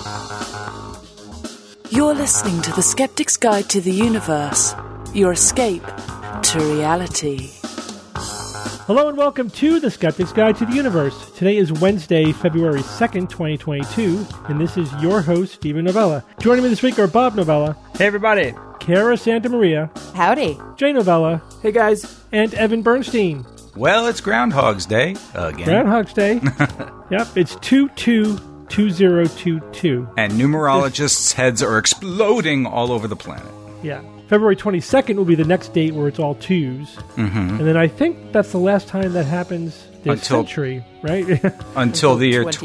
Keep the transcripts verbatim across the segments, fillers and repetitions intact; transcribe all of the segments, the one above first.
You're listening to The Skeptic's Guide to the Universe, your escape to reality. Hello and welcome to The Skeptic's Guide to the Universe. Today is Wednesday, February second, twenty twenty-two, and this is your host, Stephen Novella. Joining me this week are Bob Novella. Hey, everybody. Kara Santa Maria. Howdy. Jay Novella. Hey, guys. And Evan Bernstein. Well, it's Groundhog's Day again. Groundhog's Day. Yep, it's two two two zero two two. And numerologists' heads are exploding all over the planet. Yeah. February twenty-second will be the next date where it's all twos. Mm-hmm. And then I think that's the last time that happens this until, century, right? until the year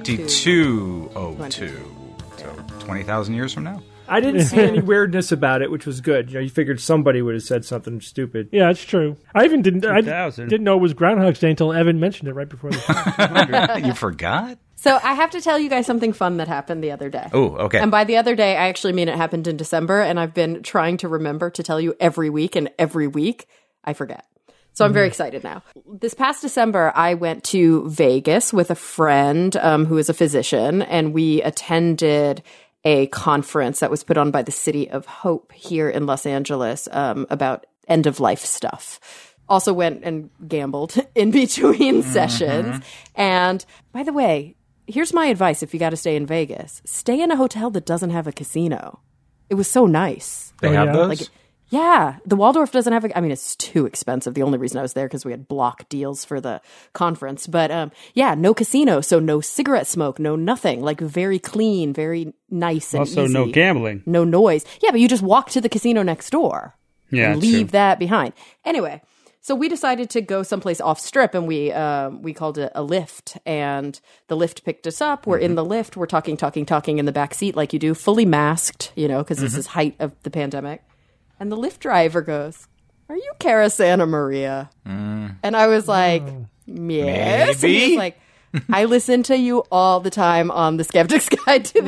twenty-two oh two. So twenty thousand years from now. I didn't see any weirdness about it, which was good. You know, you figured somebody would have said something stupid. Yeah, it's true. I even didn't I didn't know it was Groundhog's Day until Evan mentioned it right before the show. You forgot? So I have to tell you guys something fun that happened the other day. Oh, okay. And by the other day, I actually mean it happened in December, and I've been trying to remember to tell you every week, and every week I forget. So I'm very excited now. This past December, I went to Vegas with a friend um, who is a physician, and we attended a conference that was put on by the City of Hope here in Los Angeles um, about end-of-life stuff. Also went and gambled in between mm-hmm. sessions. And by the way, here's my advice if you got to stay in Vegas. Stay in a hotel that doesn't have a casino. It was so nice. They oh, have yeah? those? Like, yeah, the Waldorf doesn't have a, I mean, it's too expensive. The only reason I was there because we had block deals for the conference. But um, yeah, no casino, so no cigarette smoke, no nothing. Like very clean, very nice and also easy. no gambling. No noise. Yeah, but you just walk to the casino next door Yeah, and leave true. that behind. Anyway, so we decided to go someplace off strip, and we um, we called it a lift, and the lift picked us up. We're mm-hmm. in the lift. We're talking, talking, talking in the back seat like you do, fully masked, you know, because mm-hmm. this is height of the pandemic. And the Lyft driver goes, "Are you Kara Santa Maria?" Mm. And I was like, oh. "Yes." Maybe. And he was like, "I listen to you all the time on The Skeptic's Guide to the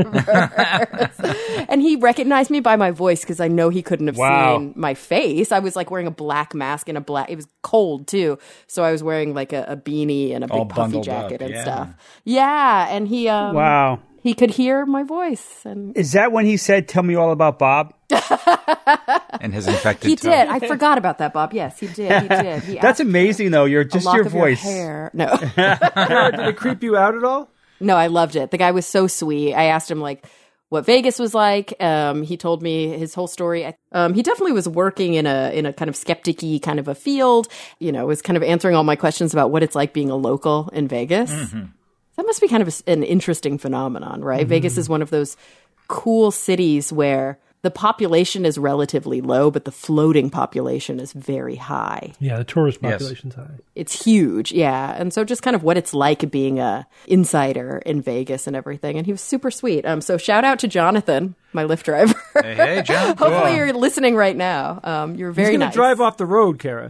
Universe." And he recognized me by my voice because I know he couldn't have wow. seen my face. I was like wearing a black mask and a black, it was cold too. So I was wearing like a, a beanie and a big all puffy jacket up, and yeah. stuff. Yeah. And he, um, wow. he could hear my voice. And Is that when he said, "Tell me all about Bob"? And his infected he toe. did. I forgot about that, Bob. Yes, he did. He did. He That's amazing, though. You're a just lock your of voice. Your hair. No. Kara, did it creep you out at all? No, I loved it. The guy was so sweet. I asked him like what Vegas was like. Um, he told me his whole story. Um, he definitely was working in a in a kind of skeptic-y kind of a field. You know, was kind of answering all my questions about what it's like being a local in Vegas. Mm-hmm. That must be kind of a, an interesting phenomenon, right? Mm-hmm. Vegas is one of those cool cities where the population is relatively low, but the floating population is very high. Yeah, the tourist population's yes. high. It's huge, yeah. And so just kind of what it's like being a insider in Vegas and everything. And he was super sweet. Um, so shout out to Jonathan, my Lyft driver. Hey, hey John. Hopefully cool. You're listening right now. Um, you're very He's gonna nice. drive off the road, Kara.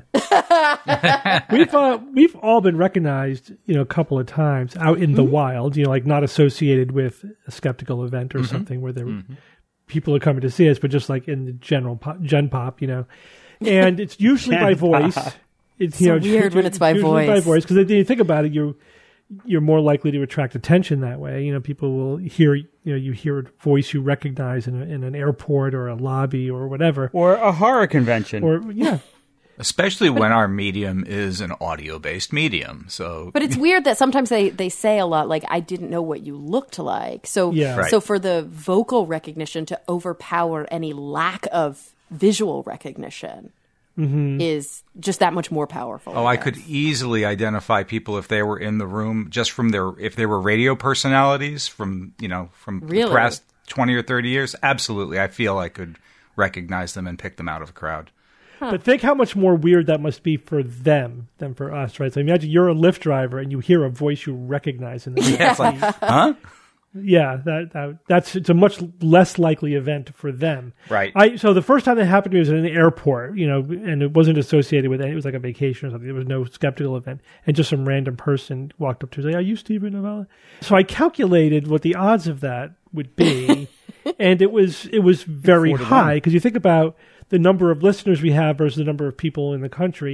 we've uh, we've all been recognized, you know, a couple of times out in mm-hmm. the wild. You know, like not associated with a skeptical event or mm-hmm. something where there. Mm-hmm. people are coming to see us, but just like in the general pop, gen pop, you know, and it's usually by voice. It's you so know weird when it's by usually voice. By voice, because if you think about it, you're you're more likely to attract attention that way. You know, people will hear you know you hear a voice you recognize in, a, in an airport or a lobby or whatever, or a horror convention, or yeah. Especially when our medium is an audio-based medium. So, but it's weird that sometimes they, they say a lot like, "I didn't know what you looked like." So, yeah. right. so for the vocal recognition to overpower any lack of visual recognition mm-hmm. is just that much more powerful. Oh, I, I could easily identify people if they were in the room just from their if they were radio personalities from you know from really? the past twenty or thirty years. Absolutely, I feel I could recognize them and pick them out of a crowd. Huh. But think how much more weird that must be for them than for us, right? So imagine you're a Lyft driver and you hear a voice you recognize in the yeah, it's like, huh? Yeah, that, that that's it's a much less likely event for them. Right. I so the first time that happened to me was in an airport, you know, and it wasn't associated with any, it was like a vacation or something. There was no skeptical event, and just some random person walked up to me and said, "Are you Stephen Novella?" So I calculated what the odds of that would be, and it was it was very high because you think about the number of listeners we have versus the number of people in the country.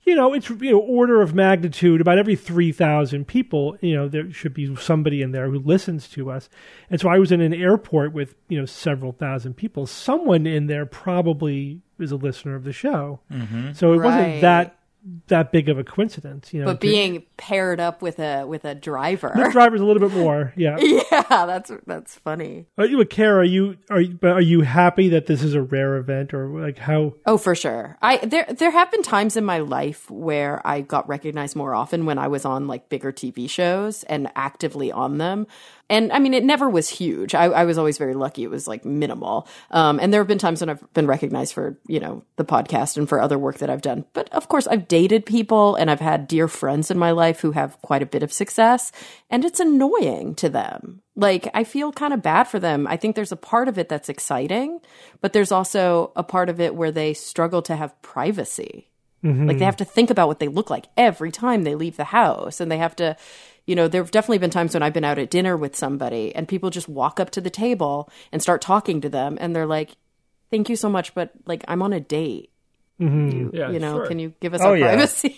you know, it's, you know, order of magnitude, about every three thousand people, you know, there should be somebody in there who listens to us. And so I was in an airport with, you know, several thousand people. Someone in there probably is a listener of the show. Mm-hmm. So it Right. wasn't that that big of a coincidence, you know. But being paired up with a with a driver. This driver's a little bit more, yeah. Yeah, that's that's funny. Are you, Kara, are you are you, but are you happy that this is a rare event, or like how? Oh, for sure. I there there have been times in my life where I got recognized more often when I was on like bigger T V shows and actively on them. And I mean, it never was huge. I, I was always very lucky. It was like minimal. Um, and there have been times when I've been recognized for, you know, the podcast and for other work that I've done. But of course, I've dated people and I've had dear friends in my life who have quite a bit of success. And it's annoying to them. Like, I feel kind of bad for them. I think there's a part of it that's exciting, but there's also a part of it where they struggle to have privacy. Mm-hmm. Like, they have to think about what they look like every time they leave the house. And they have to, you know, there have definitely been times when I've been out at dinner with somebody and people just walk up to the table and start talking to them. And they're like, thank you so much, but like, I'm on a date. Mm-hmm. You, Yeah, you know, sure. can you give us Oh, our yeah. privacy?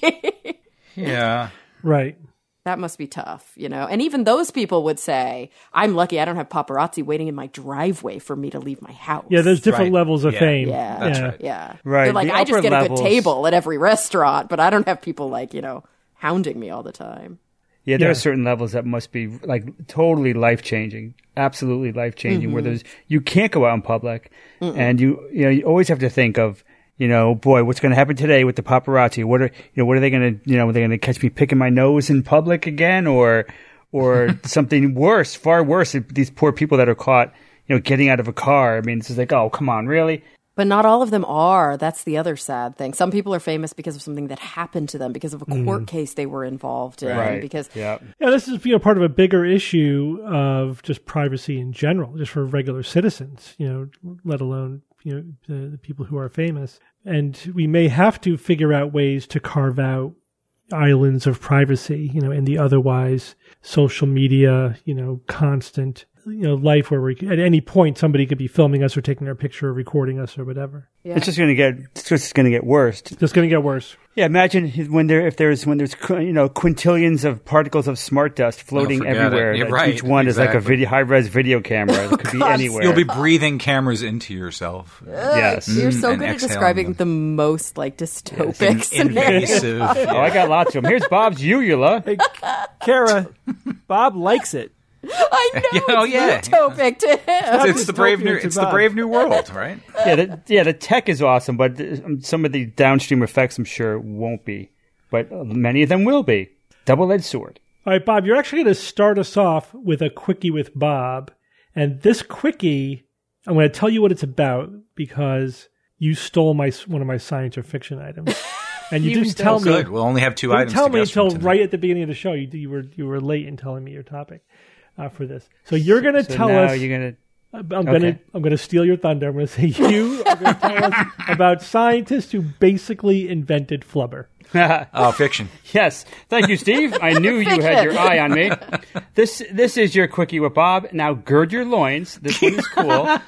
Yeah. Right. That must be tough, you know? And even those people would say, I'm lucky I don't have paparazzi waiting in my driveway for me to leave my house. Yeah, there's different Right. levels of Yeah. fame. Yeah. That's yeah. right. Yeah. Right. They're like, The I just upper get a levels- good table at every restaurant, but I don't have people like, you know, hounding me all the time. Yeah, there Yeah. are certain levels that must be like totally life changing, absolutely life changing. Mm-hmm. Where there's you can't go out in public, and you you know you always have to think of you know boy what's going to happen today with the paparazzi. What are you know what are they going to you know are they going to catch me picking my nose in public again, or or something worse, far worse? These poor people that are caught you know getting out of a car. I mean, it's just like, oh, come on, really? But not all of them are. That's the other sad thing. Some people are famous because of something that happened to them, because of a court case they were involved in. Right. Because Yeah. Yeah, this is, you know, part of a bigger issue of just privacy in general, just for regular citizens, you know, let alone, you know, the, the people who are famous. And we may have to figure out ways to carve out islands of privacy, you know, in the otherwise social media, you know, constant, you know, life where we, at any point somebody could be filming us or taking our picture or recording us or whatever. yeah. It's just going to get it's just going to get worse. It's just going to get worse. Yeah, imagine when there if there's when there's qu- you know quintillions of particles of smart dust floating forget everywhere. it. You're that right, Each one is like a exactly. video high res video camera. It could be anywhere. You'll be breathing cameras into yourself. yes. You're so and good at exhaling describing them. the most like dystopic Yes, in- scenarios. invasive. Oh, I got lots of them. Here's Bob's uvula. Hey, Kara, Bob likes it. I know. Yeah, oh, it's yeah. utopic to him. It's the brave new. dystopian to It's the Bob. brave new world, right? Yeah, the, yeah. The tech is awesome, but um, some of the downstream effects, I'm sure, won't be. But uh, many of them will be. Double-edged sword. All right, Bob, you're actually going to start us off with a quickie with Bob. And this quickie, I'm going to tell you what it's about because you stole my one of my science or fiction items. And you, You didn't stole- tell me. Good. We'll only have two You didn't items. tell to me guess from until tonight. right at the beginning of the show. You, you were you were late in telling me your topic uh, for this. So you're going to So tell now us. you're gonna. I'm going to okay. I'm going to steal your thunder. I'm going to say you are going to tell us about scientists who basically invented flubber. Oh, fiction. Yes, thank you, Steve. I knew you had your eye on me. This this is your quickie with Bob. Now gird your loins. This one is cool. Love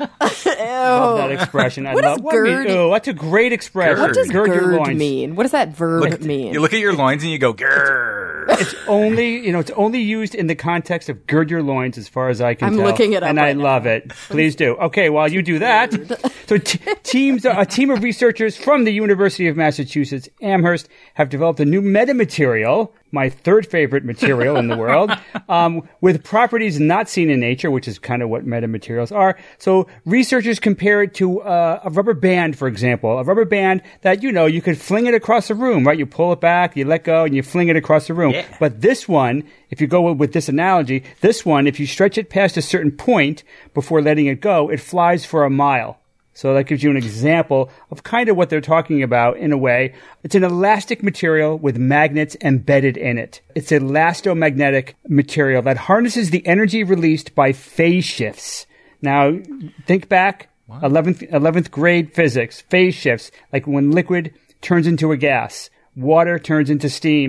that expression. I What love. does What mean- gird- oh, that's a great expression. What does gird your gird loins. mean? What does that verb Look, mean? you look at your loins and you go, grrr. It's only you know it's only used in the context of gird your loins, as far as I can I'm tell. looking it up and right I now. love it. Please do. Okay, while you do that, so t- teams a team of researchers from the University of Massachusetts Amherst have developed a new metamaterial, my third favorite material in the world, um, with properties not seen in nature, which is kind of what metamaterials are. So researchers compare it to uh, a rubber band, for example, a rubber band that, you know, you could fling it across the room, right? You pull it back, you let go, and you fling it across the room. Yeah. But this one, if you go with this analogy, this one, if you stretch it past a certain point before letting it go, it flies for a mile. So that gives you an example of kind of what they're talking about in a way. It's an elastic material with magnets embedded in it. It's an elastomagnetic material that harnesses the energy released by phase shifts. Now, think back, eleventh, eleventh grade physics, phase shifts, like when liquid turns into a gas, water turns into steam.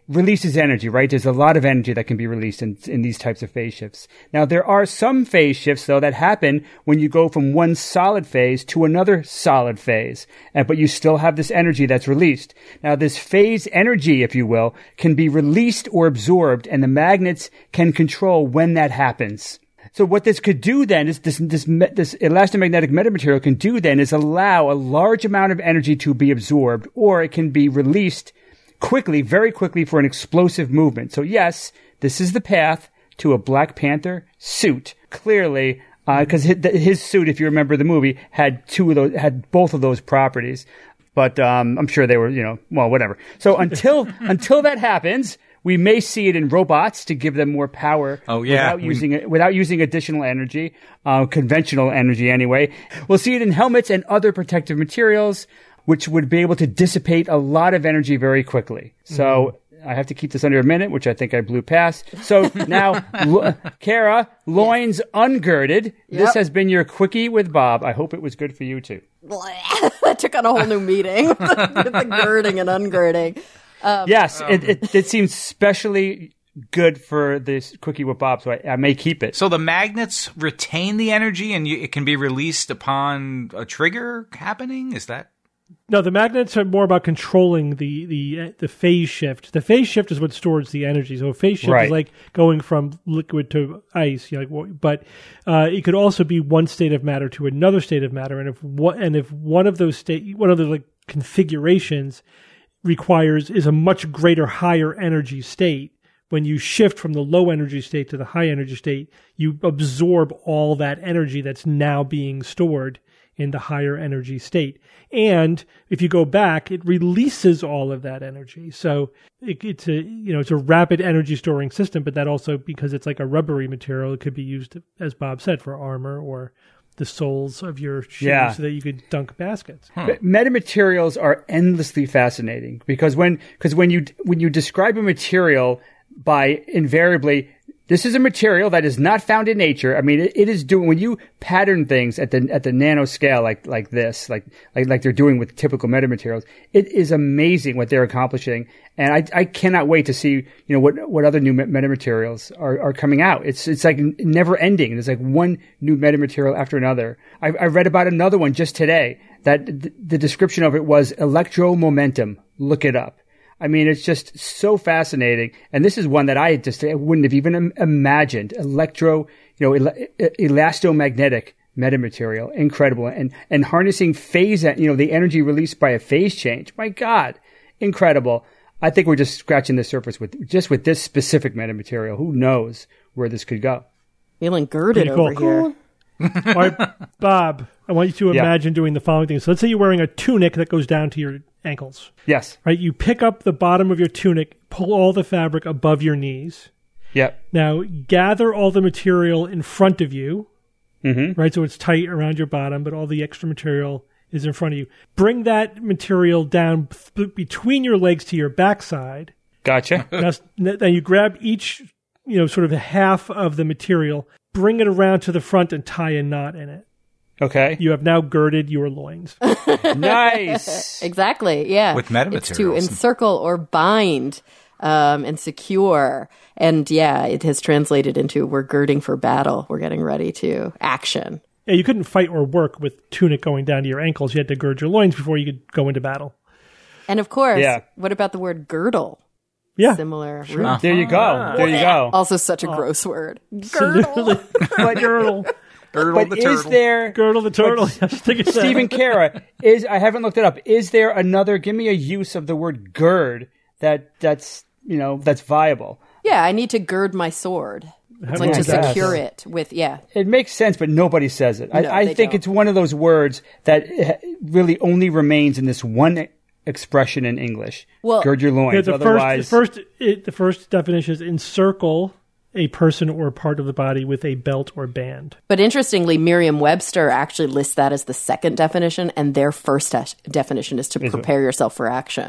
releases energy, right? There's a lot of energy that can be released in, in these types of phase shifts. Now, there are some phase shifts, though, that happen when you go from one solid phase to another solid phase, and, but you still have this energy that's released. Now, this phase energy, if you will, can be released or absorbed, and the magnets can control when that happens. So what this could do then is this, this, this elastomagnetic metamaterial can do then is allow a large amount of energy to be absorbed, or it can be released quickly, very quickly for an explosive movement. So yes, this is the path to a Black Panther suit. Clearly, because uh, his, his suit, if you remember the movie, had two of those, had both of those properties. But um, I'm sure they were, you know, well, whatever. So until until that happens, we may see it in robots to give them more power. Oh, yeah. Without using it, without using additional energy, uh, conventional energy anyway. We'll see it in helmets and other protective materials, which would be able to dissipate a lot of energy very quickly. So mm. I have to keep this under a minute, which I think I blew past. So now, Lo- Kara, loins ungirded. Yep. This has been your Quickie with Bob. I hope it was good for you too. That took on a whole new meaning with the, with the girding and ungirding. Um, yes, um, it, it, it seems especially good for this Quickie with Bob, so I, I may keep it. So the magnets retain the energy, and you, it can be released upon a trigger happening? Is that? No, the magnets are more about controlling the the the phase shift. The phase shift is what stores the energy. So a phase shift right. is like going from liquid to ice. You know, like, but uh, it could also be one state of matter to another state of matter. And if one and if one of those state one of the like configurations requires is a much greater higher energy state, when you shift from the low energy state to the high energy state, you absorb all that energy that's now being stored in the higher energy state. And if you go back, it releases all of that energy. So it, it's a, you know, it's a rapid energy storing system, but that also, because it's like a rubbery material, it could be used, as Bob said, for armor or the soles of your shoes yeah. so that you could dunk baskets. Hmm. Metamaterials are endlessly fascinating because when, because when you, when you describe a material by invariably, this is a material that is not found in nature. I mean, it, it is doing, when you pattern things at the, at the nano scale, like, like this, like, like, like they're doing with typical metamaterials, it is amazing what they're accomplishing. And I, I cannot wait to see, you know, what, what other new metamaterials are, are coming out. It's, it's like never ending. There's like one new metamaterial after another. I, I read about another one just today that th- the description of it was electromomentum. Look it up. I mean, it's just so fascinating. And this is one that I just I wouldn't have even imagined. Electro, you know, el- elastomagnetic metamaterial. Incredible. And, and harnessing phase, you know, the energy released by a phase change. My God. Incredible. I think we're just scratching the surface with, just with this specific metamaterial. Who knows where this could go? Feeling girded Pretty over cool. here. All right, Bob, I want you to yeah. imagine doing the following thing. So let's say you're wearing a tunic that goes down to your ankles. Yes. Right? You pick up the bottom of your tunic, pull all the fabric above your knees. Yep. Now, gather all the material in front of you. Mm-hmm. Right? So it's tight around your bottom, but all the extra material is in front of you. Bring that material down th- between your legs to your backside. Gotcha. Now, then you grab each, you know, sort of a half of the material, bring it around to the front and tie a knot in it. Okay. You have now girded your loins. Nice. Exactly. Yeah. With metamaterials. It's to encircle or bind um, and secure. And yeah, it has translated into we're girding for battle. We're getting ready to action. Yeah, you couldn't fight or work with tunic going down to your ankles. You had to gird your loins before you could go into battle. And of course, yeah. what about the word girdle? Yeah. Similar. Sure. Uh-huh. There you go. There you go. Also such a oh. gross word. Girdle. But, girdle. Girdle but the is turtle. there... Girdle the turtle. Stephen Kara, is, I haven't looked it up. Is there another, give me a use of the word gird that, that's, you know, that's viable? Yeah, I need to gird my sword. It's like to secure it with, yeah. It makes sense, but nobody says it. No, I, I think don't. it's one of those words that really only remains in this one expression in English. Well, gird your loins. Yeah, the Otherwise, first, the first, it, the first definition is encircle a person or part of the body with a belt or band. But interestingly, Merriam-Webster actually lists that as the second definition, and their first de- definition is to Is prepare it? yourself for action.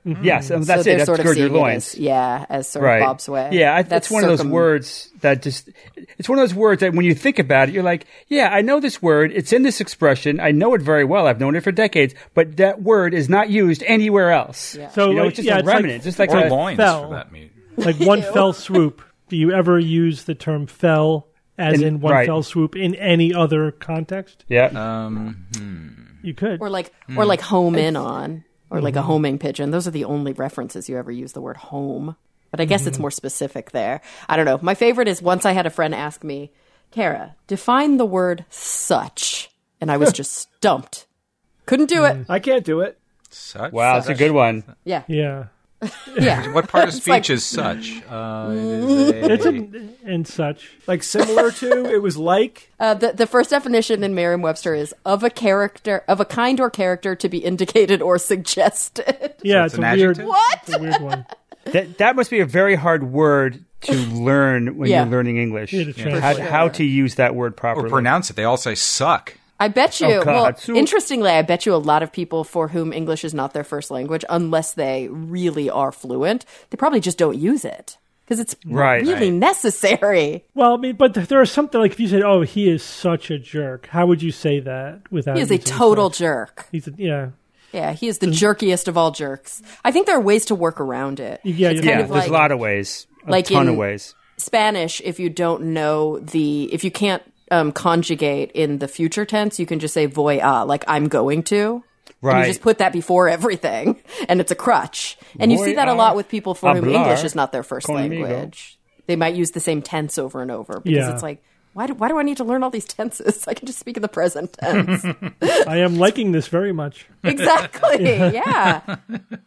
Yes, and that's so it. they're That's sort of gird your seeing it loins. as, yeah, as sort Right. of Bob's way. Yeah, I, That's it's one of those circum- words that just, it's one of those words that when you think about it, you're like, yeah, I know this word. It's in this expression. I know it very well. I've known it for decades, but that word is not used anywhere else. Yeah. So You know, like, it's just yeah, a it's like- remnant. just like Or a, loins fell. for that meat. like one fell swoop. Do you ever use the term fell as In- in one right. fell swoop in any other context? yeah. Um, hmm. You could. Or like, or like home in on, or like a homing pigeon. Those are the only references you ever use the word home. But I guess it's more specific there. I don't know. My favorite is once I had a friend ask me, Kara, define the word such. And I was just stumped. Couldn't do it. I can't do it. Such? Wow, that's a good one. Yeah. yeah. Yeah. What part of It's speech like- is such? Uh, it is a- It's a, and such. Like similar to, it was like. Uh, the, the first definition in Merriam-Webster is of a character, of a kind or character to be indicated or suggested. Yeah, it's it's, an a weird. adjective? What? It's a weird one. That that must be a very hard word to learn when Yeah. you're learning English. Yeah, to translate. how, For how sure. to use that word or properly. pronounce it. They all say suck. I bet you, Oh, God. well, So- interestingly, I bet you a lot of people for whom English is not their first language, unless they really are fluent, they probably just don't use it because it's Right. really Right. necessary. Well, I mean, but there are something like if you said, "Oh, he is such a jerk," how would you say that without? He is a using total such? jerk. He's a, yeah. Yeah, he is the jerkiest of all jerks. I think there are ways to work around it. Yeah, it's yeah. kind yeah, of there's like a lot of ways. A like ton in- of ways. Spanish. If you don't know the, if you can't um, conjugate in the future tense, you can just say voy a, like I'm going to. And Right. you just put that before everything, and it's a crutch. And you Voy see that a a lot with people for whom hablar English is not their first conmigo. language. They might use the same tense over and over because Yeah. it's like, why do, why do I need to learn all these tenses? I can just speak in the present tense. I am liking this very much. Exactly. Yeah.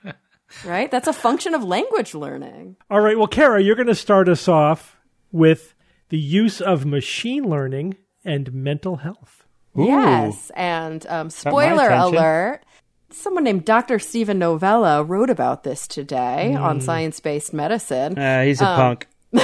Right? That's a function of language learning. All right. Well, Kara, you're going to start us off with the use of machine learning and mental health. Ooh. Yes. And um, my spoiler attention. alert. Someone named Doctor Stephen Novella wrote about this today Hmm. on Science Based Medicine. Uh, he's a punk.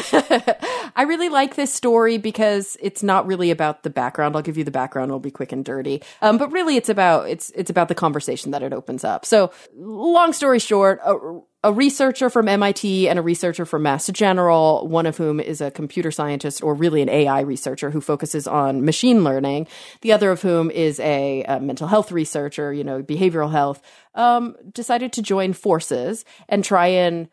I really like this story because it's not really about the background. I'll give you the background. It'll be quick and dirty. Um, but really it's about, it's, it's about the conversation that it opens up. So long story short, a, a researcher from M I T and a researcher from Mass General, one of whom is a computer scientist or really an A I researcher who focuses on machine learning. The other of whom is a, a mental health researcher, you know, behavioral health, um, decided to join forces and try and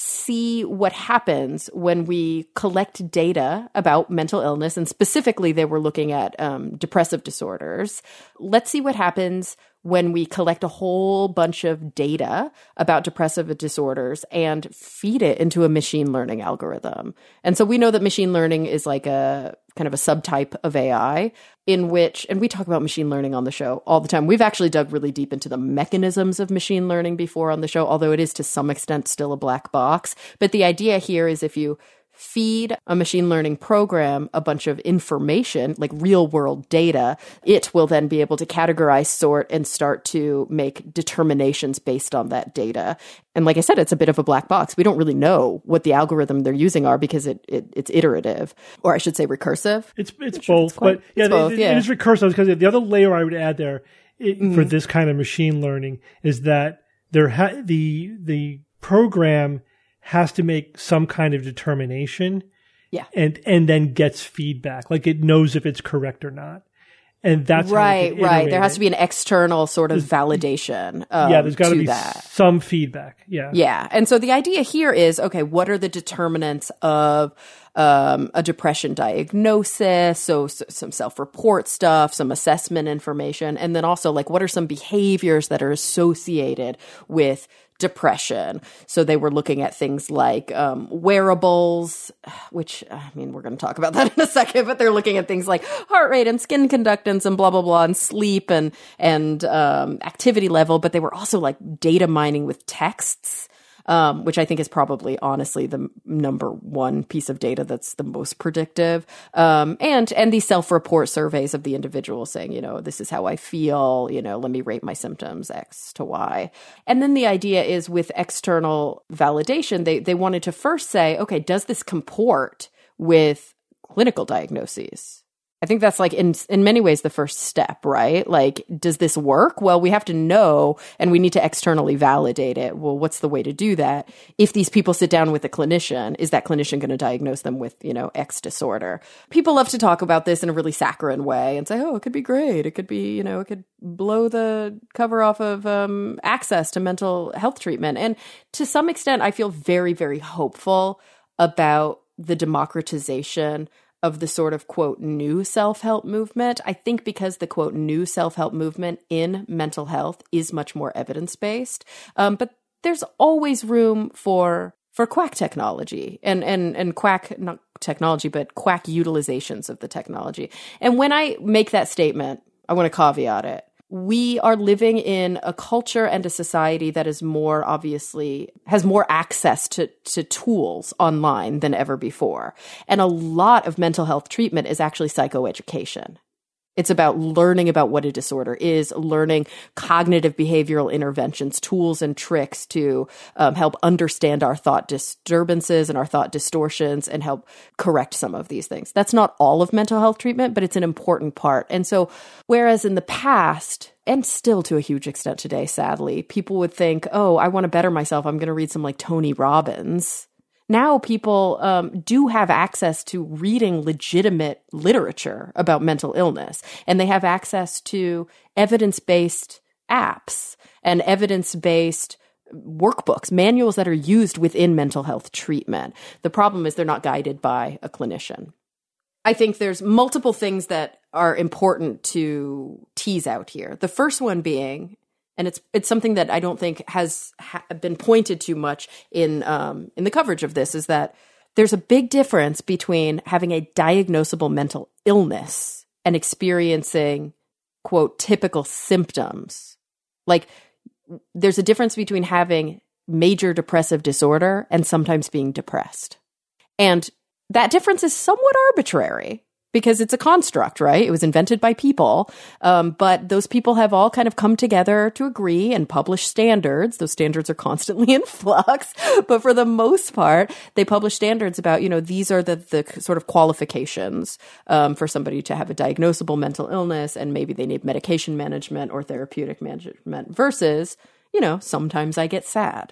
see what happens when we collect data about mental illness. And specifically, they were looking at um, depressive disorders. Let's see what happens when we collect a whole bunch of data about depressive disorders and feed it into a machine learning algorithm. And so we know that machine learning is like a kind of a subtype of A I in which, and we talk about machine learning on the show all the time. We've actually dug really deep into the mechanisms of machine learning before on the show, although it is to some extent still a black box. But the idea here is if you feed a machine learning program a bunch of information, like real world data, it will then be able to categorize, sort, and start to make determinations based on that data. And like I said, it's a bit of a black box. We don't really know what the algorithm they're using are because it, it it's iterative, or I should say recursive. It's it's both, quite- but yeah, it's both, it, yeah. it is recursive because the other layer I would add there it, for this kind of machine learning is that there ha- the the program has to make some kind of determination, Yeah. and and then gets feedback, like it knows if it's correct or not, and that's Right, how right. There has to be an external sort of validation. Um, yeah. There's got to to be that. some feedback. Yeah, Yeah. And so the idea here is, okay, what are the determinants of um, a depression diagnosis? So, so some self-report stuff, some assessment information, and then also like what are some behaviors that are associated with depression? So they were looking at things like um, wearables, which, I mean, we're going to talk about that in a second, but they're looking at things like heart rate and skin conductance and blah, blah, blah, and sleep and, and um, activity level. But they were also like data mining with texts. Um, which I think is probably honestly the m- number one piece of data that's the most predictive. Um, and, and these self-report surveys of the individual saying, you know, this is how I feel, you know, let me rate my symptoms X to Y. And then the idea is with external validation, they, they wanted to first say, okay, does this comport with clinical diagnoses? I think that's like in in many ways the first step, right? Like, does this work? Well, we have to know, and we need to externally validate it. Well, what's the way to do that? If these people sit down with a clinician, is that clinician going to diagnose them with, you know, X disorder? People love to talk about this in a really saccharine way and say, oh, it could be great. It could be, you know, it could blow the cover off of um, access to mental health treatment. And to some extent, I feel very, very hopeful about the democratization of the sort of, quote, new self-help movement. I think because the, quote, new self-help movement in mental health is much more evidence-based. Um, but there's always room for for quack technology and, and, and quack, not technology, but quack utilizations of the technology. And when I make that statement, I want to caveat it. We are living in a culture and a society that is more obviously has more access to, to tools online than ever before. And a lot of mental health treatment is actually psychoeducation. It's about learning about what a disorder is, learning cognitive behavioral interventions, tools and tricks to um, help understand our thought disturbances and our thought distortions and help correct some of these things. That's not all of mental health treatment, but it's an important part. And so, whereas in the past, and still to a huge extent today, sadly, people would think, oh, I want to better myself. I'm going to read some like Tony Robbins. Now people um, do have access to reading legitimate literature about mental illness, and they have access to evidence-based apps and evidence-based workbooks, manuals that are used within mental health treatment. The problem is they're not guided by a clinician. I think there's multiple things that are important to tease out here. The first one being, and it's it's something that I don't think has ha- been pointed to much in um, in the coverage of this, is that there's a big difference between having a diagnosable mental illness and experiencing, quote, typical symptoms. Like, there's a difference between having major depressive disorder and sometimes being depressed. And that difference is somewhat arbitrary, because it's a construct, right? It was invented by people, um, but those people have all kind of come together to agree and publish standards. Those standards are constantly in flux, but for the most part, they publish standards about, you know, these are the the sort of qualifications um, for somebody to have a diagnosable mental illness, and maybe they need medication management or therapeutic management versus, you know, sometimes I get sad.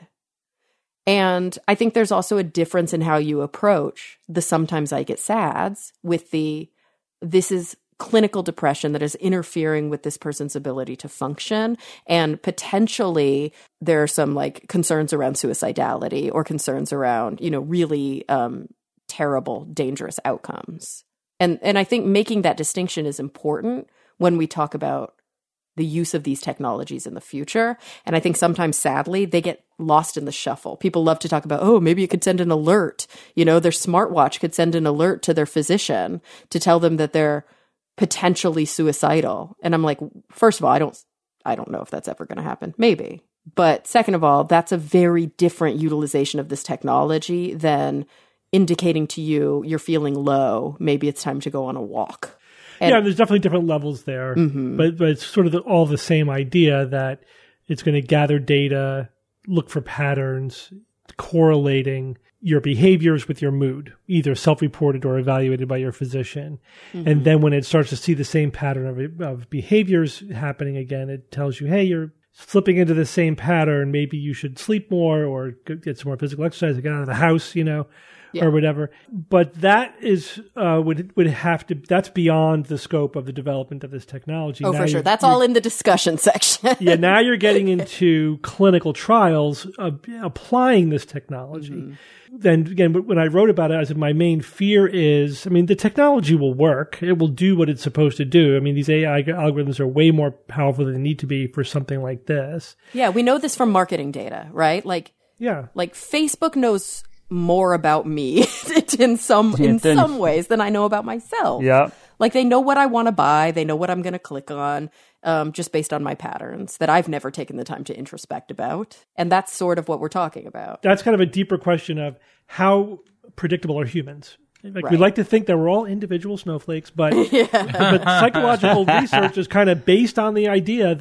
And I think there's also a difference in how you approach the sometimes I get sads with the, this is clinical depression that is interfering with this person's ability to function. And potentially there are some like concerns around suicidality or concerns around, you know, really um, terrible, dangerous outcomes. And, and I think making that distinction is important when we talk about the use of these technologies in the future. And I think sometimes, sadly, they get lost in the shuffle. People love to talk about, oh, maybe you could send an alert. You know, their smartwatch could send an alert to their physician to tell them that they're potentially suicidal. And I'm like, first of all, I don't, I don't know if that's ever going to happen. Maybe. But second of all, that's a very different utilization of this technology than indicating to you you're feeling low. Maybe it's time to go on a walk. And yeah, there's definitely different levels there, mm-hmm. but but it's sort of the, all the same idea that it's going to gather data, look for patterns, correlating your behaviors with your mood, either self-reported or evaluated by your physician. Mm-hmm. And then when it starts to see the same pattern of, of behaviors happening again, it tells you, hey, you're slipping into the same pattern. Maybe you should sleep more or get some more physical exercise, get out of the house, you know. Yeah. Or whatever, but that is uh, would would have to. That's beyond the scope of the development of this technology. Oh, now for sure. That's all in the discussion section. Yeah, now you're getting into clinical trials of applying this technology. Mm-hmm. Then again, when I wrote about it, I said my main fear is, I mean, the technology will work. It will do what it's supposed to do. I mean, these A I algorithms are way more powerful than they need to be for something like this. Yeah, we know this from marketing data, right? Like, yeah, like Facebook knows more about me in some in then, some ways than I know about myself. Yeah. Like, they know what I want to buy. They know what I'm going to click on, um, just based on my patterns that I've never taken the time to introspect about. And that's sort of what we're talking about. That's kind of a deeper question of how predictable are humans? Like, right. We like to think that we're all individual snowflakes, but, yeah. but psychological research is kind of based on the idea that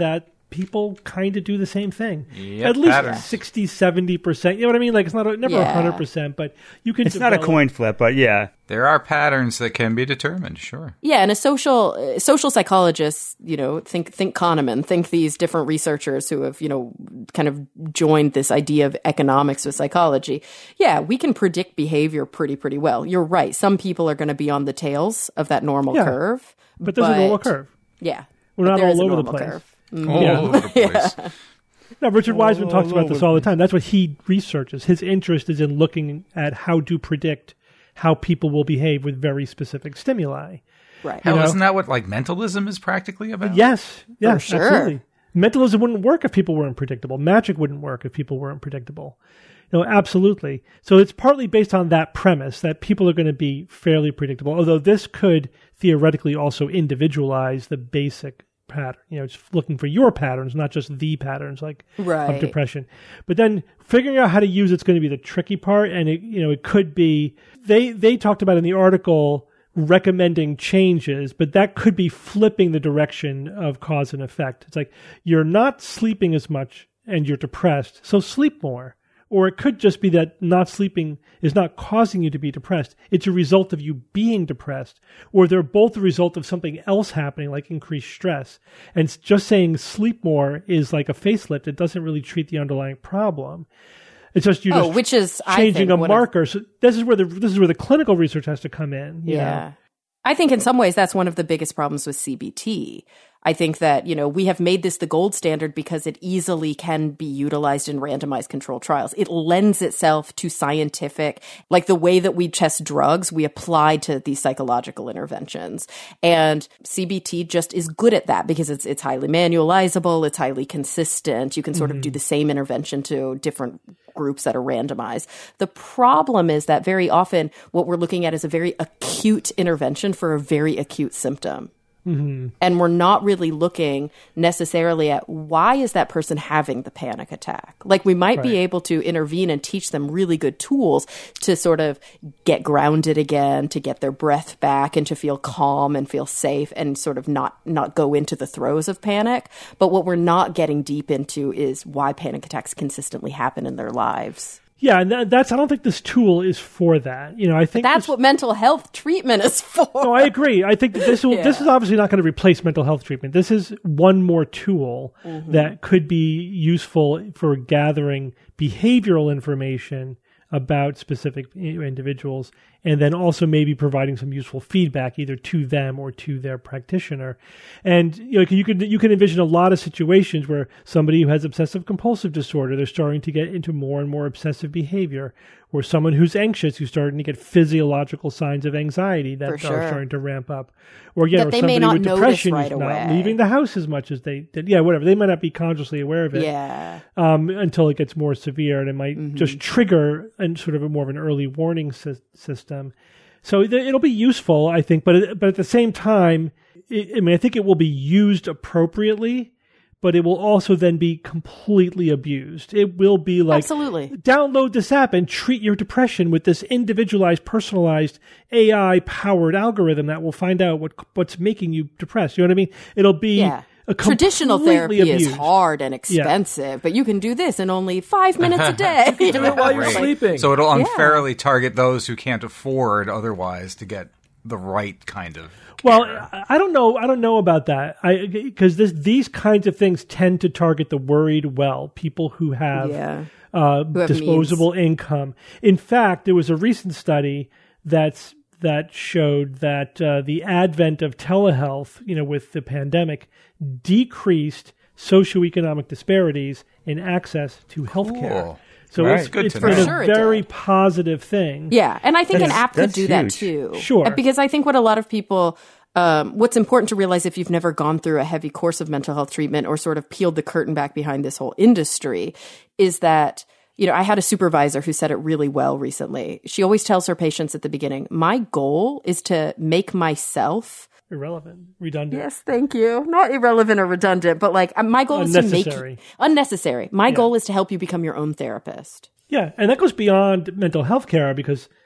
people kind of do the same thing. Yep, At least patterns. sixty, seventy percent. You know what I mean? Like, it's not a, never Yeah. one hundred percent, but you can It's not a develop- coin flip, but yeah. There are patterns that can be determined, sure. Yeah, and a social uh, social psychologists, you know, think think Kahneman, think these different researchers who have, you know, kind of joined this idea of economics with psychology. Yeah, we can predict behavior pretty pretty well. You're right. Some people are going to be on the tails of that normal Yeah, curve, But there's a normal curve. Yeah, We're but not there all is a over the normal place. curve. All Yeah. over the place. No, Richard Wiseman talks about all this over all the the time. That's what he researches. His interest is in looking at how to predict how people will behave with very specific stimuli. Right. Hell, know? isn't that what like mentalism is practically about? Yes, yes, sure. absolutely. Mentalism wouldn't work if people weren't predictable. Magic wouldn't work if people weren't predictable. You know, absolutely. So it's partly based on that premise that people are going to be fairly predictable, although this could theoretically also individualize the basic pattern. You know, it's looking for your patterns, not just the patterns like Right. of depression. But then figuring out how to use it's going to be the tricky part, and it, you know, it could be they they talked about in the article recommending changes, but that could be flipping the direction of cause and effect. It's like you're not sleeping as much and you're depressed, so sleep more. Or it could just be that not sleeping is not causing you to be depressed. It's a result of you being depressed. Or they're both the result of something else happening, like increased stress. And s- just saying sleep more is like a facelift. It doesn't really treat the underlying problem. It's just you're Oh, just which is I changing think, a one of- marker. So this is where the this is where the clinical research has to come in. you Yeah. know? I think in some ways that's one of the biggest problems with C B T. I think that, you know, we have made this the gold standard because it easily can be utilized in randomized controlled trials. It lends itself to scientific, like the way that we test drugs, we apply to these psychological interventions. And C B T just is good at that because it's it's highly manualizable, it's highly consistent. You can sort of do the same intervention to different groups that are randomized. The problem is that very often what we're looking at is a very acute intervention for a very acute symptom. Mm-hmm. And we're not really looking necessarily at why is that person having the panic attack. Like we might be Right. able to intervene and teach them really good tools to sort of get grounded again, to get their breath back and to feel calm and feel safe and sort of not, not go into the throes of panic. But what we're not getting deep into is why panic attacks consistently happen in their lives. Yeah, and that, that's I don't think this tool is for that. You know, I think That's this, what mental health treatment is for. No, I agree. I think that this will, this Yeah. is obviously not going to replace mental health treatment. This is one more tool Mm-hmm. that could be useful for gathering behavioral information about specific individuals, and then also maybe providing some useful feedback either to them or to their practitioner. And you know, you can you can envision a lot of situations where somebody who has obsessive compulsive disorder, they're starting to get into more and more obsessive behavior, or someone who's anxious, who's starting to get physiological signs of anxiety that For are sure. starting to ramp up, or again, That or they somebody may not with notice depression right who's not away. leaving the house as much as they did. Yeah, whatever. They might not be consciously aware of it Yeah. um, until it gets more severe, and it might Mm-hmm. just trigger and sort of a more of an early warning sy- system. So it, it'll be useful, I think, but it, but at the same time, it, I mean, I think it will be used appropriately, but it will also then be completely abused. It will be like Absolutely. download this app and treat your depression with this individualized, personalized A I-powered algorithm that will find out what what's making you depressed. You know what I mean? It'll be Yeah. a Traditional completely therapy abused. is hard and expensive, but you can do this in only five minutes a day. You Do it while you're Right. sleeping. So it'll Yeah. unfairly target those who can't afford otherwise to get the right kind of Well, care. I I don't know. I don't know about that. I because this these kinds of things tend to target the worried well, people who have, Yeah. uh, Who have disposable income. In fact, there was a recent study that's that showed that uh, the advent of telehealth, you know, with the pandemic, decreased socioeconomic disparities in access to healthcare. Cool. So Right. it's, Good it's to been know. a For sure it very did. positive thing. Yeah, and I think an That's- app could that's do that huge. too. Sure. Because I think what a lot of people, um, what's important to realize if you've never gone through a heavy course of mental health treatment or sort of peeled the curtain back behind this whole industry is that, you know, I had a supervisor who said it really well recently. She always tells her patients at the beginning, my goal is to make myself Irrelevant, redundant. Yes, thank you. Not irrelevant or redundant, but like uh, my goal is to make Unnecessary. you unnecessary. My goal is to help you become your own therapist. Yeah, and that goes beyond mental health care because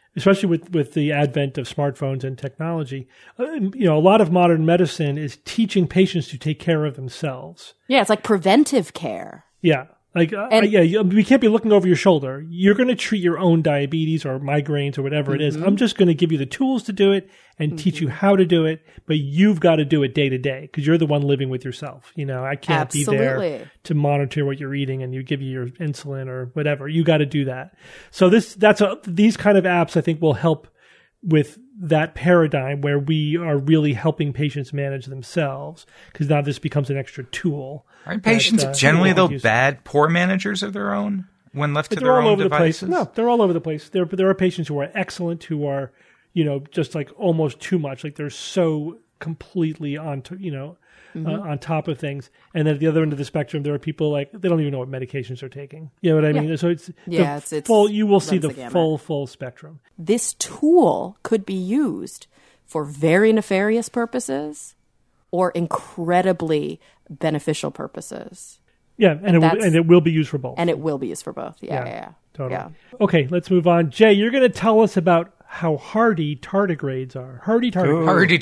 especially with, with the advent of smartphones and technology, uh, you know, a lot of modern medicine is teaching patients to take care of themselves. Yeah, it's like preventive care. Yeah. Like, uh, And- yeah, you- we can't be looking over your shoulder. You're going to treat your own diabetes or migraines or whatever it is. I'm just going to give you the tools to do it and teach you how to do it, but you've got to do it day to day because you're the one living with yourself. You know, I can't be there Absolutely. to monitor what you're eating and you give you your insulin or whatever. You got to do that. So this, that's a, these kind of apps I think will help with that paradigm where we are really helping patients manage themselves because now this becomes an extra tool. Aren't patients that, uh, generally, people though, use. bad, poor managers of their own when left But to they're their all own over devices? the place. No, they're all over the place. There, there are patients who are excellent, who are, you know, just like almost too much. Like they're so completely on, to, you know, Mm-hmm. uh, on top of things. And then at the other end of the spectrum, there are people like they don't even know what medications they're taking. You know what I mean? So it's Yeah, the it's- it's- full. You will see runs the the gamut. full, full spectrum. This tool could be used for very nefarious purposes or incredibly beneficial purposes. Yeah, and it will, That's- and it will be used for both. And it will be used for both. Yeah, yeah, yeah. Totally. Yeah. Okay, let's move on. Jay, you're going to tell us about how hardy tardigrades are. Hardy tardigrades. Hardy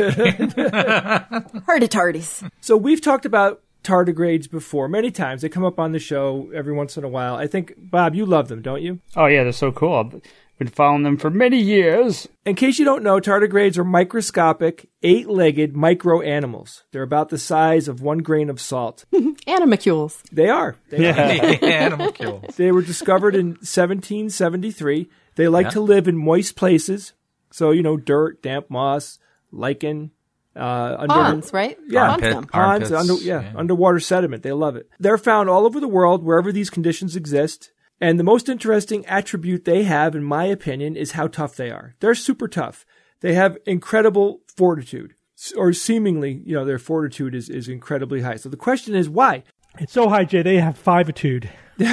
tardy. Hardy tardies. So we've talked about tardigrades before many times. They come up on the show every once in a while. I think, Bob, you love them, don't you? Oh, yeah, they're so cool. I've been following them for many years. In case you don't know, tardigrades are microscopic, eight-legged micro animals. They're about the size of one grain of salt. Animalcules. They are. They, are. Animal kills. They were discovered in seventeen seventy-three. They like Yeah. to live in moist places. So, you know, dirt, damp moss, lichen, uh, under, Ponds, right? Yeah. Ponds Armpit. them. ponds, Armpits, under, yeah, yeah. underwater sediment. They love it. They're found all over the world, wherever these conditions exist. And the most interesting attribute they have, in my opinion, is how tough they are. They're super tough. They have incredible fortitude, S- or seemingly, you know, their fortitude is, is incredibly high. So the question is, why? It's so high, Jay. They have fiveitude.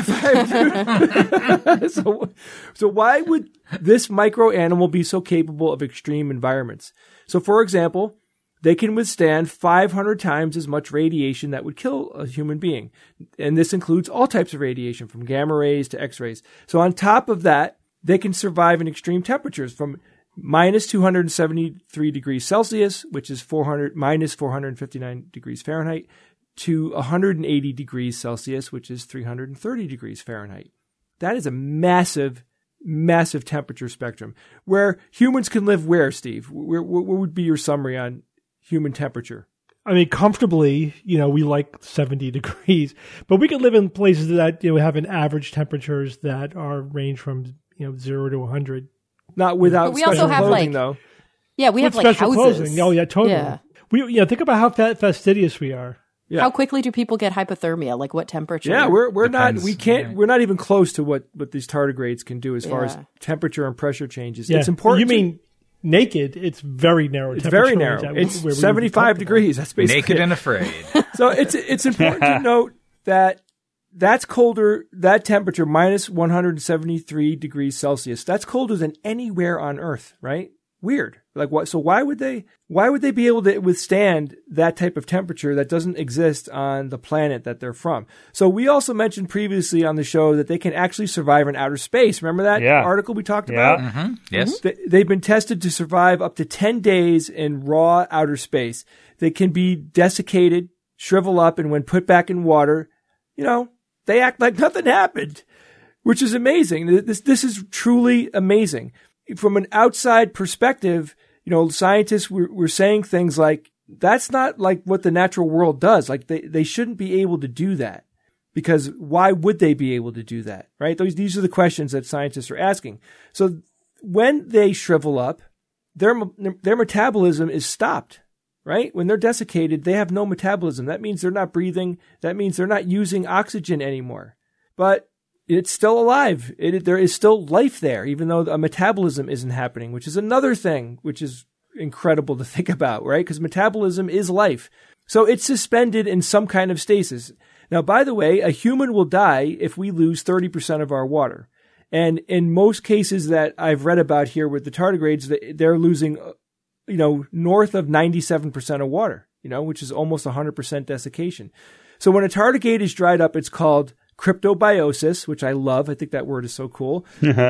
so, so why would this micro animal be so capable of extreme environments? So, for example, they can withstand five hundred times as much radiation that would kill a human being. And this includes all types of radiation, from gamma rays to X-rays. So on top of that, they can survive in extreme temperatures from minus two hundred seventy-three degrees Celsius, which is four hundred minus four hundred fifty-nine degrees Fahrenheit, to one hundred eighty degrees Celsius, which is three hundred thirty degrees Fahrenheit. That is a massive, massive temperature spectrum. Where humans can live where, Steve? Where, what would be your summary on human temperature? I mean, comfortably, you know, we like seventy degrees, but we can live in places that, you know, have an average temperatures that are range from, you know, zero to one hundred. Not without But we also special have, clothing, like, though. Yeah, we have With like special houses. clothing. Oh, yeah, totally. Yeah. We, yeah, think about how fa- fastidious we are. Yeah. How quickly do people get hypothermia? Like what temperature? Yeah, we're we're Depends, not we can't yeah. we're not even close to what, what these tardigrades can do as far as Yeah. temperature and pressure changes. Yeah. It's important. You to- mean naked? It's very narrow. it's temperature very range narrow. that we- It's where we would be seventy-five comfortable. degrees. That's basically Naked it. and afraid. So it's it's important to note that that's colder, that temperature, minus one hundred seventy-three degrees Celsius, that's colder than anywhere on Earth, right? Weird. Like what? So why would they, why would they be able to withstand that type of temperature that doesn't exist on the planet that they're from? So we also mentioned previously on the show that they can actually survive in outer space. Remember that Yeah. article we talked Yeah. about? Hmm? Yes. They- They've been tested to survive up to ten days in raw outer space. They can be desiccated, shrivel up, and when put back in water, you know, they act like nothing happened, which is amazing. This, this is truly amazing. From an outside perspective, you know, scientists were, were saying things like, that's not like what the natural world does. Like they, they shouldn't be able to do that, because why would they be able to do that? Right? Those, these are the questions that scientists are asking. So when they shrivel up, their, their metabolism is stopped, right? When they're desiccated, they have no metabolism. That means they're not breathing. That means they're not using oxygen anymore. But it's still alive. It, there is still life there, even though a metabolism isn't happening, which is another thing which is incredible to think about, right? Because metabolism is life. So it's suspended in some kind of stasis. Now, by the way, a human will die if we lose thirty percent of our water. And in most cases that I've read about here with the tardigrades, they're losing, you know, north of ninety-seven percent of water, you know, which is almost one hundred percent desiccation. So when a tardigrade is dried up, it's called cryptobiosis, which I love. I think that word is so cool.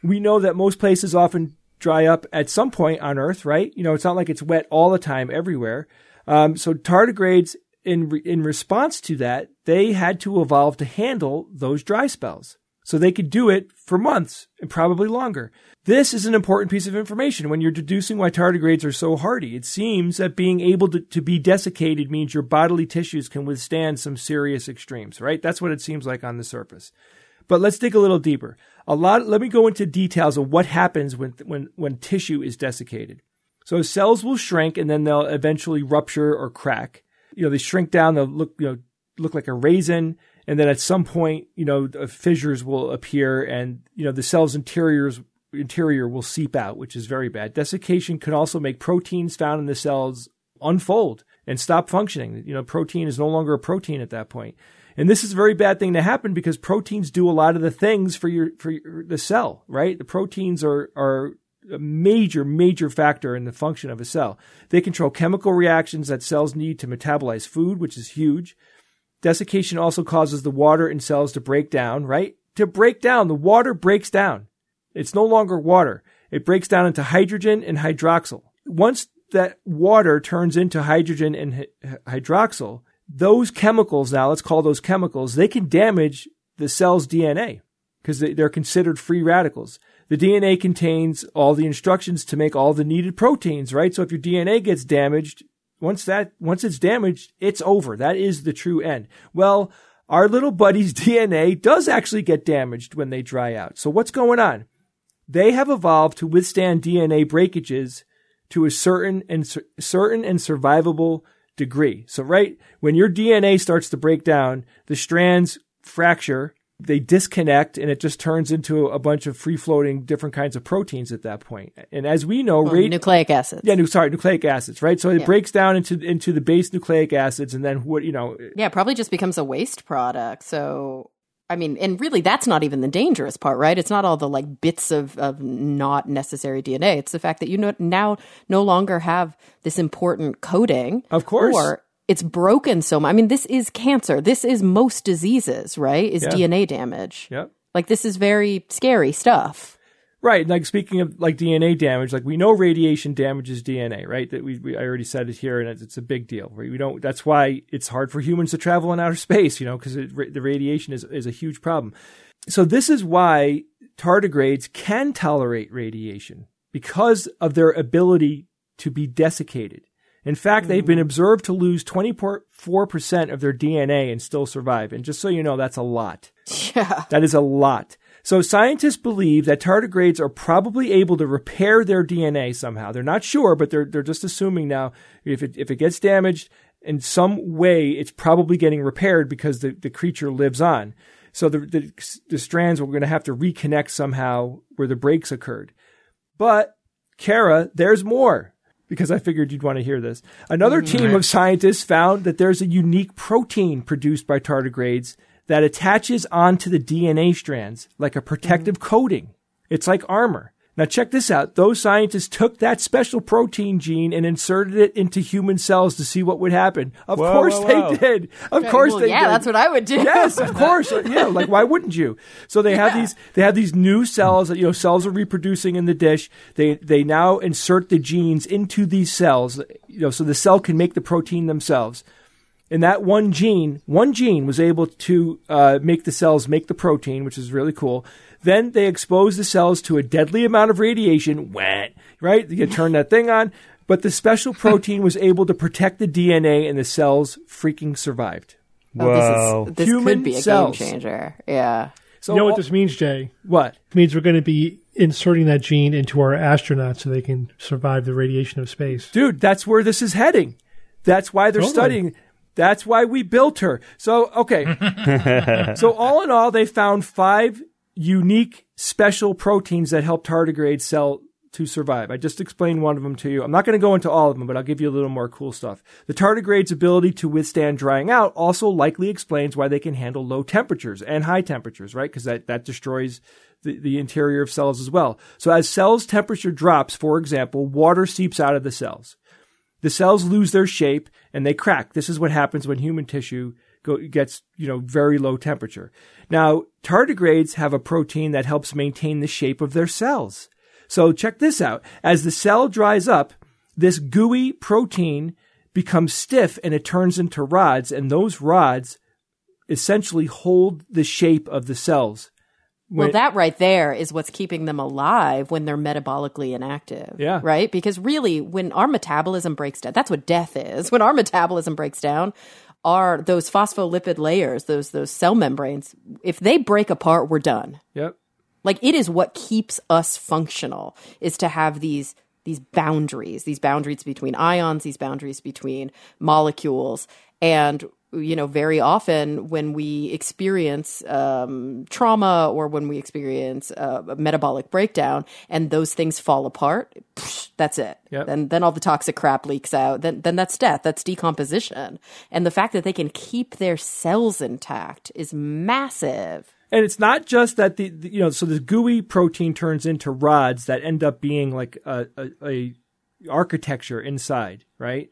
We know that most places often dry up at some point on Earth, right? You know, it's not like it's wet all the time everywhere. Um, so tardigrades, in re- in response to that, they had to evolve to handle those dry spells. So they could do it for months and probably longer. This is an important piece of information when you're deducing why tardigrades are so hardy. It seems that being able to, to be desiccated means your bodily tissues can withstand some serious extremes, right? That's what it seems like on the surface. But let's dig a little deeper. A lot. Let me go into details of what happens when when when tissue is desiccated. So cells will shrink and then they'll eventually rupture or crack. You know, they shrink down. They'll look you know look like a raisin. And then at some point, you know, fissures will appear and, you know, the cell's interiors, interior will seep out, which is very bad. Desiccation can also make proteins found in the cells unfold and stop functioning. You know, protein is no longer a protein at that point. And this is a very bad thing to happen because proteins do a lot of the things for your, for your, the cell, right? The proteins are, are a major, major factor in the function of a cell. They control chemical reactions that cells need to metabolize food, which is huge. Desiccation also causes the water in cells to break down, right? To break down, the water breaks down. It's no longer water. It breaks down into hydrogen and hydroxyl. Once that water turns into hydrogen and hy- hydroxyl, those chemicals now, let's call those chemicals, they can damage the cell's D N A because they, they're considered free radicals. The D N A contains all the instructions to make all the needed proteins, right? So if your D N A gets damaged, Once that, once it's damaged, it's over. That is the true end. Well, our little buddy's D N A does actually get damaged when they dry out. So what's going on? They have evolved to withstand D N A breakages to a certain and certain and survivable degree. So right when your D N A starts to break down, the strands fracture, they disconnect, and it just turns into a bunch of free-floating different kinds of proteins at that point. And as we know, well, radi- nucleic acids. Yeah, nu- sorry, nucleic acids, right? So it Yeah. breaks down into into the base nucleic acids, and then what you know. Yeah, it probably just becomes a waste product. So, I mean, and really, that's not even the dangerous part, right? It's not all the like bits of of not necessary D N A. It's the fact that you no, now no longer have this important coding. Of course. Or it's broken so much. I mean, this is cancer. This is most diseases, right? Is Yeah. D N A damage. Yep. Like, this is very scary stuff. Right. Like, speaking of like D N A damage, like we know radiation damages D N A, right? That we, we I already said it here, and it's, it's a big deal. Right? We don't. That's why it's hard for humans to travel in outer space, you know, because the radiation is is a huge problem. So this is why tardigrades can tolerate radiation because of their ability to be desiccated. In fact, they've been observed to lose twenty-four percent of their D N A and still survive. And just so you know, that's a lot. Yeah. That is a lot. So scientists believe that tardigrades are probably able to repair their D N A somehow. They're not sure, but they're they're just assuming now if it if it gets damaged in some way, it's probably getting repaired because the, the creature lives on. So the, the the strands we're going to have to reconnect somehow where the breaks occurred. But Kara, there's more. Because I figured you'd want to hear this. Another mm-hmm. team of scientists found that there's a unique protein produced by tardigrades that attaches onto the D N A strands like a protective mm-hmm. coating. It's like armor. Now check this out. Those scientists took that special protein gene and inserted it into human cells to see what would happen. Of whoa, course whoa, they whoa. did. Of Well, course they yeah, did. that's what I would do. Yes, of course. Yeah, like why wouldn't you? So they have Yeah. these they have these new cells that, you know, cells are reproducing in the dish. They they now insert the genes into these cells, you know, so the cell can make the protein themselves. And that one gene, one gene was able to uh, make the cells make the protein, which is really cool. Then they expose the cells to a deadly amount of radiation. Wet, right? You turn that thing on. But the special protein was able to protect the D N A, and the cells freaking survived. Oh, Whoa. this is, this Human could be a cells. game changer. Yeah. So you know what all- this means, Jay? What? It means we're going to be inserting that gene into our astronauts so they can survive the radiation of space. Dude, that's where this is heading. That's why they're Totally. studying. That's why we built her. So, okay. So all in all, they found five unique special proteins that help tardigrades cell to survive. I just explained one of them to you. I'm not going to go into all of them, but I'll give you a little more cool stuff. The tardigrade's ability to withstand drying out also likely explains why they can handle low temperatures and high temperatures, right? Because that, that destroys the, the interior of cells as well. So as cells' temperature drops, for example, water seeps out of the cells. The cells lose their shape and they crack. This is what happens when human tissue go, gets, you know, very low temperature. Now, tardigrades have a protein that helps maintain the shape of their cells. So check this out. As the cell dries up, this gooey protein becomes stiff and it turns into rods, and those rods essentially hold the shape of the cells. Well, When- that right there is what's keeping them alive when they're metabolically inactive. Yeah. Right? Because really, when our metabolism breaks down, that's what death is. When our metabolism breaks down, are those phospholipid layers, those those cell membranes, if they break apart, we're done. Yep. Like, it is what keeps us functional, is to have these these boundaries, these boundaries between ions, these boundaries between molecules. And, you know, very often when we experience um, trauma or when we experience uh, a metabolic breakdown and those things fall apart, psh, that's it. Yep. Then, then all the toxic crap leaks out. Then, then that's death. That's decomposition. And the fact that they can keep their cells intact is massive. And it's not just that the, the you know, so the gooey protein turns into rods that end up being like a, a, a architecture inside, right?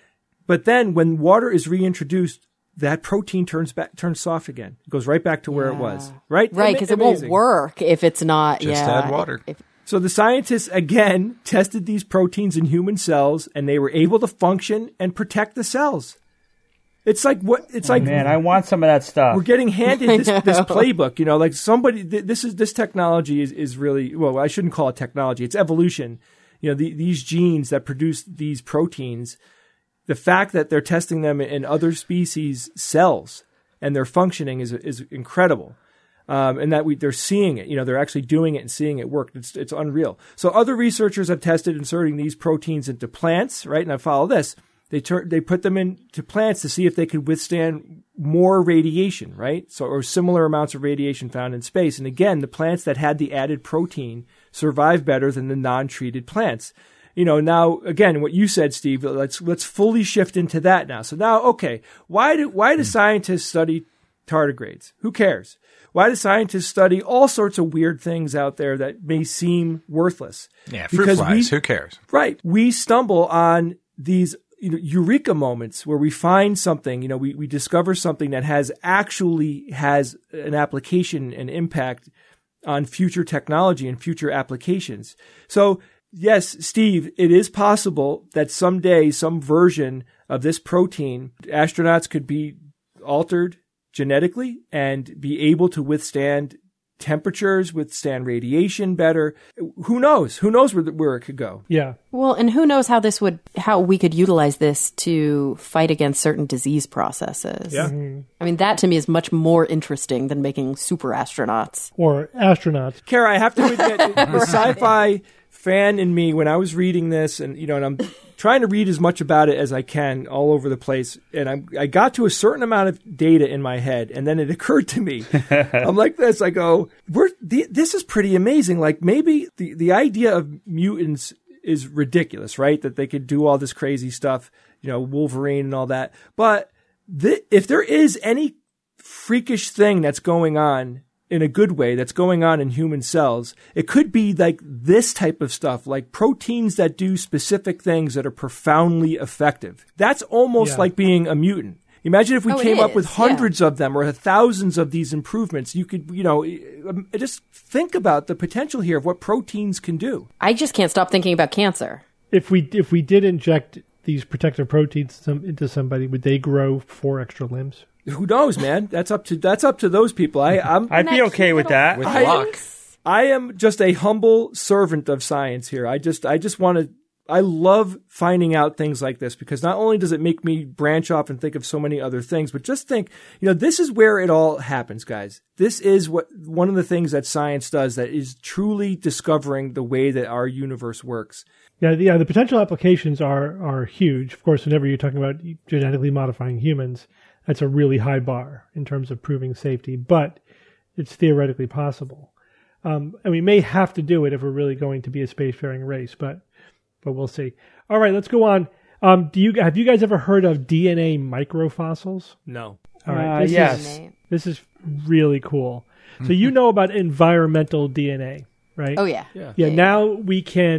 But then when water is reintroduced, that protein turns back, turns soft again. It goes right back to where it was, right? Right, Ama- because it won't amazing. work if it's not. Just yeah, add water. If, So the scientists again tested these proteins in human cells, and they were able to function and protect the cells. It's like what it's like. Man, I want some of that stuff. We're getting handed this, this playbook, you know, like somebody, th- this is, this technology is, is really, well, I shouldn't call it technology. It's evolution. You know, the, these genes that produce these proteins, the fact that they're testing them in other species' cells and they're functioning is, is incredible. Um, and that we, they're seeing it, you know, they're actually doing it and seeing it work. It's, it's unreal. So other researchers have tested inserting these proteins into plants, right? And I follow this. They tur- they put them into plants to see if they could withstand more radiation, right? So, or similar amounts of radiation found in space. And again, the plants that had the added protein survive better than the non-treated plants. You know, now again, what you said, Steve, let's, let's fully shift into that now. So now, okay, why do, why do scientists study tardigrades? Who cares? Why do scientists study all sorts of weird things out there that may seem worthless? Yeah, fruit Because flies. we- Who cares? Right. We stumble on these, you know, eureka moments where we find something, you know, we, we discover something that has actually has an application and impact on future technology and future applications. So yes, Steve, it is possible that someday some version of this protein, astronauts could be altered genetically and be able to withstand temperatures, withstand radiation better. Who knows? Who knows where, where it could go? Yeah. well, and who knows how this would, how we could utilize this to fight against certain disease processes. Yeah. I mean, that to me is much more interesting than making super astronauts. Or astronauts. Kara, I have to admit, the sci-fi fan in me, when I was reading this, and you know, and I'm trying to read as much about it as I can all over the place, and I, I got to a certain amount of data in my head, and then it occurred to me, I'm like this, I go, We're, the, this is pretty amazing. Like maybe the, the idea of mutants is ridiculous, right? That they could do all this crazy stuff, you know, Wolverine and all that. But th- if there is any freakish thing that's going on in a good way that's going on in human cells, it could be like this type of stuff, like proteins that do specific things that are profoundly effective. That's almost Yeah. like being a mutant. Imagine if we Oh, it came up is, with yeah. hundreds of them or thousands of these improvements. You could, you know, um, just think about the potential here of what proteins can do. I just can't stop thinking about cancer. If we if we did inject these protective proteins some, into somebody, would they grow four extra limbs? Who knows, man? That's up to that's up to those people. I, I'm I'd be okay with that. With I- luck. I am just a humble servant of science here. I just I just want to I love finding out things like this because not only does it make me branch off and think of so many other things, but just think, you know, this is where it all happens, guys. This is what one of the things that science does that is truly discovering the way that our universe works. Yeah, the, yeah. The potential applications are are huge. Of course, whenever you're talking about genetically modifying humans, that's a really high bar in terms of proving safety, but it's theoretically possible. Um, and we may have to do it if we're really going to be a spacefaring race, but but we'll see. All right, let's go on. Um, do you have you guys ever heard of D N A microfossils? No. All right, Uh, this yes. is this is really cool. So you know about environmental D N A, right? Oh, yeah. Yeah. Yeah, now we can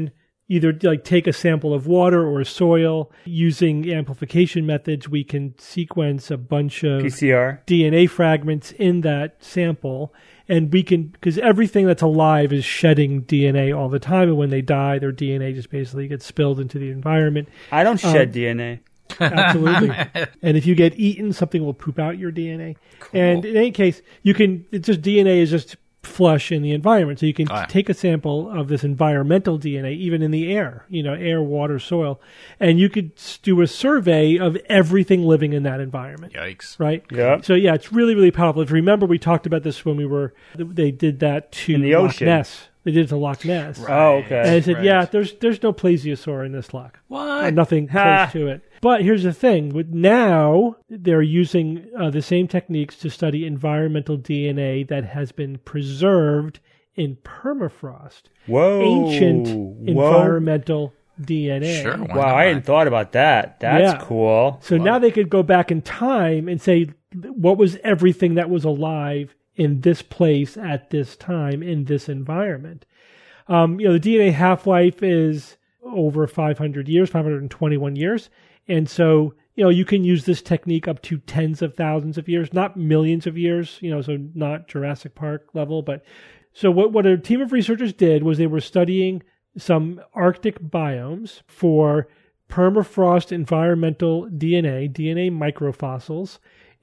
either like take a sample of water or soil. Using amplification methods, we can sequence a bunch of P C R D N A fragments in that sample. And we can, because everything that's alive is shedding D N A all the time. And when they die, their D N A just basically gets spilled into the environment. I don't shed Um, D N A. Absolutely. And if you get eaten, something will poop out your D N A. Cool. And in any case, you can, it's just D N A is just flush in the environment. So you can Ah. take a sample of this environmental D N A, even in the air, you know, air, water, soil, and you could s- do a survey of everything living in that environment. Yikes. Right? Yeah. So yeah, it's really, really powerful. If you remember, we talked about this when we were, they did that to In the Loch ocean. Ness. They did it to Loch Ness. Oh, okay. And I said, Right. yeah, there's there's no plesiosaur in this loch. What? Uh, nothing Ha. close to it. But here's the thing: with now they're using uh, the same techniques to study environmental D N A that has been preserved in permafrost, Whoa. ancient Whoa. environmental D N A. Sure. Why Wow, not? I hadn't thought about that. That's Yeah. cool. So now they could go back in time and say, what was everything that was alive in this place at this time in this environment? Um, you know, the D N A half-life is over five hundred years, five hundred twenty-one years. And so, you know, you can use this technique up to tens of thousands of years, not millions of years, you know, so not Jurassic Park level. But so what, what a team of researchers did was they were studying some Arctic biomes for permafrost environmental D N A, D N A microfossils,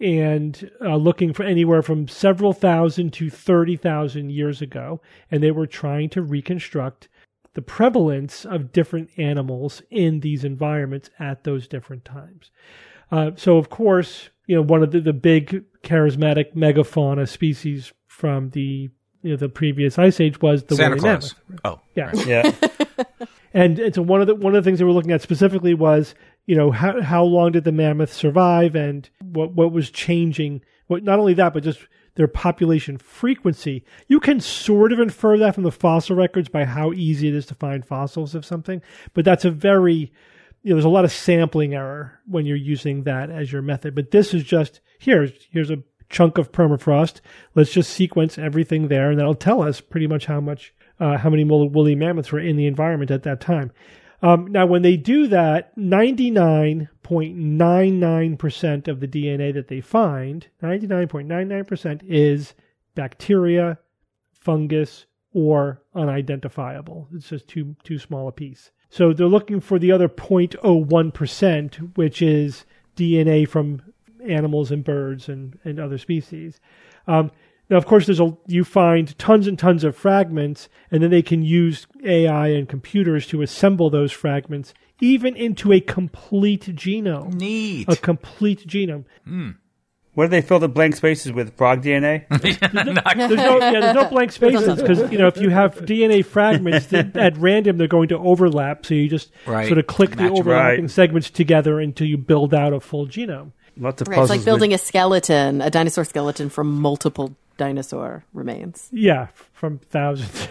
and uh, looking for anywhere from several thousand to thirty thousand years ago. And they were trying to reconstruct the prevalence of different animals in these environments at those different times. Uh, so, of course, you know, one of the, the big charismatic megafauna species from the you know the previous ice age was the Santa woolly Claus. mammoth. Oh. Yeah. Yeah. And, and so one of the one of the things they were looking at specifically was, you know, how how long did the mammoth survive, and what what was changing? What not only that, but just their population frequency. You can sort of infer that from the fossil records by how easy it is to find fossils of something, but that's a very you know, there's a lot of sampling error when you're using that as your method. But this is just here. Here's a chunk of permafrost. Let's just sequence everything there, and that'll tell us pretty much how much. Uh, how many woolly mammoths were in the environment at that time. Um, now, when they do that, ninety-nine point nine nine percent of the D N A that they find, ninety-nine point nine nine percent is bacteria, fungus, or unidentifiable. It's just too too small a piece. So they're looking for the other zero point zero one percent, which is D N A from animals and birds and, and other species. Um, Now, of course, there's a you find tons and tons of fragments, and then they can use A I and computers to assemble those fragments even into a complete genome. Neat. A complete genome. What do they fill the blank spaces with? Frog D N A? There's no, yeah, there's no blank spaces because you know if you have D N A fragments that at random they're going to overlap, so you just Right. sort of click the Match 'em. overlapping Right. segments together until you build out a full genome. Lots of Right, it's puzzles. like building a skeleton, a dinosaur skeleton from multiple dinosaur remains. Yeah, from thousands.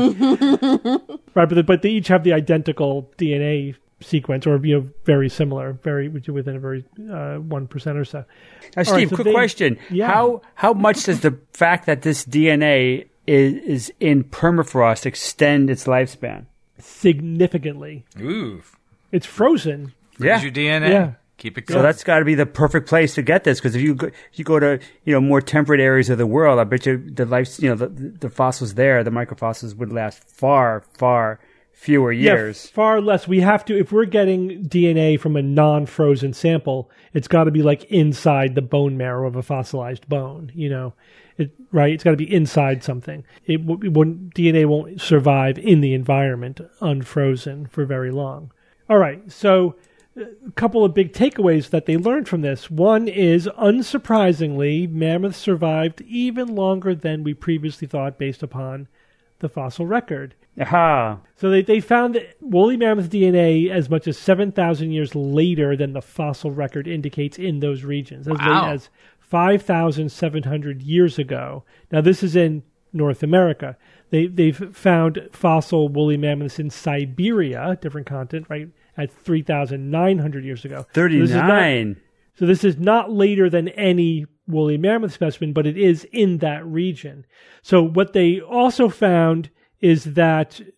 right, right but, the, but they each have the identical D N A sequence, or you know, very similar, very within a very uh, one percent or so. Now, Steve, All right, so quick they- question. yeah. How how much does the fact that this D N A is, is in permafrost extend its lifespan? Significantly, Ooh. it's frozen. Yeah. Freeze your D N A. Yeah. Keep it So going. that's got to be the perfect place to get this, because if you go, if you go to you know more temperate areas of the world, I bet you the life you know the, the fossils there, the microfossils would last far far fewer years. Yeah, far less. We have to, if we're getting D N A from a non-frozen sample, it's got to be like inside the bone marrow of a fossilized bone, you know, it, right? It's got to be inside something. It, w- it wouldn't, D N A won't survive in the environment unfrozen for very long. All right. So a couple of big takeaways that they learned from this. One is, unsurprisingly, mammoths survived even longer than we previously thought based upon the fossil record. Aha. So they, they found that woolly mammoth D N A as much as seven thousand years later than the fossil record indicates in those regions, as Wow. late as five thousand seven hundred years ago. Now, this is in North America. They, they've found fossil woolly mammoths in Siberia, different continent, right, at three thousand nine hundred years ago. So this is not- thirty-nine. so this is not later than any woolly mammoth specimen, but it is in that region. So what they also found is that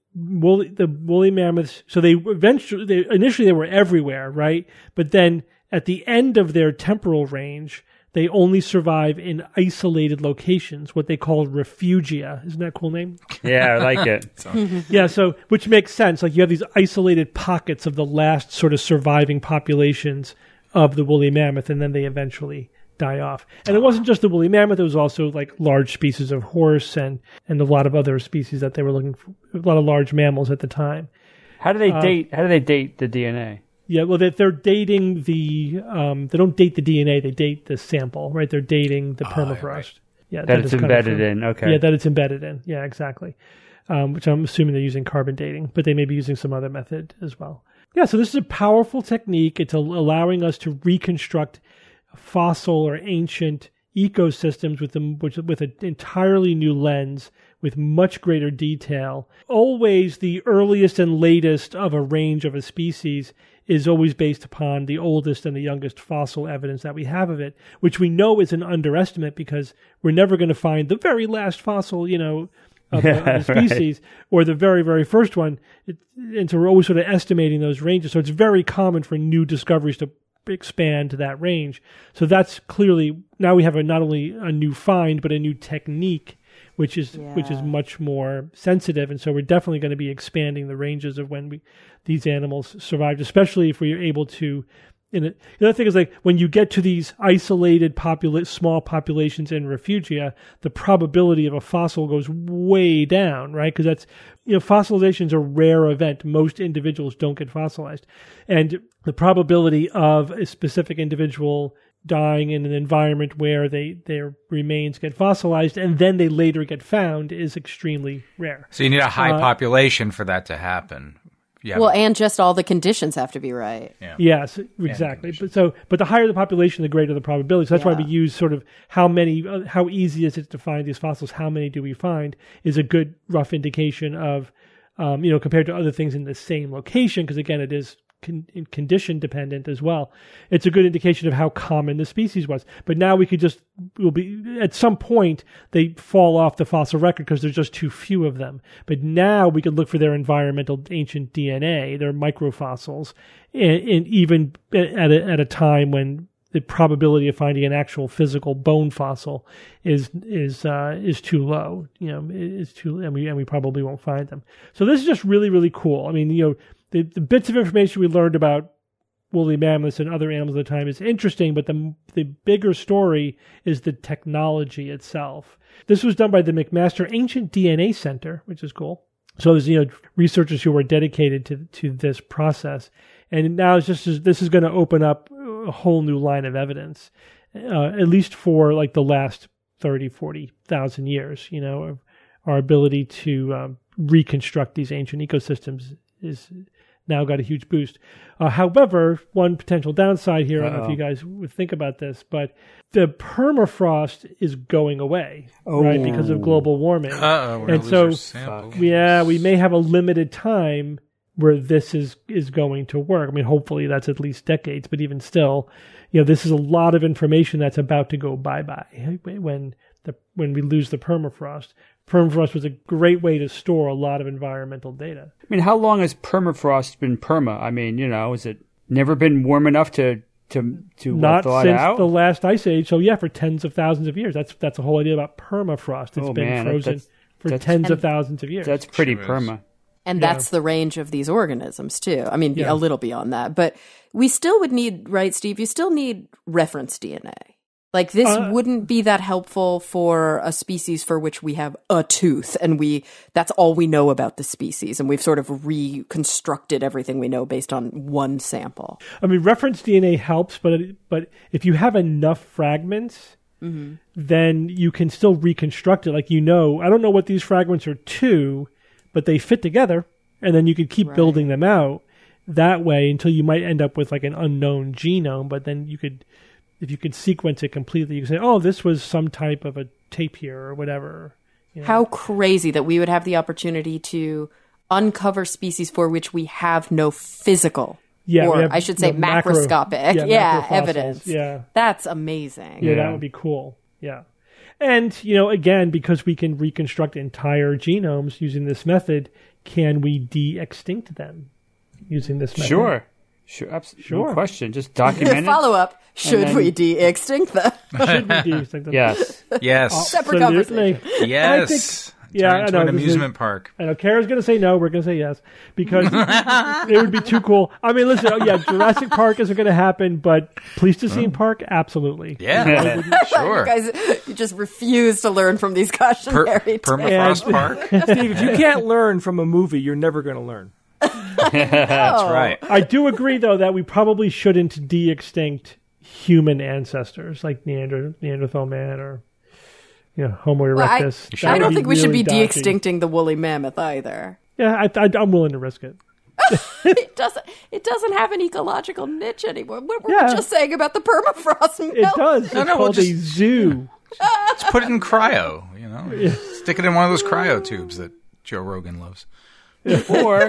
woolly, the woolly mammoths. So they eventually, they, initially they were everywhere, right? But then at the end of their temporal range, they only survive in isolated locations, what they call refugia. Isn't that a cool name? Yeah, I like it. Yeah, so which makes sense. Like you have these isolated pockets of the last sort of surviving populations of the woolly mammoth, and then they eventually die off. And it wasn't just the woolly mammoth; it was also like large species of horse and and a lot of other species that they were looking for. A lot of large mammals at the time. How do they Uh, date? How do they date the D N A? Yeah, well, they, they're dating the. Um, they don't date the D N A; they date the sample, right? They're dating the permafrost. right. Yeah, That it's is coming embedded from- in. Okay. Yeah, that it's embedded in. Yeah, exactly. Um, which I'm assuming they're using carbon dating, but they may be using some other method as well. Yeah, so this is a powerful technique. It's a, allowing us to reconstruct fossil or ancient ecosystems with them, which with an entirely new lens, with much greater detail. Always the earliest and latest of a range of a species is always based upon the oldest and the youngest fossil evidence that we have of it, which we know is an underestimate because we're never going to find the very last fossil, you know, of, the, of the species, right, or the very, very first one. It, and so we're always sort of estimating those ranges. So it's very common for new discoveries to expand to that range. So that's clearly, now we have a, not only a new find, but a new technique, which is yeah. which is much more sensitive. And so we're definitely going to be expanding the ranges of when we these animals survived, especially if we are able to. In a, the other thing is, like, when you get to these isolated popula- small populations in refugia, the probability of a fossil goes way down, right? Because that's, you know, fossilization is a rare event. Most individuals don't get fossilized. And the probability of a specific individual dying in an environment where they their remains get fossilized and then they later get found is extremely rare. So you need a high uh, population for that to happen. Yeah. Well, and just all the conditions have to be right. Yeah. Yes, exactly. But so, but the higher the population, the greater the probability. So that's yeah. why we use sort of how many, uh, how easy is it to find these fossils? How many do we find? Is a good rough indication of, um, you know, compared to other things in the same location. Because again, it is con- condition dependent as well. It's a good indication of how common the species was. But now we could just, will be at some point they fall off the fossil record because there's just too few of them. But now we could look for their environmental ancient D N A, their microfossils, and, and even at a, at a time when the probability of finding an actual physical bone fossil is is uh, is too low. You know, is too, and we and we probably won't find them. So this is just really, really cool. I mean, you know, the, the bits of information we learned about woolly mammoths and other animals at the time is interesting, but the the bigger story is the technology itself. This was done by the McMaster Ancient D N A Center, which is cool. So there's, you know, researchers who were dedicated to to this process, and now it's just this is going to open up a whole new line of evidence, uh, at least for like the last thirty, forty thousand years. You know, of our ability to um, reconstruct these ancient ecosystems is now got a huge boost. Uh, however, one potential downside here, Uh-oh. I don't know if you guys would think about this, but the permafrost is going away, oh. right, because of global warming. Uh-oh, and so, yeah, we may have a limited time where this is, is going to work. I mean, hopefully that's at least decades, but even still, you know, this is a lot of information that's about to go bye-bye when the when we lose the permafrost. Permafrost was a great way to store a lot of environmental data. I mean, how long has permafrost been perma? I mean, you know, has it never been warm enough to to to not thaw since out? the last ice age? So yeah, for tens of thousands of years. That's that's the whole idea about permafrost. It's oh, been man, frozen that's, for that's, tens of thousands of years. That's pretty sure perma. And yeah. that's the range of these organisms too. I mean, yeah. a little beyond that, but we still would need, right, Steve? You still need reference D N A. Like, this uh, wouldn't be that helpful for a species for which we have a tooth, and we that's all we know about the species, and we've sort of reconstructed everything we know based on one sample. I mean, reference D N A helps, but but if you have enough fragments, mm-hmm. then you can still reconstruct it. Like, you know, I don't know what these fragments are to, but they fit together, and then you could keep right. building them out that way until you might end up with, like, an unknown genome, but then you could... If you can sequence it completely, you can say, oh, this was some type of a tapir or whatever. You know? How crazy that we would have the opportunity to uncover species for which we have no physical, yeah, or have, I should say no, macro, macroscopic, yeah, yeah macrofossils. evidence. Yeah. That's amazing. Yeah, yeah, that would be cool. Yeah. And, you know, again, because we can reconstruct entire genomes using this method, can we de-extinct them using this method? Sure. Sure. Absolutely. Sure. No question. Just document it. Follow up. Should then- we de-extinct them? Should we de-extinct them? Yes. Yes. Separate Absolutely. conversation. Yes. Yeah, Turn I into know, an this is- amusement park. I know Kara's going to say no. We're going to say yes because it would be too cool. I mean, listen, oh, yeah, Jurassic Park isn't going to happen, but Pleistocene Park, absolutely. Yeah. Sure. You guys, you just refuse to learn from these Per- cautionary tales. Permafrost And- Park. Steve, if you can't learn from a movie, you're never going to learn. That's right. I do agree, though, that we probably shouldn't de-extinct human ancestors like Neander- Neanderthal man or you know, Homo Well, I, erectus. That I would don't be think we should really be dodgy. de-extincting the woolly mammoth either. Yeah, I, I, I'm willing to risk it. It doesn't. It doesn't have an ecological niche anymore. What were Yeah. we just saying about the permafrost? It melt? does. It's no, we'll called a just- zoo. Let's put it in cryo, you know. Stick it in one of those cryo tubes that Joe Rogan loves. Or,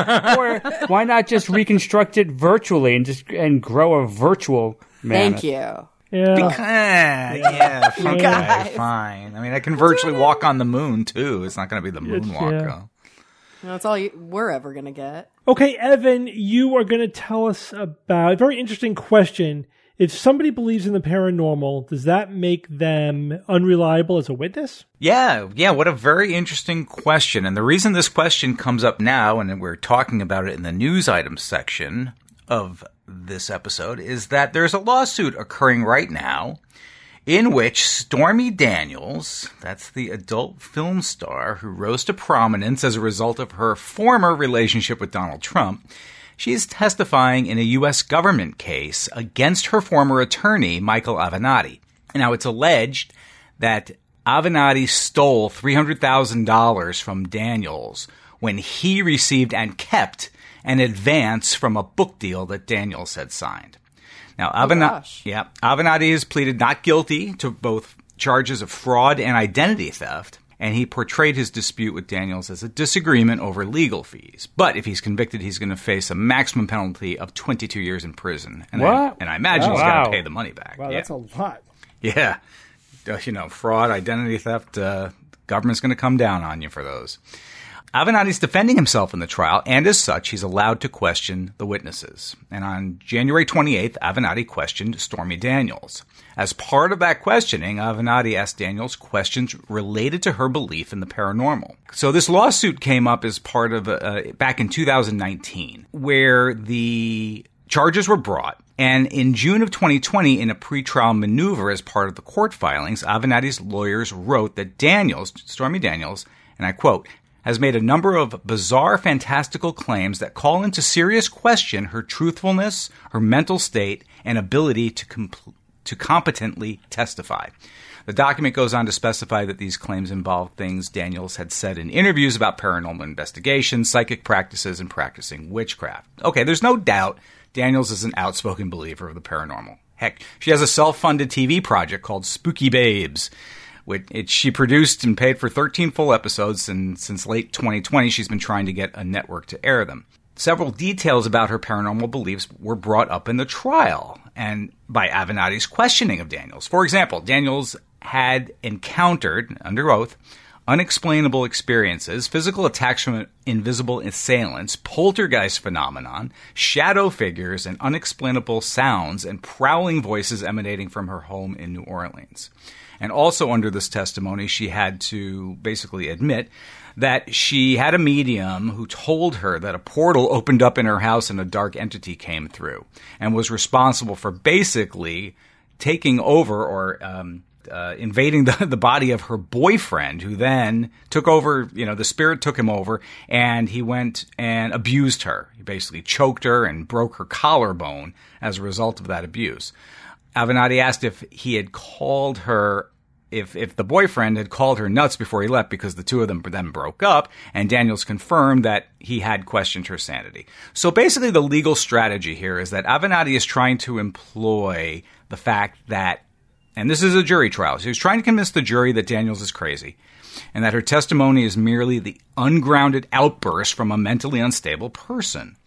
or why not just reconstruct it virtually and just and grow a virtual mammoth? Thank you. Yeah. Ah, yeah, okay, guys. fine. I mean, I can virtually walk on the moon, too. It's not going to be the It's- moonwalk, yeah. though. That's all you, we're ever gonna get. Okay, Evan, you are going to tell us about a very interesting question. If somebody believes in the paranormal, does that make them unreliable as a witness? Yeah, yeah, what a very interesting question. And the reason this question comes up now, and we're talking about it in the news items section of this episode, is that there's a lawsuit occurring right now in which Stormy Daniels, that's the adult film star who rose to prominence as a result of her former relationship with Donald Trump, she is testifying in a U S government case against her former attorney, Michael Avenatti. Now, it's alleged that Avenatti stole three hundred thousand dollars from Daniels when he received and kept an advance from a book deal that Daniels had signed. Now, Avenatti, gosh. yeah, Avenatti has pleaded not guilty to both charges of fraud and identity theft, and he portrayed his dispute with Daniels as a disagreement over legal fees. But if he's convicted, he's going to face a maximum penalty of twenty-two years in prison. And I, What? and I imagine he's Wow. got to pay the money back. Wow, yeah. that's a lot. Yeah. Uh, You know, fraud, identity theft, uh, government's going to come down on you for those. Avenatti's defending himself in the trial, and as such, he's allowed to question the witnesses. And on January twenty-eighth, Avenatti questioned Stormy Daniels. As part of that questioning, Avenatti asked Daniels questions related to her belief in the paranormal. So this lawsuit came up as part of, uh, back in two thousand nineteen, where the charges were brought. And in June of twenty twenty, in a pretrial maneuver as part of the court filings, Avenatti's lawyers wrote that Daniels, Stormy Daniels, and I quote, has made a number of bizarre, fantastical claims that call into serious question her truthfulness, her mental state, and ability to compl- to competently testify. The document goes on to specify that these claims involve things Daniels had said in interviews about paranormal investigations, psychic practices, and practicing witchcraft. Okay, there's no doubt Daniels is an outspoken believer of the paranormal. Heck, she has a self-funded T V project called Spooky Babes, which it, she produced and paid for thirteen full episodes, and since late twenty twenty, she's been trying to get a network to air them. Several details about her paranormal beliefs were brought up in the trial and by Avenatti's questioning of Daniels. For example, Daniels had encountered, under oath, unexplainable experiences, physical attacks from invisible assailants, poltergeist phenomenon, shadow figures, and unexplainable sounds and prowling voices emanating from her home in New Orleans. And also under this testimony, she had to basically admit that she had a medium who told her that a portal opened up in her house and a dark entity came through and was responsible for basically taking over or um, uh, invading the, the body of her boyfriend, who then took over, you know, the spirit took him over, and he went and abused her. He basically choked her and broke her collarbone as a result of that abuse. Avenatti asked if he had called her, if if the boyfriend had called her nuts before he left, because the two of them then broke up, and Daniels confirmed that he had questioned her sanity. So basically the legal strategy here is that Avenatti is trying to employ the fact that, and this is a jury trial, so he's trying to convince the jury that Daniels is crazy, and that her testimony is merely the ungrounded outburst from a mentally unstable person.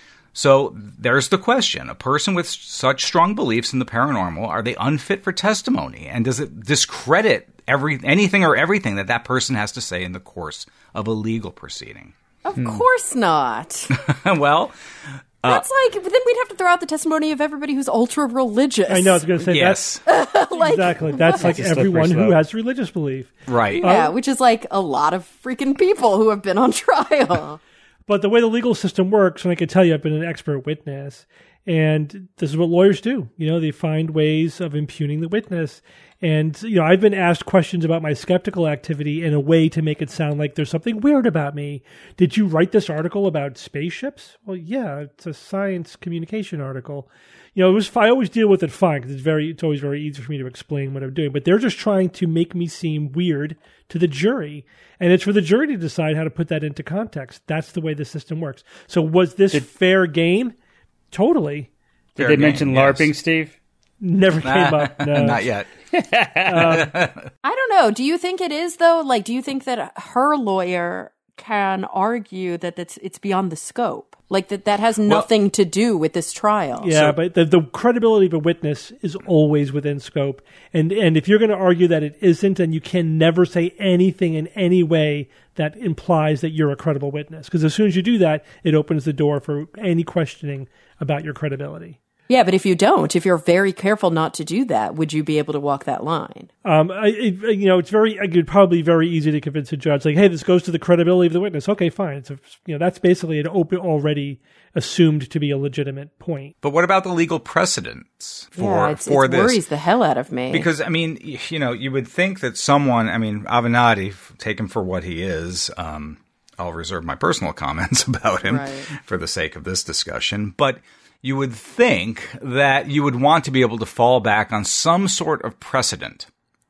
So there's the question. A person with such strong beliefs in the paranormal, are they unfit for testimony? And does it discredit every anything or everything that that person has to say in the course of a legal proceeding. Of course not. Well, That's uh, like, then we'd have to throw out the testimony of everybody who's ultra religious. I know, I was going to say yes. that's like, exactly. That's like everyone who has religious belief. Right. Yeah, uh, which is like a lot of freaking people who have been on trial. But the way the legal system works, and I can tell you, I've been an expert witness, and this is what lawyers do. You know, they find ways of impugning the witness. And, you know, I've been asked questions about my skeptical activity in a way to make it sound like there's something weird about me. Did you write this article about spaceships? Well, yeah, it's a science communication article. You know, it was, I always deal with it fine because it's very, it's always very easy for me to explain what I'm doing. But they're just trying to make me seem weird to the jury. And it's for the jury to decide how to put that into context. That's the way the system works. So was this Did, fair game? Totally. Did they game, mention yes. LARPing, Steve? Never came up. No. Not yet. um, I don't know. Do you think it is, though? Like, do you think that her lawyer can argue that it's, it's beyond the scope? Like, that that has nothing well, to do with this trial? Yeah, so, but the, the credibility of a witness is always within scope. And, and if you're going to argue that it isn't, then you can never say anything in any way that implies that you're a credible witness. Because as soon as you do that, it opens the door for any questioning about your credibility. Yeah, but if you don't, if you're very careful not to do that, would you be able to walk that line? Um, I, it, you know, it's very, it's probably very easy to convince a judge, like, hey, this goes to the credibility of the witness. Okay, fine. It's a, you know, that's basically an open, already assumed to be a legitimate point. But what about the legal precedents for, yeah, it's, for it this? It worries the hell out of me. Because, I mean, you know, you would think that someone, I mean, Avenatti, take him for what he is, um, I'll reserve my personal comments about him right. for the sake of this discussion, but you would think that you would want to be able to fall back on some sort of precedent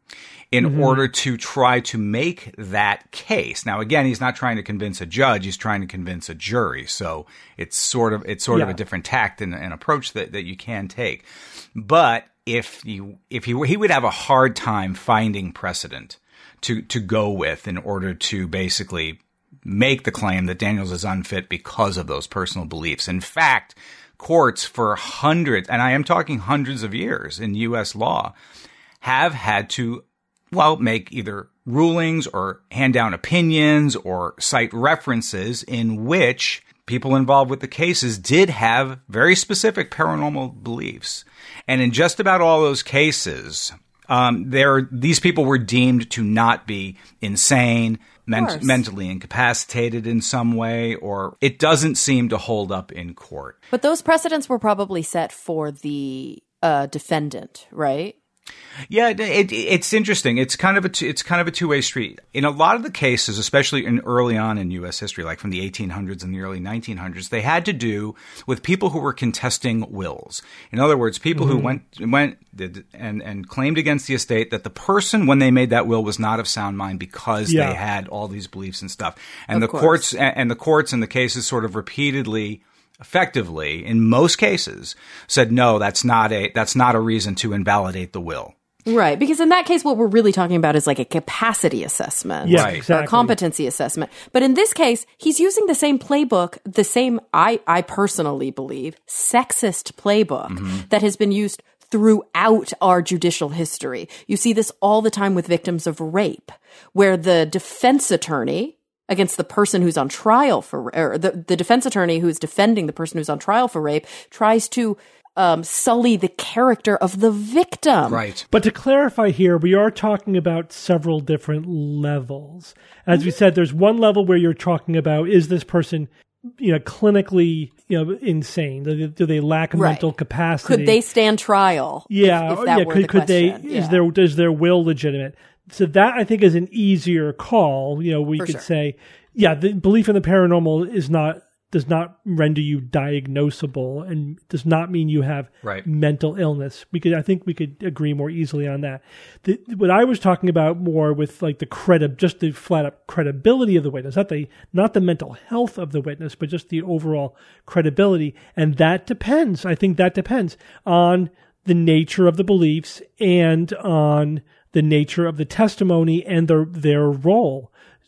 in mm-hmm. order to try to make that case. Now, again, he's not trying to convince a judge; he's trying to convince a jury. So it's sort of it's sort yeah. of a different tact and, and approach that, that you can take. But if you if he he would have a hard time finding precedent to to go with in order to basically make the claim that Daniels is unfit because of those personal beliefs. In fact, courts for hundreds, and I am talking hundreds of years in U S law, have had to, well, make either rulings or hand down opinions or cite references in which people involved with the cases did have very specific paranormal beliefs. And in just about all those cases, um, there these people were deemed to not be insane, ment- mentally incapacitated in some way, or it doesn't seem to hold up in court. But those precedents were probably set for the uh, defendant, right? Yeah, it, it, it's interesting. It's kind of a two, it's kind of a two-way street. In a lot of the cases, especially in early on in U S history, like from the eighteen hundreds and the early nineteen hundreds, they had to do with people who were contesting wills. In other words, people mm-hmm. who went went did, and and claimed against the estate that the person, when they made that will, was not of sound mind because yeah. they had all these beliefs and stuff. And of the course. courts and the courts and the cases sort of repeatedly, effectively, in most cases, said no, that's not a that's not a reason to invalidate the will. Right, because in that case, what we're really talking about is like a capacity assessment, yeah, right. exactly. or a competency assessment. But in this case, he's using the same playbook, the same, I, I personally believe, sexist playbook mm-hmm. that has been used throughout our judicial history. You see this all the time with victims of rape, where the defense attorney against the person who's on trial for, or the, the defense attorney who's defending the person who's on trial for rape tries to Um, sully the character of the victim. Right. But to clarify here, we are talking about several different levels. As mm-hmm. we said, there's one level where you're talking about, is this person, you know, clinically, you know, insane? Do they, do they lack right. mental capacity? Could they stand trial? Yeah. If, if that yeah. were Could, the could they, question. is yeah. their, is their will legitimate? So that I think is an easier call. You know, we For could sure. say, yeah, the belief in the paranormal is not, does not render you diagnosable and does not mean you have right. mental illness. We could, I think we could agree more easily on that. The, what I was talking about more with like the credi- just the flat up credibility of the witness, not the, not the mental health of the witness, but just the overall credibility. And that depends. I think that depends on the nature of the beliefs and on the nature of the testimony and their, their role.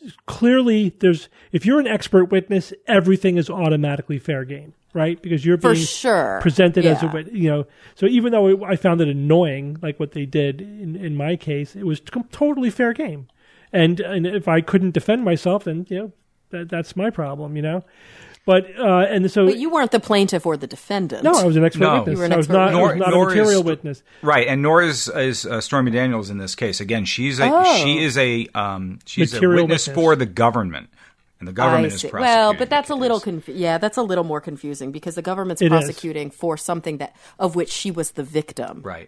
clearly there's if you're an expert witness, everything is automatically fair game, right? Because you're being For sure. presented Yeah. as a wit- you know. So even though it, I found it annoying, like what they did in, in my case, it was t- totally fair game. And and if I couldn't defend myself, then you know that that's my problem, you know. But uh, and so But you weren't the plaintiff or the defendant. no, I was an expert No. witness. You were an I was expert not, I was witness. not Nor- a material nor is- witness. Right, and nor is, is uh, Stormy Daniels in this case. Again, she's a Oh. she is a um, she's Material a witness, witness. for the government, and the government I is see. prosecuting. Well, but that's the a little case. confu- yeah, that's a little more confusing because the government's It is. prosecuting for something that of which she was the victim. right.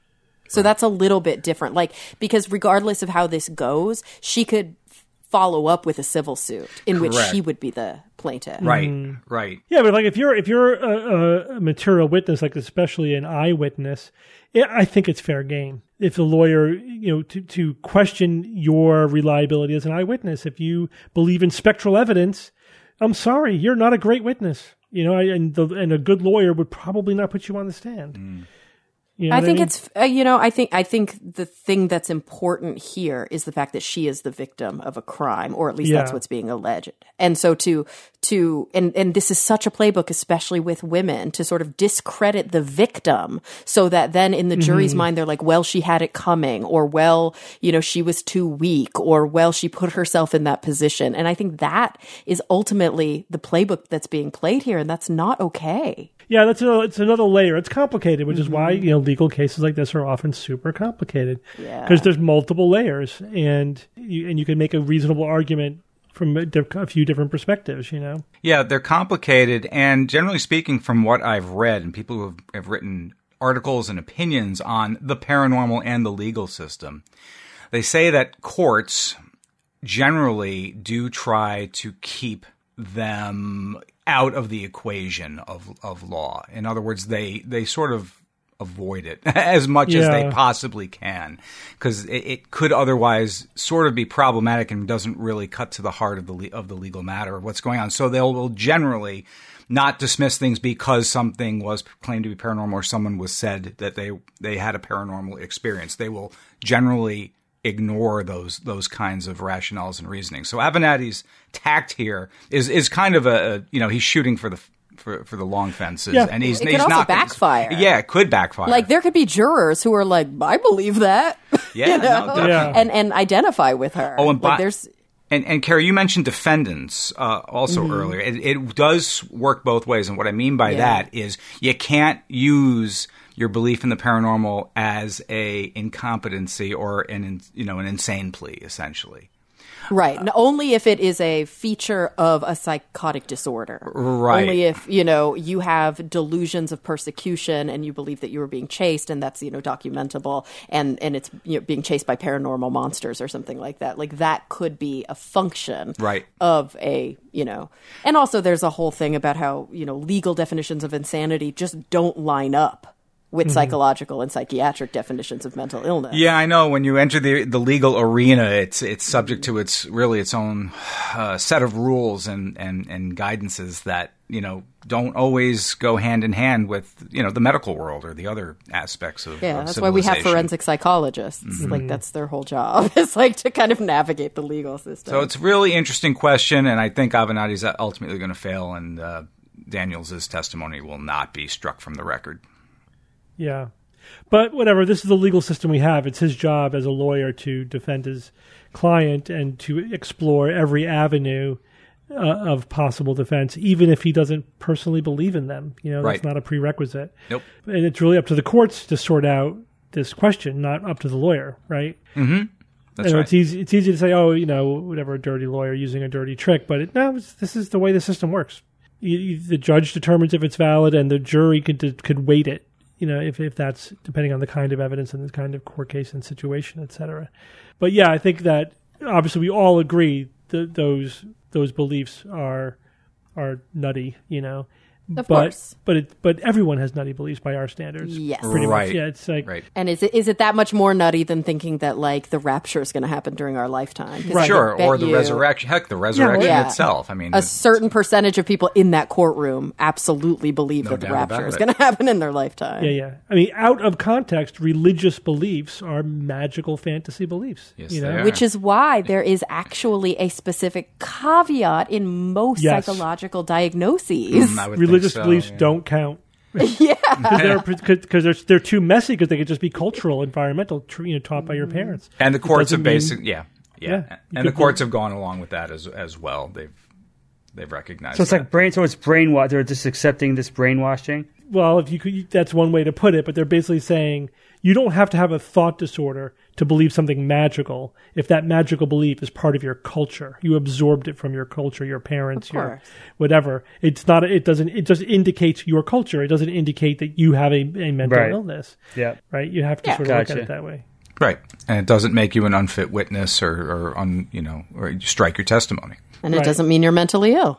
So that's a little bit different. Like, because regardless of how this goes, she could f- follow up with a civil suit in which Correct. she would be the plaintiff. Right, right. Yeah, but like if you're if you're a, a material witness, like especially an eyewitness, it, I think it's fair game. If the lawyer, you know, to to question your reliability as an eyewitness, if you believe in spectral evidence, I'm sorry, you're not a great witness. You know, and the, and a good lawyer would probably not put you on the stand. Mm. You know I what think mean? it's uh, you know I think I think the thing that's important here is the fact that she is the victim of a crime, or at least that's Yeah. what's being alleged. And so to to and and this is such a playbook, especially with women, to sort of discredit the victim, so that then in the jury's Mm-hmm. mind they're like, well, she had it coming, or well, you know, she was too weak, or well, she put herself in that position. And I think that is ultimately the playbook that's being played here, and that's not okay. Yeah, that's a, it's another layer. It's complicated, which is why you know legal cases like this are often super complicated. Yeah. Because there's multiple layers, and you, and you can make a reasonable argument from a, diff- a few different perspectives. You know. Yeah, they're complicated, and generally speaking, from what I've read, and people who have, have written articles and opinions on the paranormal and the legal system, they say that courts generally do try to keep them out of the equation of of law. In other words, they they sort of avoid it as much as they Yeah. possibly can, because it, it could otherwise sort of be problematic and doesn't really cut to the heart of the le- of the legal matter of what's going on. So they'll will generally not dismiss things because something was claimed to be paranormal or someone was said that they they had a paranormal experience. They will generally ignore those those kinds of rationales and reasoning. So Avenatti's tact here is is kind of a, a you know he's shooting for the for for the long fences, Yeah. and he's It could he's also not gonna- backfire. Yeah, it could backfire. Like there could be jurors who are like, I believe that. yeah, you no, know? definitely. Yeah. and and identify with her. Oh, and like by- there's And, and Carrie, you mentioned defendants uh, also Mm-hmm. earlier. It, it does work both ways, and what I mean by Yeah. that is you can't use your belief in the paranormal as a incompetency or an in- you know an insane plea, essentially. right. And only if it is a feature of a psychotic disorder. Right. Only if, you know, you have delusions of persecution and you believe that you were being chased, and that's, you know, documentable, and, and it's, you know, being chased by paranormal monsters or something like that. Like that could be a function Right. of a, you know, and also there's a whole thing about how, you know, legal definitions of insanity just don't line up with psychological and psychiatric definitions of mental illness. Yeah, I know. When you enter the the legal arena, it's it's subject to its really its own uh, set of rules and, and, and guidances that you know don't always go hand in hand with you know the medical world or the other aspects of Yeah, of that's why we have civilization. forensic psychologists. Like that's their whole job. It's like to kind of navigate the legal system. So it's a really interesting question, and I think Avenatti's ultimately going to fail, and uh, Daniels' testimony will not be struck from the record. Yeah. But whatever, this is the legal system we have. It's his job as a lawyer to defend his client and to explore every avenue uh, of possible defense, even if he doesn't personally believe in them. You know, Right. that's not a prerequisite. Nope. And it's really up to the courts to sort out this question, not up to the lawyer, right? That's You know, right. It's easy. It's easy to say, "Oh, you know, whatever, a dirty lawyer using a dirty trick," but it, no, it's, this is the way the system works. You, you, the judge determines if it's valid, and the jury could could weight it. You know, if if that's depending on the kind of evidence and the kind of court case and situation, et cetera. But yeah, I think that obviously we all agree that those those beliefs are are nutty. You know, Of but, course. But it, but everyone has nutty beliefs by our standards. Yes. Pretty Right. much. Yeah, it's like Right. And is it is it that much more nutty than thinking that like the rapture is going to happen during our lifetime? 'Cause I Sure, bet or the you resurrection. Heck, the resurrection Yeah. itself. I mean, A it's- certain percentage of people in that courtroom absolutely believe No that the doubt rapture about is it. going to happen in their lifetime. Yeah, yeah. I mean, out of context, religious beliefs are magical fantasy beliefs. Yes, you they know? are. Which is why there is actually a specific caveat in most Yes. psychological diagnoses. Mm, I would Religious think so, beliefs yeah. don't count. Yeah. Because they're, they're too messy because they could just be cultural, environmental, tr- you know, taught by your parents. And the courts have doesn't mean- basic, yeah, yeah, Yeah, you and the could courts be- have gone along with that as as well. They've they've recognized. So it's that. like brain. So it's brainwash. They're just accepting this brainwashing. Well, if you could, that's one way to put it. But they're basically saying you don't have to have a thought disorder to believe something magical. If that magical belief is part of your culture, you absorbed it from your culture, your parents, Of your course. whatever. It's not. It doesn't. It just indicates your culture. It doesn't indicate that you have a, a mental Right. illness. Yeah. Right. You have to Yeah. sort of look Gotcha. at it that way. Right, and it doesn't make you an unfit witness or or un, you know or you strike your testimony. And it Right. doesn't mean you're mentally ill.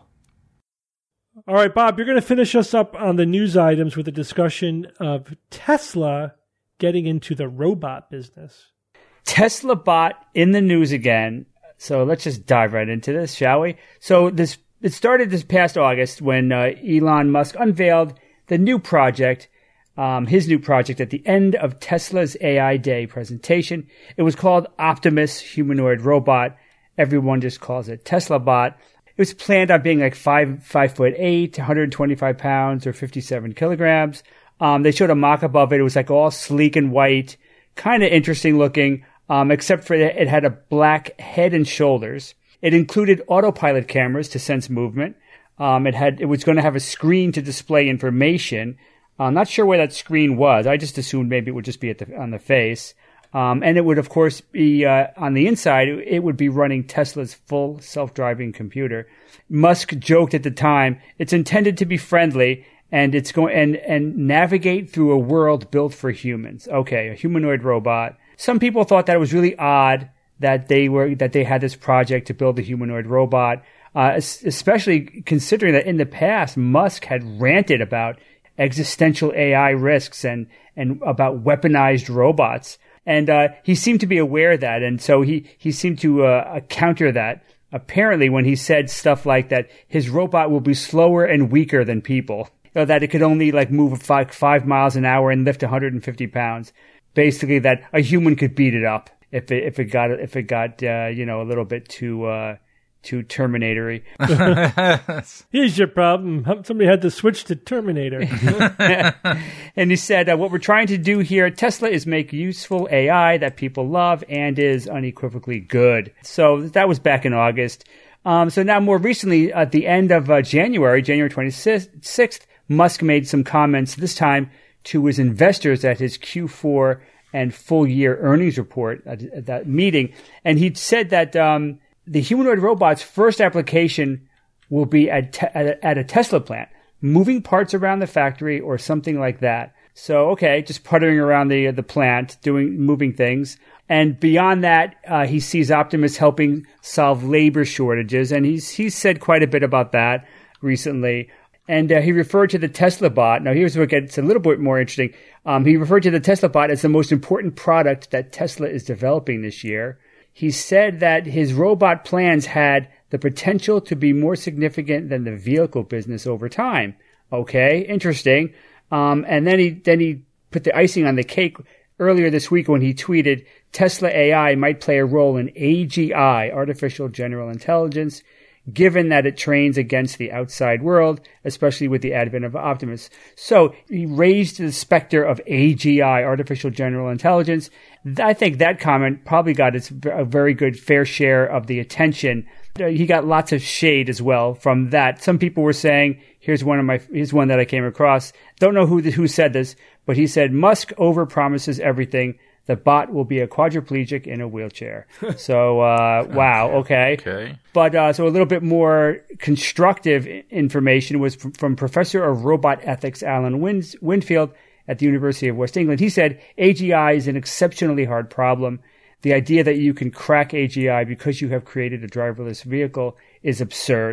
All right, Bob, you're going to finish us up on the news items with a discussion of Tesla getting into the robot business. Tesla bot in the news again. So let's just dive right into this, shall we? So this it started this past August when uh, Elon Musk unveiled the new project, um, his new project at the end of Tesla's A I Day presentation. It was called Optimus Humanoid Robot. Everyone just calls it Tesla Bot. It was planned on being like five five foot eight, one hundred twenty-five pounds, or fifty-seven kilograms. Um, they showed a mock-up of it. It was like all sleek and white, kind of interesting looking, um, except for it, it had a black head and shoulders. It included autopilot cameras to sense movement. Um, it had it was going to have a screen to display information. I'm not sure where that screen was. I just assumed maybe it would just be at the, on the face. Um, and it would, of course, be uh, on the inside. It would be running Tesla's full self-driving computer. Musk joked at the time, "It's intended to be friendly, and it's going and and navigate through a world built for humans." Okay, a humanoid robot. Some people thought that it was really odd that they were that they had this project to build a humanoid robot, uh, especially considering that in the past Musk had ranted about existential A I risks and and about weaponized robots. And uh, he seemed to be aware of that, and so he, he seemed to uh, counter that, apparently, when he said stuff like that his robot will be slower and weaker than people, or that it could only like move five, five miles an hour and lift one hundred fifty pounds. Basically, that a human could beat it up if it if it got if it got uh, you know a little bit too uh, too Terminator-y. Here's your problem. Somebody had to switch to Terminator. And he said, uh, what we're trying to do here at Tesla is make useful A I that people love and is unequivocally good. So that was back in August. Um, so now more recently, at the end of uh, January, January twenty-sixth, Musk made some comments, this time to his investors at his Q four and full year earnings report at, at that meeting. And he said that um, the humanoid robot's first application will be at, te- at, a, at a Tesla plant, moving parts around the factory or something like that. So, okay, just puttering around the the plant, doing moving things. And beyond that, uh, he sees Optimus helping solve labor shortages, and he's he's said quite a bit about that recently. And uh, he referred to the Tesla bot. Now, here's where it gets a little bit more interesting. Um, he referred to the Tesla bot as the most important product that Tesla is developing this year. He said that his robot plans had the potential to be more significant than the vehicle business over time. Okay, interesting. Um, and then he then he put the icing on the cake earlier this week when he tweeted, Tesla A I might play a role in A G I, artificial general intelligence, given that it trains against the outside world, especially with the advent of Optimus. So he raised the specter of A G I, artificial general intelligence. I think that comment probably got its a very good fair share of the attention. He got lots of shade as well from that. Some people were saying, here's one of my, here's one that I came across. Don't know who who said this, but he said, Musk overpromises everything. The bot will be a quadriplegic in a wheelchair. So, uh, wow, okay. Okay. But uh, so a little bit more constructive information was from, from Professor of Robot Ethics Alan Wins- Winfield at the University of West England. He said, A G I is an exceptionally hard problem. The idea that you can crack A G I because you have created a driverless vehicle is absurd.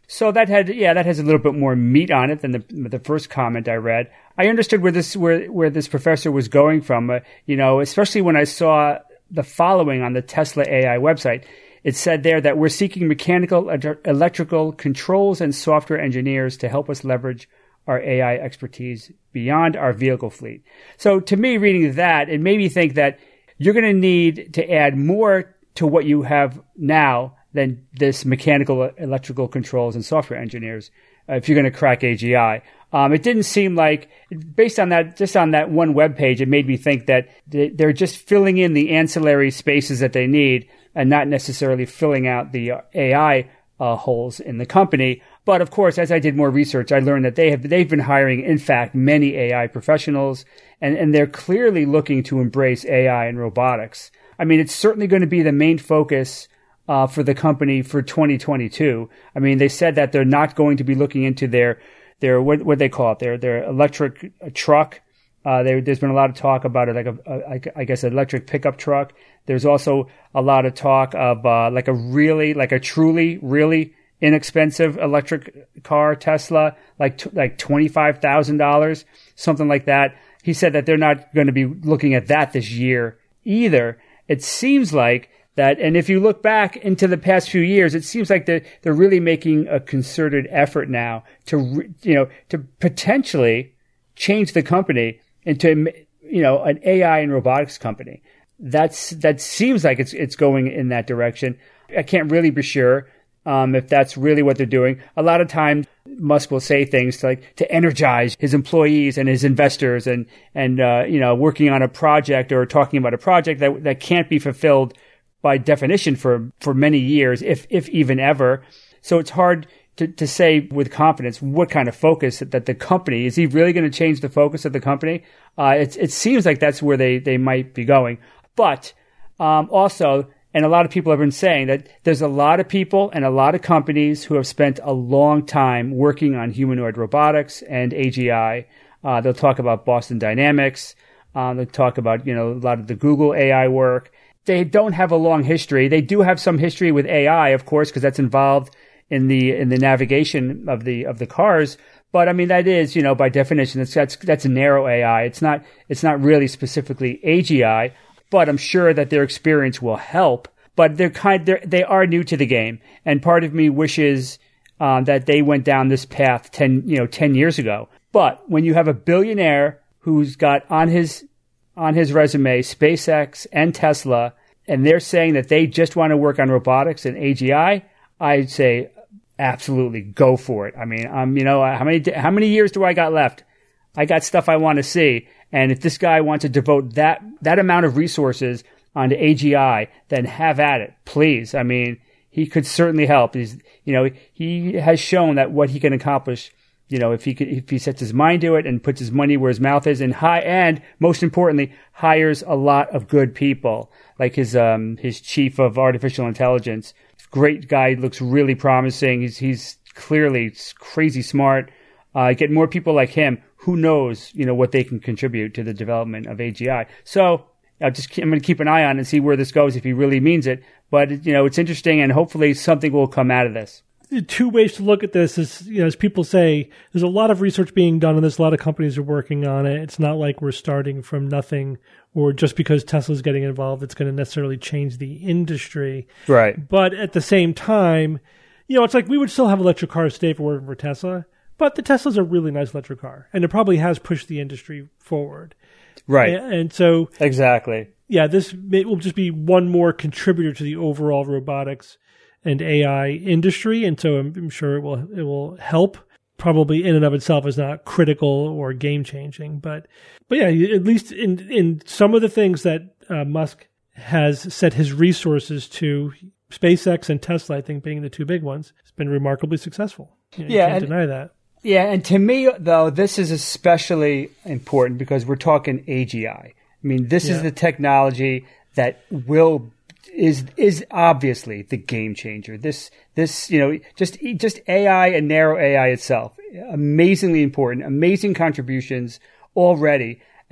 So that had, yeah, that has a little bit more meat on it than the the first comment I read. I understood where this where where this professor was going from. Uh, you know, especially when I saw the following on the Tesla A I website. It said there that we're seeking mechanical, electrical controls and software engineers to help us leverage our A I expertise beyond our vehicle fleet. So to me, reading that, it made me think that you're going to need to add more to what you have now than this mechanical, electrical controls and software engineers uh, if you're going to crack A G I. Um, it didn't seem like, based on that, just on that one web page, it made me think that they're just filling in the ancillary spaces that they need and not necessarily filling out the A I uh, holes in the company. But of course, as I did more research, I learned that they have they've been hiring, in fact, many A I professionals, and, and they're clearly looking to embrace A I and robotics. I mean, it's certainly going to be the main focus uh, for the company for twenty twenty-two. I mean, they said that they're not going to be looking into their their what what they call it their their electric truck. Uh, there, there's been a lot of talk about it, like a, a I guess, an electric pickup truck. There's also a lot of talk of uh, like a really, like a truly, really inexpensive electric car, Tesla, like t- like twenty-five thousand dollars, something like that. He said that they're not going to be looking at that this year either. It seems like that, and if you look back into the past few years, it seems like they're, they're really making a concerted effort now to, re- you know, to potentially change the company into, you know, an A I and robotics company. That's that seems like it's it's going in that direction. I can't really be sure um, if that's really what they're doing. A lot of times, Musk will say things to, like to energize his employees and his investors, and and uh, you know, working on a project or talking about a project that that can't be fulfilled by definition for for many years, if if even ever. So it's hard to, to say with confidence what kind of focus that the company is. He really going to change the focus of the company? Uh, it it seems like that's where they they might be going. But um, also, and a lot of people have been saying that there's a lot of people and a lot of companies who have spent a long time working on humanoid robotics and A G I. Uh, they'll talk about Boston Dynamics. Uh, they'll talk about, you know, a lot of the Google A I work. They don't have a long history. They do have some history with A I, of course, because that's involved in the in the navigation of the of the cars. But I mean, that is, you know, by definition, that's that's that's narrow A I. It's not it's not really specifically A G I. But I'm sure that their experience will help. But they're kind, they're, they are new to the game, and part of me wishes um, that they went down this path ten, you know, ten years ago. But when you have a billionaire who's got on his on his resume SpaceX and Tesla, and they're saying that they just want to work on robotics and A G I, I'd say absolutely go for it. I mean, um, you know, how many how many years do I got left? I got stuff I want to see. And if this guy wants to devote that, that amount of resources onto A G I, then have at it, please. I mean, he could certainly help. He's, you know, he has shown that what he can accomplish, you know, if he could, if he sets his mind to it and puts his money where his mouth is, and high, and most importantly, hires a lot of good people, like his, um, his chief of artificial intelligence. Great guy, looks really promising. He's, he's clearly crazy smart. Uh, get more people like him. Who knows, you know, what they can contribute to the development of A G I. So I'll just, I'm going to keep an eye on it and see where this goes if he really means it. But, you know, it's interesting, and hopefully something will come out of this. Two ways to look at this is, you know, as people say, there's a lot of research being done on this. A lot of companies are working on it. It's not like we're starting from nothing, or just because Tesla's getting involved, it's going to necessarily change the industry. Right. But at the same time, you know, it's like we would still have electric cars today if it weren't for Tesla. But the Tesla's a really nice electric car, and it probably has pushed the industry forward. Right. And, and so... Exactly. Yeah, this may, will just be one more contributor to the overall robotics and A I industry, and so I'm, I'm sure it will it will help. Probably in and of itself is not critical or game-changing, but but yeah, at least in, in some of the things that uh, Musk has set his resources to, SpaceX and Tesla, I think, being the two big ones, has been remarkably successful. You know, yeah, you can't and, deny that. Yeah, and to me, though, this is especially important because we're talking A G I. I mean, this yeah. is the technology that will is is obviously the game changer. This this you know just just A I and narrow A I itself, amazingly important, amazing contributions already.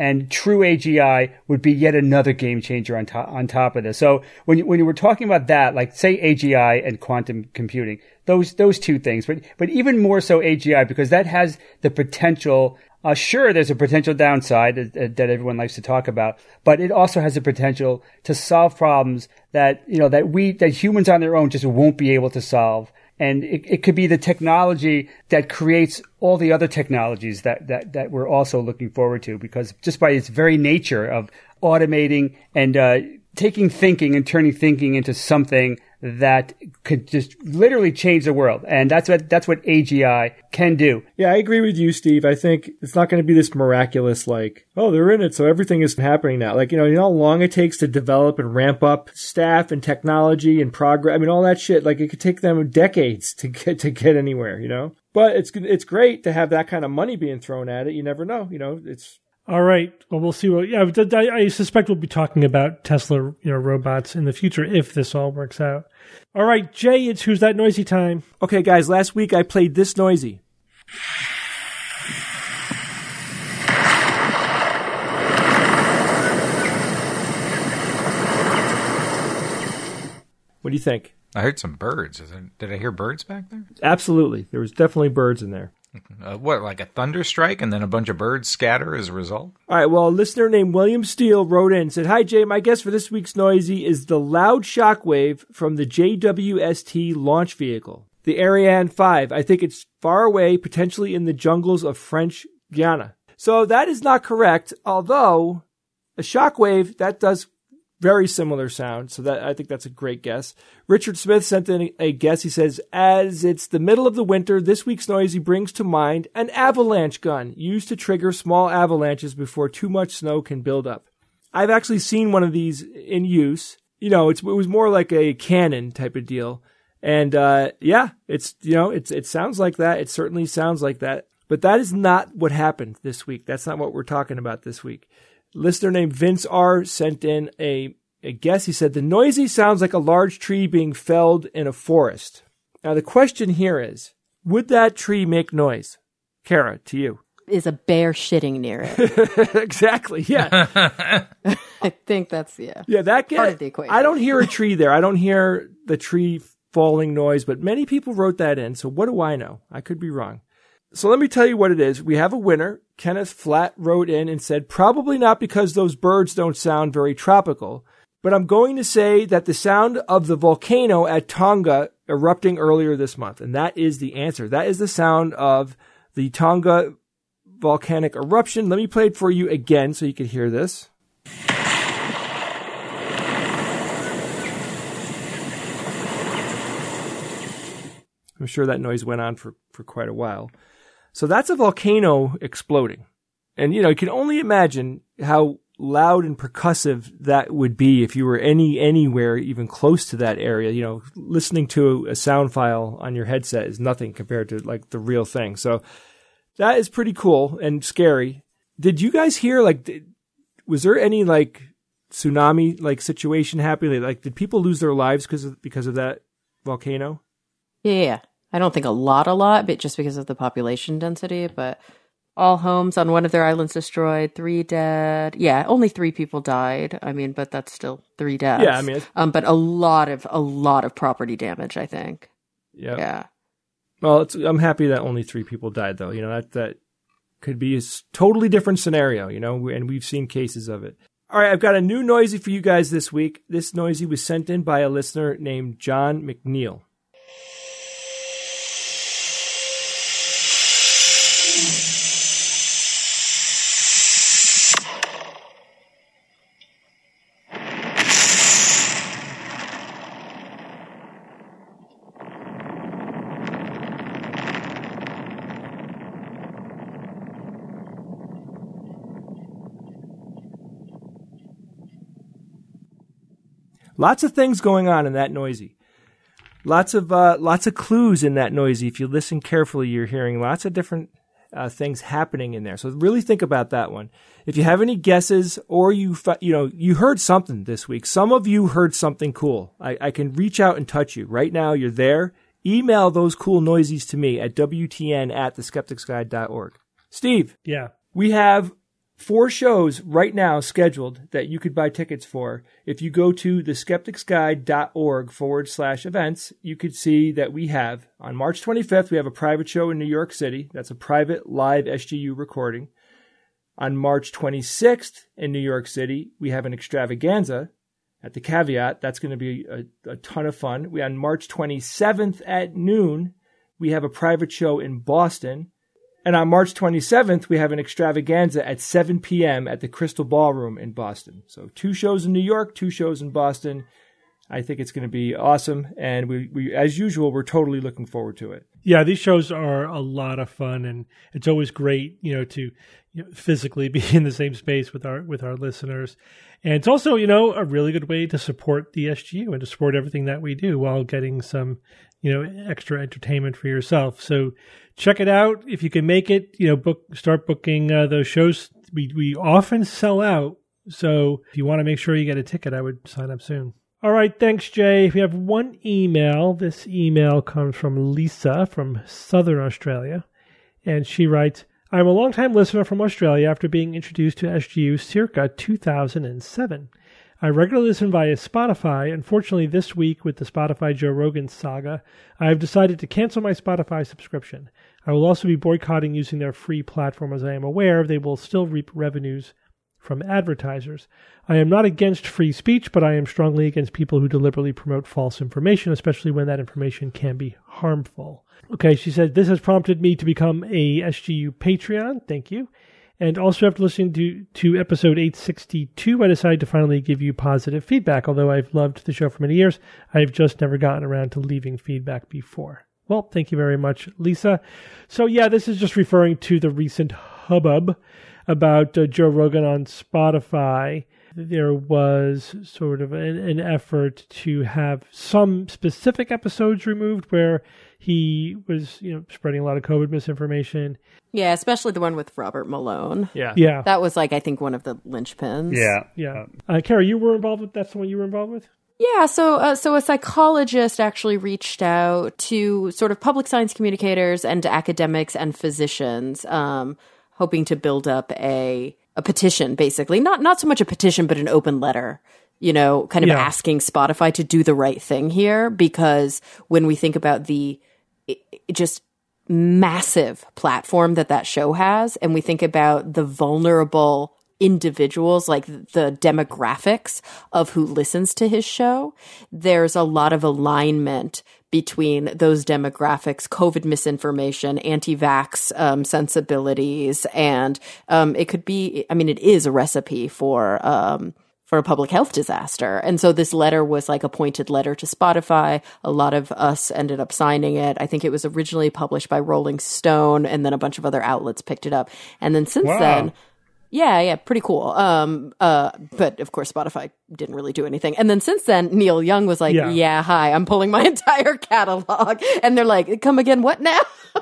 And true A G I would be yet another game changer on top on top of this. So when you, when you were talking about that, like say A G I and quantum computing, those those two things, but but even more so A G I, because that has the potential. Uh, sure, there's a potential downside that, that everyone likes to talk about, but it also has the potential to solve problems that you know that we that humans on their own just won't be able to solve. And it, it could be the technology that creates all the other technologies that, that, that we're also looking forward to, because just by its very nature of automating and uh, taking thinking and turning thinking into something that could just literally change the world. And that's what that's what A G I can do. Yeah, I agree with you, Steve. I think it's not going to be this miraculous, like, oh, they're in it, so everything is happening now. Like, you know, you know how long it takes to develop and ramp up staff and technology and progress. I mean, all that shit. Like, it could take them decades to get to get anywhere, you know? But it's it's great to have that kind of money being thrown at it. You never know, you know, it's... All right. Well, we'll see. What, yeah, I, I suspect we'll be talking about Tesla, you know, robots in the future if this all works out. All right, Jay, it's Who's That Noisy time. Okay, guys, last week I played This Noisy. What do you think? I heard some birds. Is there, did I hear birds back there? Absolutely. There was definitely birds in there. Uh, what, like a thunder strike and then a bunch of birds scatter as a result? All right, well, a listener named William Steele wrote in and said, "Hi, Jay. My guess for this week's Noisy is the loud shockwave from the J W S T launch vehicle, the Ariane five. I think it's far away, potentially in the jungles of French Guiana." So that is not correct, although a shockwave, that does very similar sound, so that I think that's a great guess. Richard Smith sent in a guess. He says, as it's the middle of the winter, this week's Noisy brings to mind an avalanche gun used to trigger small avalanches before too much snow can build up. I've actually seen one of these in use. You know, it's, it was more like a cannon type of deal. And uh, yeah, it's, you know, it's it sounds like that. It certainly sounds like that. But that is not what happened this week. That's not what we're talking about this week. Listener named Vince R. sent in a, a guess. He said, the Noisy sounds like a large tree being felled in a forest. Now, the question here is, would that tree make noise? Kara, to you. Is a bear shitting near it? Exactly, yeah. I think that's, yeah. Yeah, that part get, of the equation. I don't hear a tree there. I don't hear the tree falling noise, but many people wrote that in, so what do I know? I could be wrong. So let me tell you what it is. We have a winner. Kenneth Flatt wrote in and said, probably not because those birds don't sound very tropical, but I'm going to say that the sound of the volcano at Tonga erupting earlier this month. And that is the answer. That is the sound of the Tonga volcanic eruption. Let me play it for you again so you can hear this. I'm sure that noise went on for, for quite a while. So that's a volcano exploding. And, you know, you can only imagine how loud and percussive that would be if you were any anywhere even close to that area. You know, listening to a sound file on your headset is nothing compared to, like, the real thing. So that is pretty cool and scary. Did you guys hear, like, did, was there any, like, tsunami, like, situation happening? Like, did people lose their lives because of, because of that volcano? Yeah, yeah. I don't think a lot, a lot, but just because of the population density. But all homes on one of their islands destroyed, three dead. Yeah, only three people died. I mean, but that's still three deaths. Yeah, I mean, um, but a lot of a lot of property damage, I think. Yep. Yeah. Well, it's, I'm happy that only three people died, though. You know, that that could be a totally different scenario. You know, and we've seen cases of it. All right, I've got a new Noisy for you guys this week. This Noisy was sent in by a listener named John McNeil. Lots of things going on in that Noisy. Lots of uh, lots of clues in that Noisy. If you listen carefully, you're hearing lots of different uh, things happening in there. So really think about that one. If you have any guesses, or you you know you heard something this week, some of you heard something cool. I, I can reach out and touch you right now. You're there. Email those cool Noisies to me at W T N at the skeptics guide dot org. Steve, yeah, we have four shows right now scheduled that you could buy tickets for. If you go to theskepticsguide.org forward slash events, you could see that we have, on March twenty-fifth, we have a private show in New York City. That's a private live S G U recording. On March twenty-sixth in New York City, we have an extravaganza at the Caveat. That's going to be a, a ton of fun. We on March twenty-seventh at noon, we have a private show in Boston. And on March twenty-seventh, we have an extravaganza at seven p.m. at the Crystal Ballroom in Boston. So two shows in New York, two shows in Boston. I think it's going to be awesome. And we, we, as usual, we're totally looking forward to it. Yeah, these shows are a lot of fun, and it's always great, you know, to you know, physically be in the same space with our with our listeners. And it's also, you know, a really good way to support the S G U and to support everything that we do while getting some, you know, extra entertainment for yourself. So check it out if you can make it. You know, book start booking uh, those shows. We we often sell out, so if you want to make sure you get a ticket, I would sign up soon. All right, thanks, Jay. We have one email. This email comes from Lisa from Southern Australia, and she writes, I'm a long-time listener from Australia after being introduced to S G U circa two thousand seven. I regularly listen via Spotify. Unfortunately, this week with the Spotify Joe Rogan saga, I have decided to cancel my Spotify subscription. I will also be boycotting using their free platform, as I am aware they will still reap revenues from advertisers. I am not against free speech, but I am strongly against people who deliberately promote false information, especially when that information can be harmful. Okay, she said, this has prompted me to become a S G U Patreon. Thank you. And also after listening to, to episode eight sixty-two, I decided to finally give you positive feedback. Although I've loved the show for many years, I've just never gotten around to leaving feedback before. Well, thank you very much, Lisa. So yeah, this is just referring to the recent hubbub about uh, Joe Rogan on Spotify. There was sort of an, an effort to have some specific episodes removed where he was, you know, spreading a lot of COVID misinformation. Yeah, especially the one with Robert Malone. Yeah. Yeah. That was like, I think, one of the linchpins. Yeah. Yeah. Uh, Carrie, you were involved with, that's the one you were involved with? Yeah, so uh, so a psychologist actually reached out to sort of public science communicators and to academics and physicians, um, hoping to build up a a petition, basically. Not not so much a petition, but an open letter, you know, kind of Yeah. asking Spotify to do the right thing here. Because when we think about the it, it just massive platform that that show has, and we think about the vulnerable individuals, like the demographics of who listens to his show, there's a lot of alignment between those demographics, COVID misinformation, anti-vax um, sensibilities, and um, it could be, I mean, it is a recipe for um, for a public health disaster. And so this letter was like a pointed letter to Spotify. A lot of us ended up signing it. I think it was originally published by Rolling Stone, and then a bunch of other outlets picked it up. And then since Wow. then, Yeah, yeah, pretty cool. Um, uh, but of course, Spotify didn't really do anything. And then since then, Neil Young was like, Yeah. yeah, hi, I'm pulling my entire catalog. And they're like, come again, what now?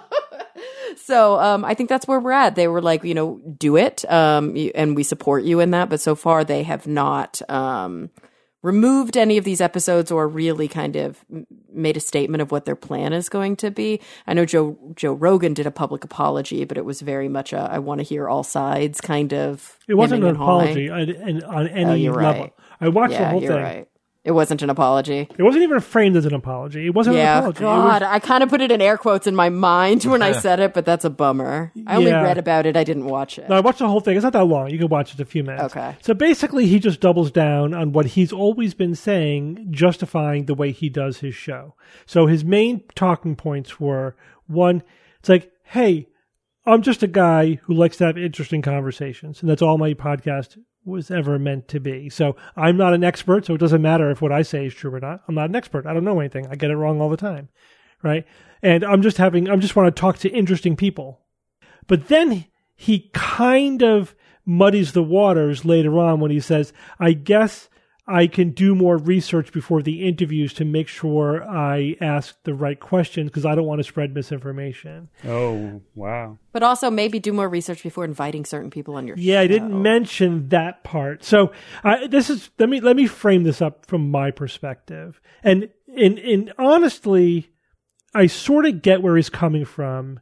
So um, I think that's where we're at. They were like, you know, do it. Um, you- and we support you in that. But so far, they have not um, removed any of these episodes or really kind of m- made a statement of what their plan is going to be. I know Joe Joe Rogan did a public apology, but it was very much a I want to hear all sides kind of. It wasn't hemming an and hawing. apology on, on- on any Oh, you're level. right. I watched the Yeah, whole you're thing. right. It wasn't an apology. It wasn't even framed as an apology. It wasn't an Yeah, apology. It God, was- I kind of put it in air quotes in my mind when I said it, but that's a bummer. I only Yeah. read about it. I didn't watch it. No, I watched the whole thing. It's not that long. You can watch it in a few minutes. Okay. So basically, he just doubles down on what he's always been saying, justifying the way he does his show. So his main talking points were, one, it's like, hey, I'm just a guy who likes to have interesting conversations, and that's all my podcast was ever meant to be. So I'm not an expert, so it doesn't matter if what I say is true or not. I'm not an expert. I don't know anything. I get it wrong all the time, right? And I'm just having, I'm just want to talk to interesting people. But then he kind of muddies the waters later on when he says, I guess I can do more research before the interviews to make sure I ask the right questions because I don't want to spread misinformation. Oh, wow. But also maybe do more research before inviting certain people on your show. Yeah, I didn't mention that part. So uh, this is let me let me frame this up from my perspective. And in in honestly, I sort of get where he's coming from.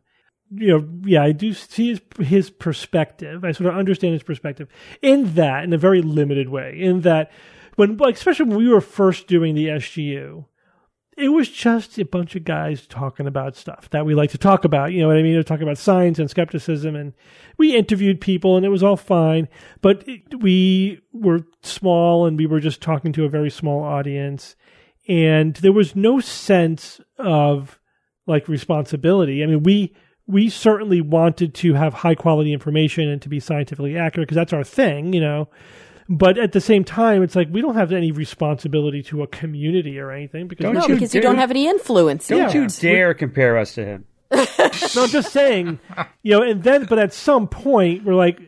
you know, yeah, I do see his, his perspective. I sort of understand his perspective in that, in a very limited way, in that when, like, especially when we were first doing the S G U, it was just a bunch of guys talking about stuff that we like to talk about. You know what I mean? They're talking about science and skepticism, and we interviewed people, and it was all fine. But it, we were small, and we were just talking to a very small audience, and there was no sense of like responsibility. I mean, we we certainly wanted to have high quality information and to be scientifically accurate because that's our thing, you know. But at the same time, it's like we don't have any responsibility to a community or anything because Don't No, you because you dare- don't have any influence. Don't yet. you dare compare us to him. no, I'm just saying, you know. And then, but at some point, we're like,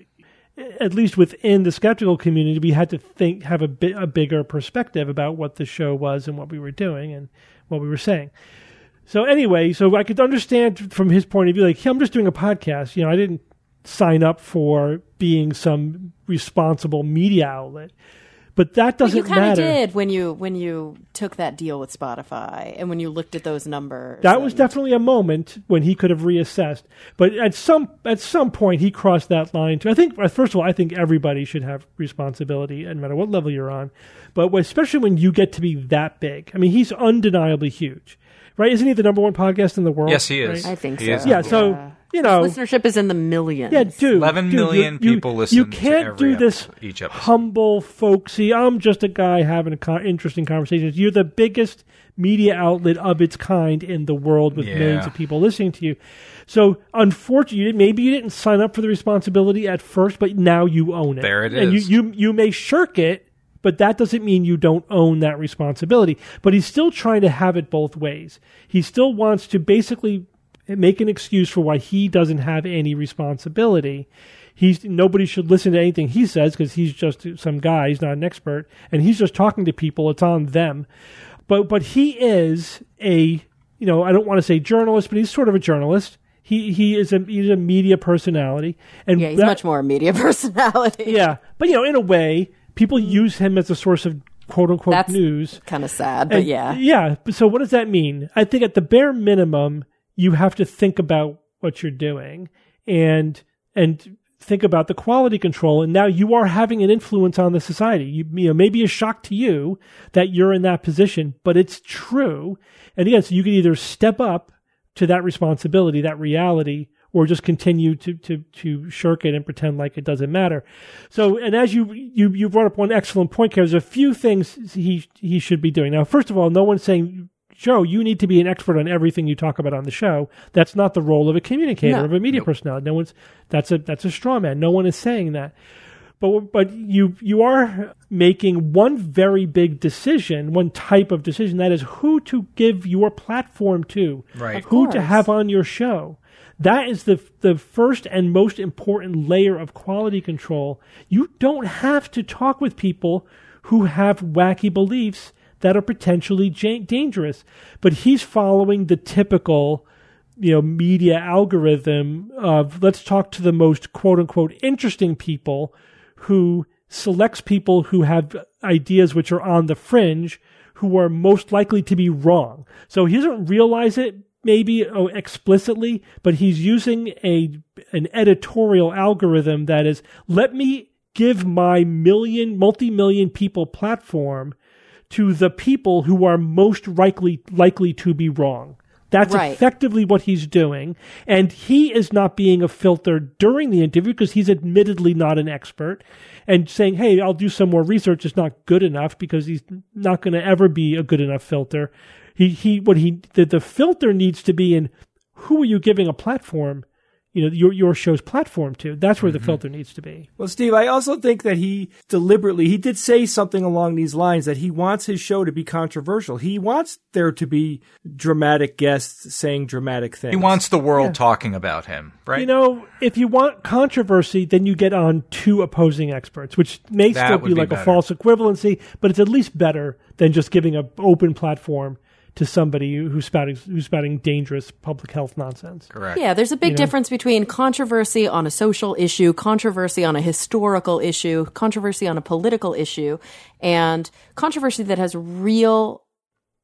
at least within the skeptical community, we had to think, have a bit a bigger perspective about what the show was and what we were doing and what we were saying. So anyway, so I could understand from his point of view, like, hey, I'm just doing a podcast. You know, I didn't sign up for being some responsible media outlet. But that doesn't But you kind of matter. did when you when you took that deal with Spotify and when you looked at those numbers. That and- was definitely a moment when he could have reassessed. But at some at some point, he crossed that line. Too. I think, first of all, I think everybody should have responsibility, no matter what level you're on. But especially when you get to be that big. I mean, he's undeniably huge, right? Isn't he the number one podcast in the world? Yes, he is. right? I think He so. is. Yeah. So Yeah. you know, Listenership is in the millions. yeah, dude, eleven dude, million you- you- people listen You to can't every do this episode- each episode. humble, folksy. I'm just a guy having a con- interesting conversation. You're the biggest media outlet of its kind in the world with Yeah. millions of people listening to you. So, unfortunately, maybe you didn't sign up for the responsibility at first, but now you own it. There it and is. you, you you may shirk it, but that doesn't mean you don't own that responsibility. But he's still trying to have it both ways. He still wants to basically make an excuse for why he doesn't have any responsibility. He's nobody should listen to anything he says because he's just some guy. He's not an expert, and he's just talking to people. It's on them. But but he is a you know I don't want to say journalist, but he's sort of a journalist. He he is a he's a media personality, and Yeah, he's that- much more a media personality. yeah. But you know, in a way, people use him as a source of quote unquote That's news. kind of sad, but And- yeah. Yeah. So what does that mean? I think at the bare minimum, you have to think about what you're doing and and think about the quality control. And now you are having an influence on the society. You, you know, maybe a shock to you that you're in that position, but it's true. And again, so you can either step up to that responsibility, that reality, or just continue to, to, to shirk it and pretend like it doesn't matter. So, and as you, you, you brought up one excellent point, Kev, there's a few things he, he should be doing. Now, first of all, no one's saying, Joe, you need to be an expert on everything you talk about on the show. That's not the role of a communicator, No. of a media personality. No one's, that's a, that's a straw man. No one is saying that. But, but you, you are making one very big decision, one type of decision, that is who to give your platform to. Right. Of Who to course. have on your show. That is the the first and most important layer of quality control. You don't have to talk with people who have wacky beliefs that are potentially ja- dangerous. But he's following the typical, you know, media algorithm of let's talk to the most quote unquote interesting people, who selects people who have ideas which are on the fringe, who are most likely to be wrong. So he doesn't realize it maybe oh, explicitly, but he's using a an editorial algorithm that is, let me give my million, multi-million people platform to the people who are most likely likely to be wrong. That's Right. effectively what he's doing. And he is not being a filter during the interview because he's admittedly not an expert. And saying, hey, I'll do some more research is not good enough because he's not going to ever be a good enough filter. He, he, what he, the, the filter needs to be in who are you giving a platform, you know, your, your show's platform to. That's where the filter needs to be. Well, Steve, I also think that he deliberately, he did say something along these lines that he wants his show to be controversial. He wants there to be dramatic guests saying dramatic things. He wants the world talking about him, right? You know, if you want controversy, then you get on two opposing experts, which may That still would be be like better. a false equivalency, but it's at least better than just giving an open platform to somebody who's spouting, who's spouting dangerous public health nonsense. Correct. Yeah, there's a big You know? difference between controversy on a social issue, controversy on a historical issue, controversy on a political issue, and controversy that has real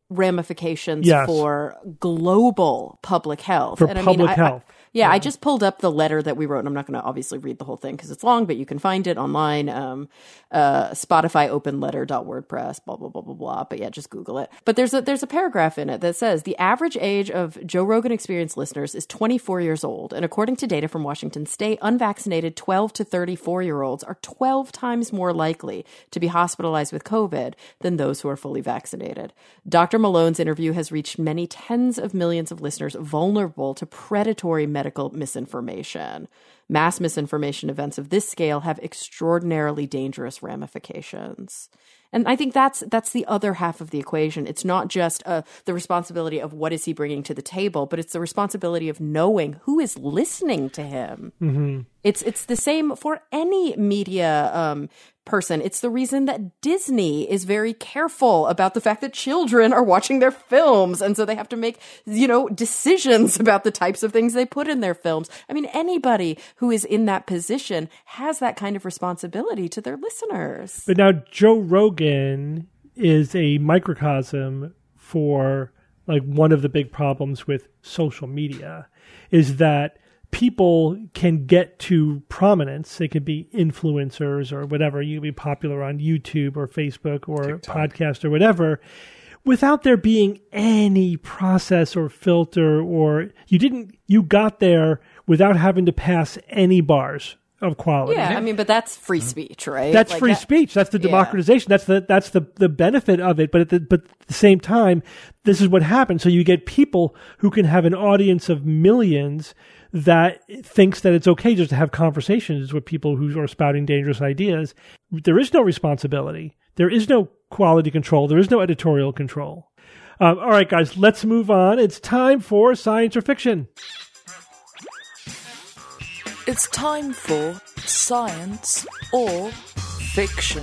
ramifications Yes. for global public health. For and public I mean, health. I, I, yeah, I just pulled up the letter that we wrote, and I'm not going to obviously read the whole thing because it's long, but you can find it online. Um, uh, Spotify open letter dot wordpress, blah, blah, blah, blah, blah. But yeah, just Google it. But there's a, there's a paragraph in it that says the average age of Joe Rogan Experience listeners is twenty-four years old. And according to data from Washington State, unvaccinated twelve to thirty-four year olds are twelve times more likely to be hospitalized with COVID than those who are fully vaccinated. Doctor Malone's interview has reached many tens of millions of listeners vulnerable to predatory medical misinformation. Mass misinformation events of this scale have extraordinarily dangerous ramifications. And I think that's that's the other half of the equation. It's not just uh, the responsibility of what is he bringing to the table, but it's the responsibility of knowing who is listening to him. Mm-hmm. It's it's the same for any media um, person. It's the reason that Disney is very careful about the fact that children are watching their films, and so they have to make, you know, decisions about the types of things they put in their films. I mean, anybody who is in that position has that kind of responsibility to their listeners. But now Joe Rogan is a microcosm for like one of the big problems with social media is that people can get to prominence. They could be influencers or whatever. You can be popular on YouTube or Facebook or TikTok. podcast or whatever without there being any process or filter, or you didn't, you got there without having to pass any bars of quality. Yeah, I mean, but that's free speech, right? That's Like free that- speech. That's the yeah. democratization. That's the that's the, the benefit of it. But at the but at the same time, this is what happens. So you get people who can have an audience of millions that thinks that it's okay just to have conversations with people who are spouting dangerous ideas. There is no responsibility. There is no quality control. There is no editorial control. Um, all right, guys, let's move on. It's time for Science or Fiction. It's time for Science or Fiction.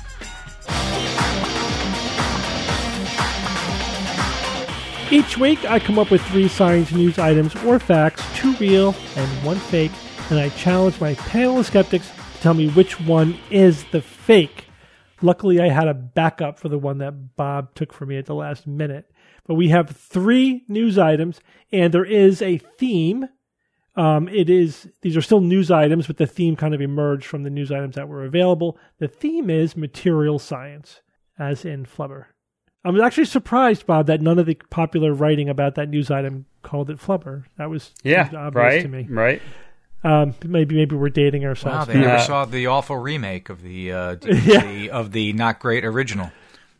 Each week, I come up with three science news items or facts, two real and one fake, and I challenge my panel of skeptics to tell me which one is the fake. Luckily, I had a backup for the one that Bob took from me at the last minute. But we have three news items, and there is a theme. Um, it is these are still news items, but the theme kind of emerged from the news items that were available. The theme is material science, as in flubber. I was actually surprised, Bob, that none of the popular writing about that news item called it flubber. That was Yeah, seemed obvious right, to me. right. Um, maybe maybe we're dating Wow, ourselves. they never Yeah. saw the awful remake of the, uh, Yeah. the of the not great original.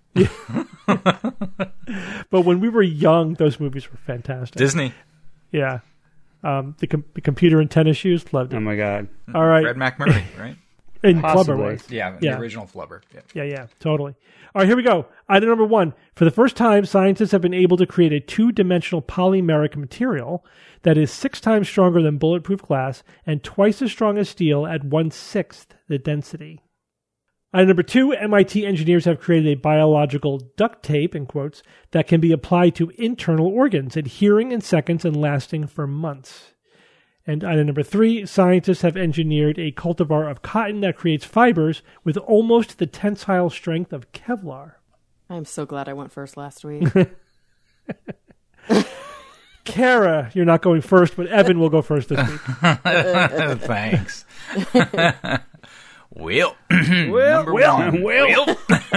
But when we were young, those movies were fantastic. Disney. Yeah. Um, the, com- the computer and tennis shoes, loved it. Oh my God. All right. Fred McMurray, right? And Possibly. Flubber was. Yeah, Yeah. the original Flubber. Yeah. Yeah, yeah, totally. All right, here we go. Item number one. For the first time, scientists have been able to create a two-dimensional polymeric material that is six times stronger than bulletproof glass and twice as strong as steel at one-sixth the density. Item number two, M I T engineers have created a biological duct tape, in quotes, that can be applied to internal organs, adhering in seconds and lasting for months. And item number three, scientists have engineered a cultivar of cotton that creates fibers with almost the tensile strength of Kevlar. I'm so glad I went first last week. Kara, you're not going first, but Evan will go first this week. Thanks. Will. Will, Number Will, one. Will.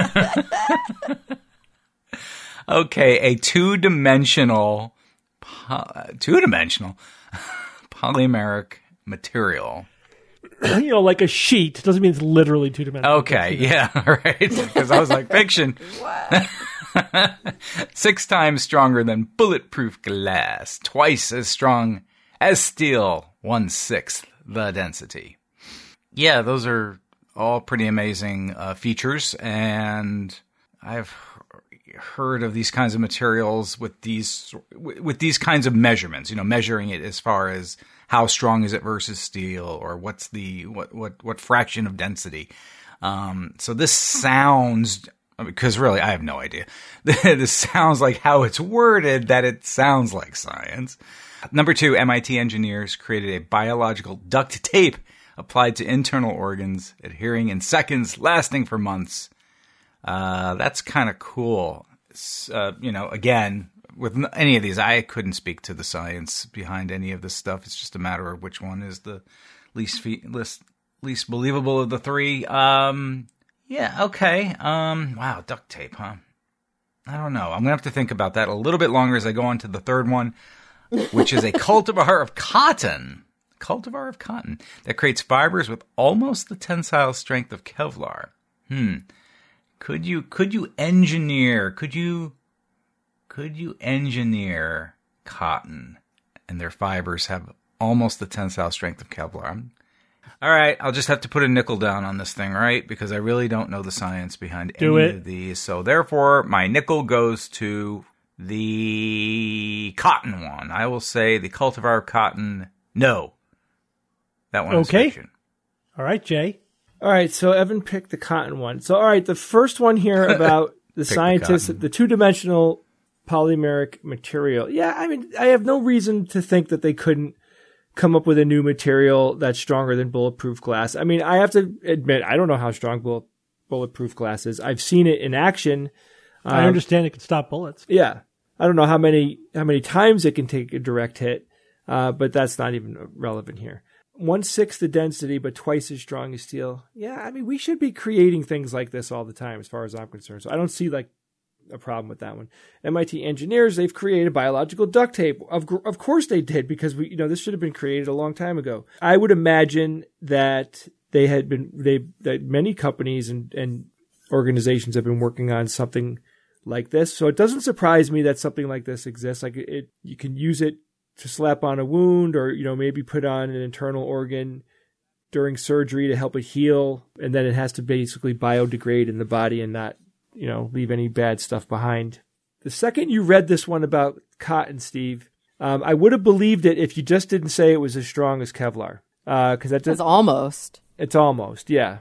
Okay, a two-dimensional, po- two-dimensional polymeric material. You know, like a sheet. Doesn't mean it's literally two-dimensional. Okay, yeah, right. Because I was like, fiction. Six times stronger than bulletproof glass, twice as strong as steel, one-sixth the density. Yeah, those are all pretty amazing uh, features, and I've heard of these kinds of materials with these with these kinds of measurements. You know, measuring it as far as how strong is it versus steel, or what's the what what what fraction of density. Um, so this sounds, because really I have no idea. This sounds like how it's worded that it sounds like science. Number two, M I T engineers created a biological duct tape applied to internal organs, adhering in seconds, lasting for months. Uh, that's kind of cool. uh, you know, again, with any of these, I couldn't speak to the science behind any of this stuff. It's just a matter of which one is the least fe- least, least believable of the three. Um, yeah, okay. Um, wow, duct tape, huh? I don't know. I'm going to have to think about that a little bit longer as I go on to the third one, which is a cultivar of cotton. Cultivar of cotton that creates fibers with almost the tensile strength of Kevlar. Hmm. Could you could you engineer could you could you engineer cotton and their fibers have almost the tensile strength of Kevlar? All right, I'll just have to put a nickel down on this thing, right? Because I really don't know the science behind Do any it. of these. So therefore, my nickel goes to the cotton one. I will say the cultivar of cotton. No. That one Okay. is fiction. All right, Jay. All right, so Evan picked the cotton one. So, all right, the first one here about the the scientists, the, cotton. two-dimensional polymeric material. Yeah, I mean, I have no reason to think that they couldn't come up with a new material that's stronger than bulletproof glass. I mean, I have to admit, I don't know how strong bullet, bulletproof glass is. I've seen it in action. I Um, understand it can stop bullets. Yeah, I don't know how many how many times it can take a direct hit, uh, but that's not even relevant here. One sixth the density, but twice as strong as steel. Yeah, I mean, we should be creating things like this all the time, as far as I'm concerned. So I don't see like a problem with that one. M I T engineers, they've created biological duct tape. Of gr- of course they did, because we, you know, this should have been created a long time ago. I would imagine that they had been they that many companies and and organizations have been working on something like this. So it doesn't surprise me that something like this exists. Like it, it you can use it to slap on a wound, or, you know, maybe put on an internal organ during surgery to help it heal. And then it has to basically biodegrade in the body and not, you know, leave any bad stuff behind. The second you read this one about cotton, Steve, um, I would have believed it if you just didn't say it was as strong as Kevlar. Uh, cause that does, It's almost. it's almost, yeah.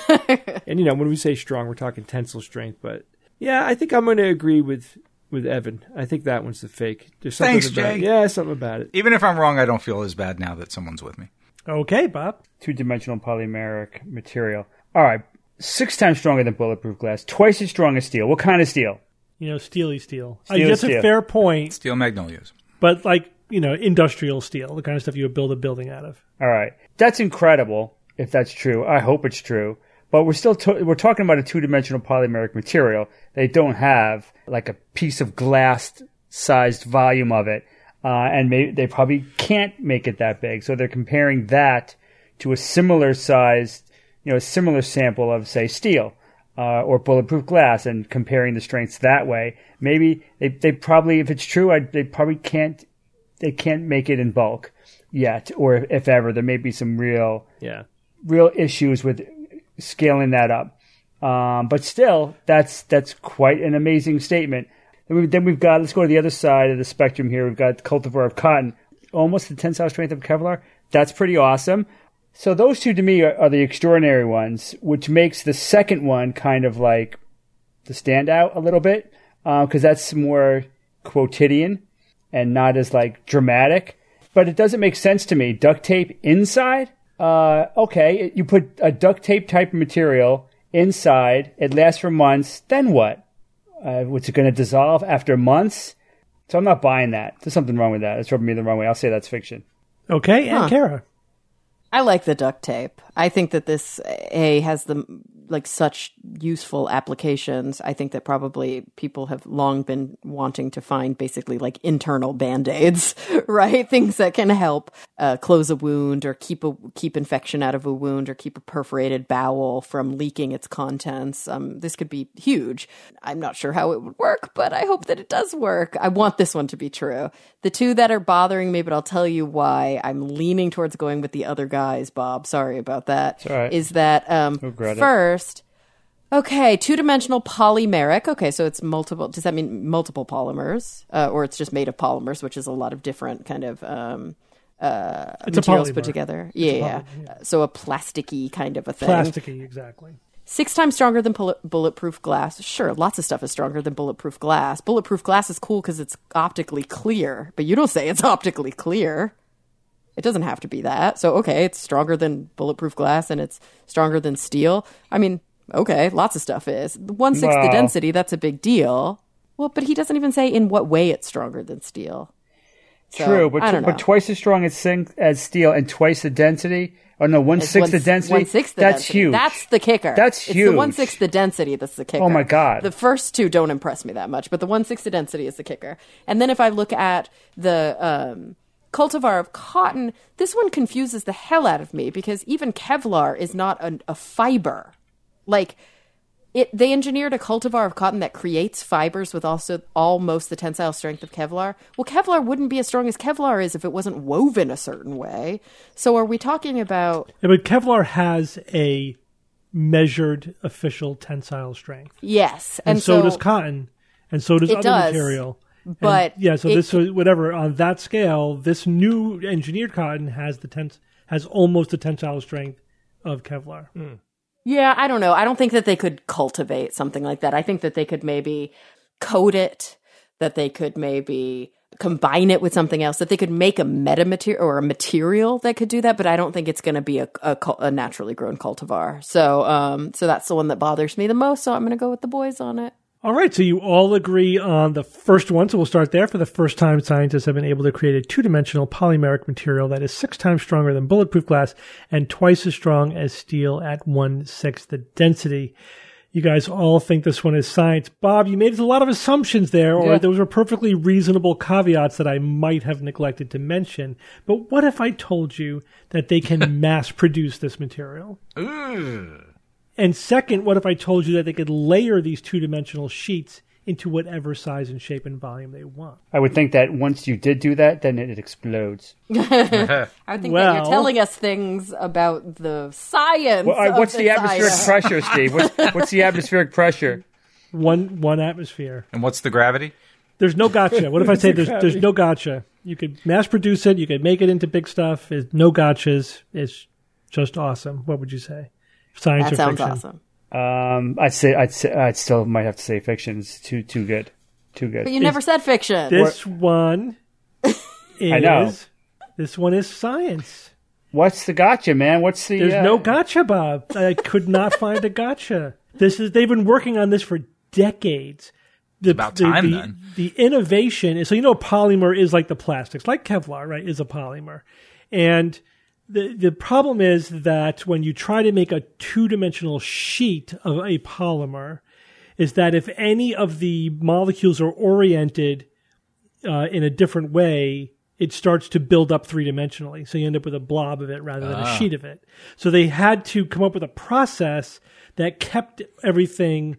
And, you know, when we say strong, we're talking tensile strength, but yeah, I think I'm going to agree with, with Evan. I think that one's the fake. There's something Thanks, about Jay. Yeah, something about it. Even if I'm wrong, I don't feel as bad now that someone's with me. Okay, Bob. Two-dimensional polymeric material. All right. Six times stronger than bulletproof glass. Twice as strong as steel. What kind of steel? You know, steely steel. Steely I guess steel. a fair point, Steel magnolias. but like, you know, industrial steel, the kind of stuff you would build a building out of. All right. That's incredible, if that's true. I hope it's true. But we're still to- we're talking about a two-dimensional polymeric material. They don't have like a piece of glass-sized volume of it, uh, and may- they probably can't make it that big. So they're comparing that to a similar sized, you know, a similar sample of, say, steel uh, or bulletproof glass, and comparing the strengths that way. Maybe they they probably, if it's true, I, they probably can't they can't make it in bulk yet, or if ever, there may be some real Yeah. real issues with scaling that up. Um, but still, that's that's quite an amazing statement. Then we've, then we've got, let's go to the other side of the spectrum here. We've got cultivar of cotton, almost the tensile strength of Kevlar. That's pretty awesome. So those two to me are, are the extraordinary ones, which makes the second one kind of like the standout a little bit, because uh, that's more quotidian and not as like dramatic. But it doesn't make sense to me. Duct tape inside? Uh, okay, you put a duct tape type of material inside, it lasts for months, then what? Uh, what's it going to dissolve after months? So I'm not buying that. There's something wrong with that. It's rubbing me the wrong way. I'll say that's fiction. Okay, and Huh. Kara. I like the duct tape. I think that this A has the like such useful applications. I think that probably people have long been wanting to find basically like internal band-aids, right? Things that can help uh, close a wound or keep a keep infection out of a wound or keep a perforated bowel from leaking its contents. Um, this could be huge. I'm not sure how it would work, but I hope that it does work. I want this one to be true. The two that are bothering me, but I'll tell you why I'm leaning towards going with the other guys, Bob. Sorry about that. all right. Is that um, Regret it. first, okay, two-dimensional polymeric. Okay, so it's multiple. Does that mean multiple polymers? Uh, or it's just made of polymers, which is a lot of different kind of um, uh, It's a materials polymer. put together. Yeah, yeah. poly- Uh, So a plasticky kind of a thing. Plasticky, exactly. Six times stronger than bullet- bulletproof glass. Sure, lots of stuff is stronger than bulletproof glass. Bulletproof glass is cool because it's optically clear, but you don't say it's optically clear. It doesn't have to be that. So, okay, it's stronger than bulletproof glass and it's stronger than steel. I mean, okay, lots of stuff is. One-sixth the Wow. density, that's a big deal. Well, but he doesn't even say in what way it's stronger than steel. So, True, but I don't know. but twice as strong as zinc as steel and twice the density. Or no, one It's sixth one- the density. one-sixth the That's density. huge. That's the kicker. That's It's huge. the one sixth the density that's the kicker. Oh my God. The first two don't impress me that much, but the one sixth the density is the kicker. And then if I look at the um, cultivar of cotton, this one confuses the hell out of me because even Kevlar is not a, a fiber. Like it, they engineered a cultivar of cotton that creates fibers with also almost the tensile strength of Kevlar. Well, Kevlar wouldn't be as strong as Kevlar is if it wasn't woven a certain way. So are we talking about... Yeah, but Kevlar has a measured official tensile strength. Yes. And, And, so, does cotton. And so does It other does, material. but And, yeah, so it- this was whatever on that scale, this new engineered cotton has the tens has almost the tensile strength of Kevlar. Yeah, I don't know. I don't think that they could cultivate something like that. I think that they could maybe coat it, that they could maybe combine it with something else, that they could make a metamaterial or a material that could do that. But I don't think it's going to be a, a, cul- a naturally grown cultivar. So, um, so that's the one that bothers me the most. So I'm going to go with the boys on it. All right, so you all agree on the first one, so we'll start there. For the first time, scientists have been able to create a two-dimensional polymeric material that is six times stronger than bulletproof glass and twice as strong as steel at one-sixth the density. You guys all think this one is science. Bob, you made a lot of assumptions there, or Yeah. those were perfectly reasonable caveats that I might have neglected to mention. But what if I told you that they can mass-produce this material? Ooh. And second, what if I told you that they could layer these two-dimensional sheets into whatever size and shape and volume they want? I would think that once you did do that, then it, it explodes. I think that Well- you're telling us things about the science. Well, uh, of what's the this atmospheric item. pressure, Steve? What's, what's the atmospheric pressure? One one atmosphere. And what's the gravity? There's no gotcha. What if I say there's there's no gotcha? You could mass produce it. You could make it into big stuff. There's no gotchas. It's just awesome. What would you say? Science That or sounds fiction? awesome. Um, I'd say I'd say I'd still might have to say fiction. It's too too good, too good. But you never said fiction. This one is. I know. This one is science. What's the gotcha, man? What's the? There's uh, no gotcha, Bob. I could not find a gotcha. This is they've been working on this for decades. The, about the, time, the, then. The innovation is so you know polymer is like the plastics, like Kevlar, right? Is a polymer, and the the problem is that when you try to make a two dimensional sheet of a polymer, is that if any of the molecules are oriented uh, in a different way, it starts to build up three dimensionally. So you end up with a blob of it rather than a sheet of it. So they had to come up with a process that kept everything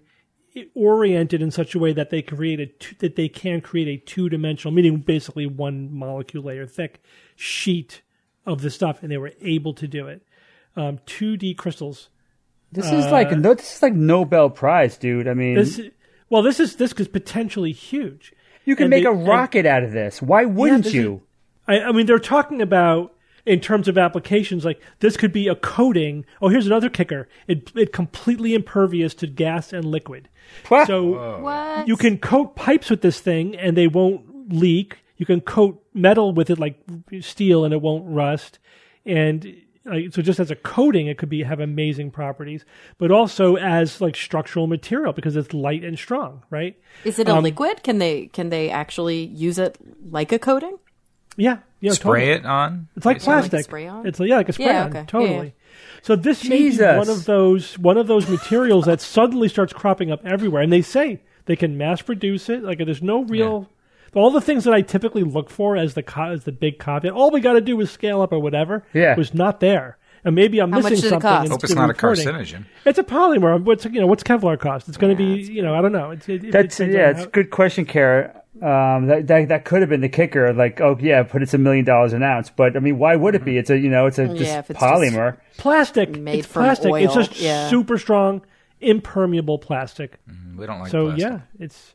oriented in such a way that they create a two, that they can create a two dimensional, meaning basically one molecule layer thick sheet of the stuff, and they were able to do it. Um, two D crystals. This is like no, this is like Nobel Prize, dude. I mean, This, well, this is this is potentially huge. you can and make they- a and- rocket out of this. Why wouldn't this you? I, I mean, they're talking about in terms of applications, like this could be a coating. Oh, here's another kicker: it it completely impervious to gas and liquid. What? So What? you can coat pipes with this thing, and they won't leak. You can coat metal with it, like steel, and it won't rust. And like, so, just as a coating, it could be have amazing properties, but also as like structural material because it's light and strong, right? Is it a Um, liquid? Can they can they actually use it like a coating? Yeah, yeah, Spray totally. it on? It's like basically? plastic. Like a spray-on? It's like, yeah, like a spray Yeah, on. okay. Totally. Yeah, yeah. So this may be Jesus. one of those one of those materials that suddenly starts cropping up everywhere, and they say they can mass produce it. Like there's no real all the things that I typically look for as the co- as the big caveat. All we got to do is scale up or whatever. Yeah. was not there. And maybe I'm How much missing did it something. cost? in Hope it's the not a reporting. carcinogen. It's a polymer. What's you know what's Kevlar cost? It's going to be you know I don't know. It's, it, it That's depends yeah, on it's how- a good question, Kara. Um, that, that that could have been the kicker. Like, oh yeah, but it's a million dollars an ounce. But I mean, why would it be? It's a you know, it's a just Yeah, if it's polymer. plastic. Made it's from plastic. It's oil, just yeah. super strong, impermeable plastic. We don't like So plastic. yeah, it's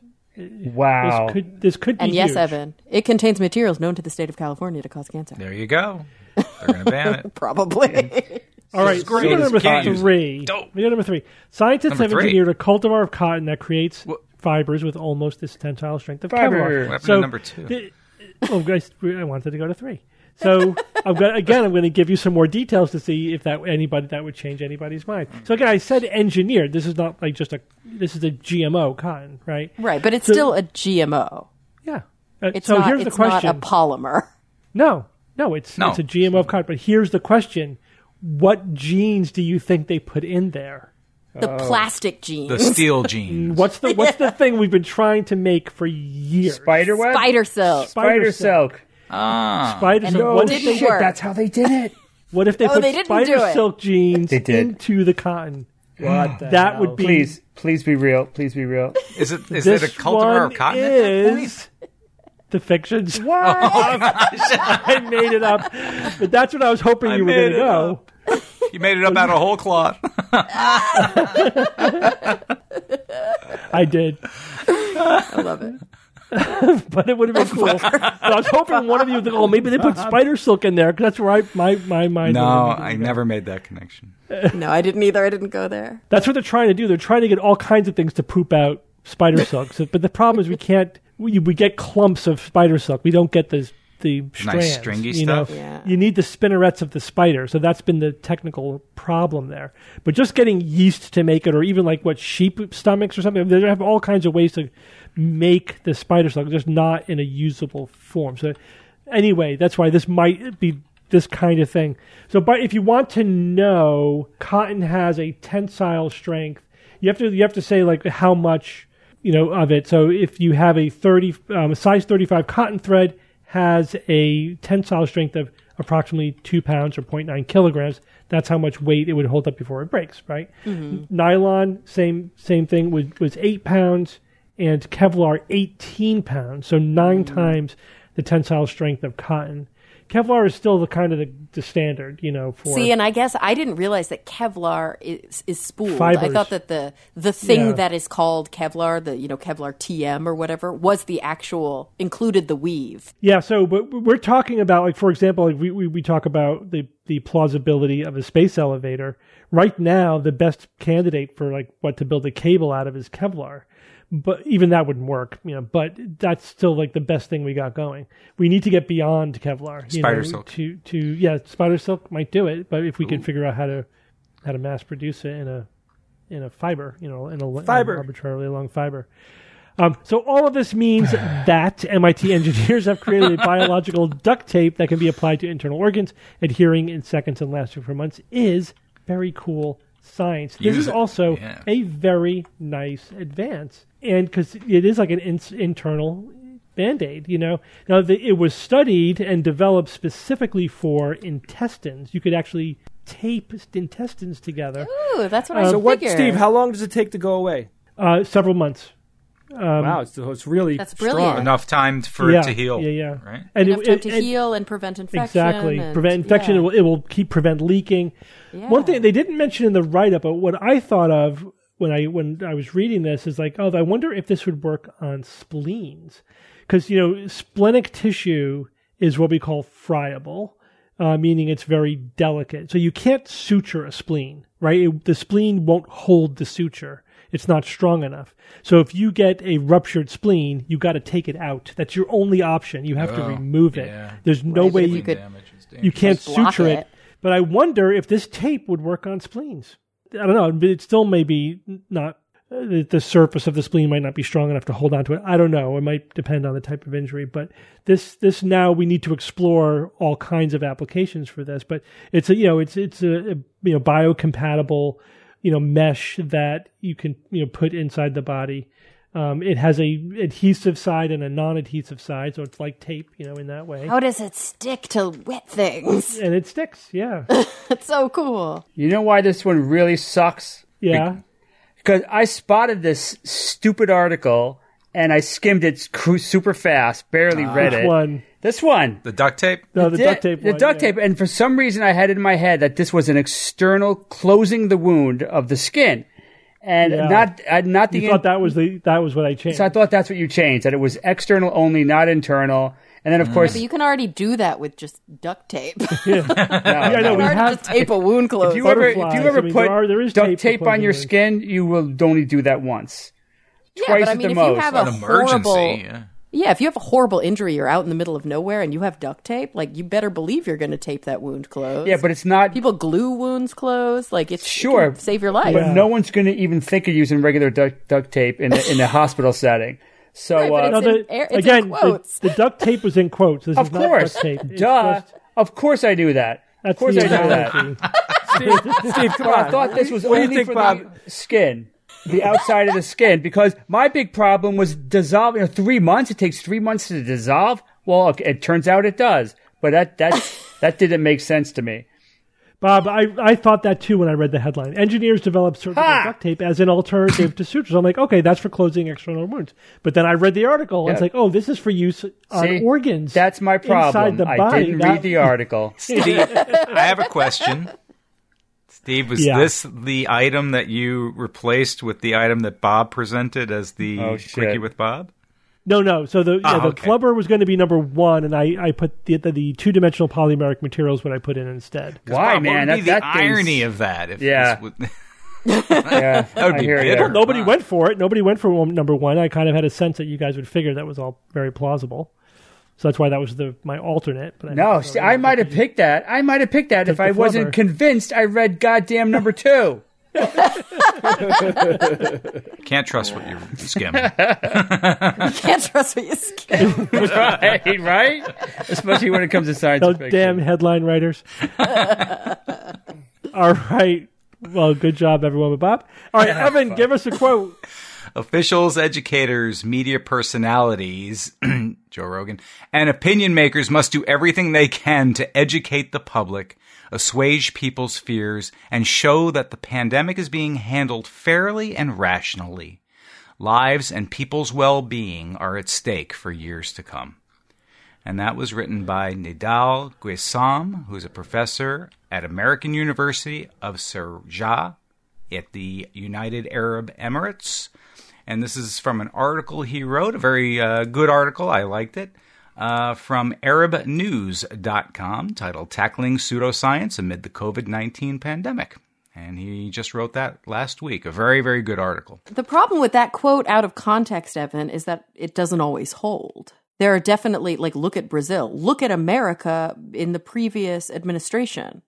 Wow. this could this could be And yes, huge. Evan, it contains materials known to the state of California to cause cancer. There you go. They're going to ban it. Probably. All right, great. we got number Can't use it. three. Dope. We got number three. Scientists Number have three. engineered a cultivar of cotton that creates What? fibers with almost this tensile strength of Fiber. Kevlar. What happened to So, number two? the- oh, guys, I wanted to go to three. So I'm gonna, again, I'm going to give you some more details to see if that anybody that would change anybody's mind. So again, I said engineered. This is not like just a. This is a G M O cotton, right? Right, but it's So- still a G M O. Yeah. Uh, It's so not. here's It's the question. not a polymer. No, no, it's No. it's a G M O of cotton. But here's the question: what genes do you think they put in there? The plastic genes. The steel genes. What's the what's the thing we've been trying to make for years? Spider web? Spider silk. Spider silk. Ah. Spider And silk. it What if didn't they Shit, work. that's how they did it. what if they Oh, put they didn't spider do it. silk genes They did. into the cotton? What the That hell? would be Please, please be real. Please be real. Is it is this it a cultivar one of cotton at that point? is the fictions. What? I made it up, but that's what I was hoping I you were made going to it go. up. You made it up out of whole cloth. I did, I love it. but it would have been cool. But I was hoping one of you would think, oh, maybe they put spider silk in there, because that's where I, my, my mind No, went. I never made that connection. No, I didn't either. I didn't go there. That's what they're trying to do. They're trying to get all kinds of things to poop out spider silk. So, but the problem is we can't. We, we get clumps of spider silk. We don't get the the strands. stringy you know? stuff? Yeah. You need the spinnerets of the spider. So that's been the technical problem there. But just getting yeast to make it, or even like what sheep stomachs or something, they have all kinds of ways to make the spider silk, just not in a usable form. So anyway, that's why this might be this kind of thing. So, but if you want to know, cotton has a tensile strength. You have to you have to say like how much, you know, of it. So if you have a thirty um, a size thirty-five cotton thread has a tensile strength of approximately two pounds or zero point nine kilograms. That's how much weight it would hold up before it breaks, right? Mm-hmm. Nylon, same same thing, was was eight pounds, and Kevlar eighteen pounds. So nine mm. times the tensile strength of cotton. Kevlar is still the kind of the, the standard, you know. For See, and I guess I didn't realize that Kevlar is is spooled. Fibers. I thought that the the thing Yeah. that is called Kevlar, the you know Kevlar T M or whatever, was the actual included the weave. Yeah, so but we're talking about, like, for example, like we, we, we talk about the, the plausibility of a space elevator. Right now, the best candidate for like what to build a cable out of is Kevlar. But even that wouldn't work, you know, but that's still like the best thing we got going. We need to get beyond Kevlar. You Spider know, silk. To, to, yeah, spider silk might do it, but if we can figure out how to, how to mass produce it in a, in a fiber, you know, in a, Fiber. in an arbitrarily long fiber. Um, so all of this means that M I T engineers have created a biological duct tape that can be applied to internal organs, adhering in seconds and lasting for months. Is very cool science. This Use is it. also Yeah. a very nice advance, and because it is like an in- internal Band-Aid, you know. Now, the, it was studied and developed specifically for intestines. You could actually tape intestines together. Ooh, that's what I So what, figured. Steve? How long does it take to go away? Uh, several months. wow, it's, it's really That's strong. brilliant. Enough time for yeah, it to heal. Yeah, yeah. Right? And Enough it- time it- to it- heal and prevent infection. Exactly. and- Prevent infection. yeah. It, will, it will keep prevent leaking. Yeah. One thing they didn't mention in the write-up, but what I thought of when I when I was reading this is like, oh, I wonder if this would work on spleens, because you know, splenic tissue is what we call friable, uh, meaning it's very delicate. So you can't suture a spleen, right? It, the spleen won't hold the suture. It's not strong enough. So if you get a ruptured spleen, you got to take it out. That's your only option. You have to Oh, remove it. yeah. There's no Right, but way if you you could- Damage is you can't Just block suture it. it. But I wonder if this tape would work on spleens. I don't know. But it still may be not, uh, the, the surface of the spleen might not be strong enough to hold on to it. I don't know. It might depend on the type of injury. But this, this now we need to explore all kinds of applications for this. But it's a, you know, it's, it's a, a you know, biocompatible, you know, mesh that you can, you know, put inside the body. Um, it has a adhesive side and a non-adhesive side, so it's like tape, you know, in that way. How does it stick to wet things? And it sticks, yeah. That's so cool. You know why this one really sucks? Yeah. Because I spotted this stupid article and I skimmed it cru- super fast, barely read Which it. one? This one. The duct tape? No, the Di- duct tape The one, duct yeah. tape. And for some reason, I had it in my head that this was an external closing the wound of the skin. And Yeah. not uh, not the You thought that was the that was what I changed. So I thought that's what you changed, that it was external only, not internal. And then, of course, But you can already do that with just duct tape. yeah, I know. You We already have just tape a wound closed. if you ever, if butterflies. you ever I mean, put there are- there is duct tape tape, for on your closing skin, you will only do that once. yeah, Twice but I at mean, the if most. you have An a emergency. horrible, Yeah. Yeah, if you have a horrible injury, you're out in the middle of nowhere and you have duct tape, like you better believe you're going to tape that wound closed. Yeah, but it's not. People glue wounds closed. Like it's Sure. it can save your life. But Yeah. no one's going to even think of using regular duct, duct tape in a, in a hospital setting. So, Right, but uh, it's No, in the, air- it's again, in the, quotes. the duct tape was in quotes. This of is not course, duct tape. It's duh, just- of course I do that. that's of course the I do that. analogy. Steve, Steve, come But on. I thought this was what do only you think, for Bob? the skin, the outside of the skin, because my big problem was dissolving. You know, three months. It takes three months to dissolve. Well, okay, it turns out it does, but that that that didn't make sense to me. Bob, I, I thought that too when I read the headline. Engineers developed surgical Ha! duct tape as an alternative to sutures. I'm like, okay, that's for closing external wounds. But then I read the article. And It's Yeah. like, oh, this is for use on See? organs. That's my problem. Inside the I body, didn't not- read the article. Steve, I have a question. Steve, was Yeah. this the item that you replaced with the item that Bob presented as the Oh, shit. Quickie with Bob? No, no. So the Ah, yeah, the okay. flubber was going to be number one, and I, I put the, the, the two dimensional polymeric materials what I put in instead. Why, Bob, man? What would be That, the that thing's- irony of that? If Yeah. this would- Yeah, That would I be hear bitter. you. Nobody Wow. went for it. Nobody went for one, number one. I kind of had a sense that you guys would figure that was all very plausible. So that's why that was the my alternate. But I No, see, I might have picked that. I might have picked that if the I wasn't flubber. convinced I read goddamn number two. Can't trust what you skim. Can't trust what you skim. right, right? Especially when it comes to science Those fiction. damn headline writers. All right. Well, good job, everyone, with Bob. All right, Evan, give us a quote. Officials, educators, media personalities, Joe Rogan, and opinion makers must do everything they can to educate the public, assuage people's fears, and show that the pandemic is being handled fairly and rationally. Lives and people's well-being are at stake for years to come. And that was written by Nidal Guessam, who's a professor at American University of Sharjah at the United Arab Emirates. And this is from an article he wrote, a very uh, good article. I liked it. Uh, from Arab News dot com, titled Tackling Pseudoscience Amid the COVID nineteen Pandemic. And he just wrote that last week. A very, very good article. The problem with that quote out of context, Evan, is that it doesn't always hold. There are definitely, like, look at Brazil. Look at America in the previous administration.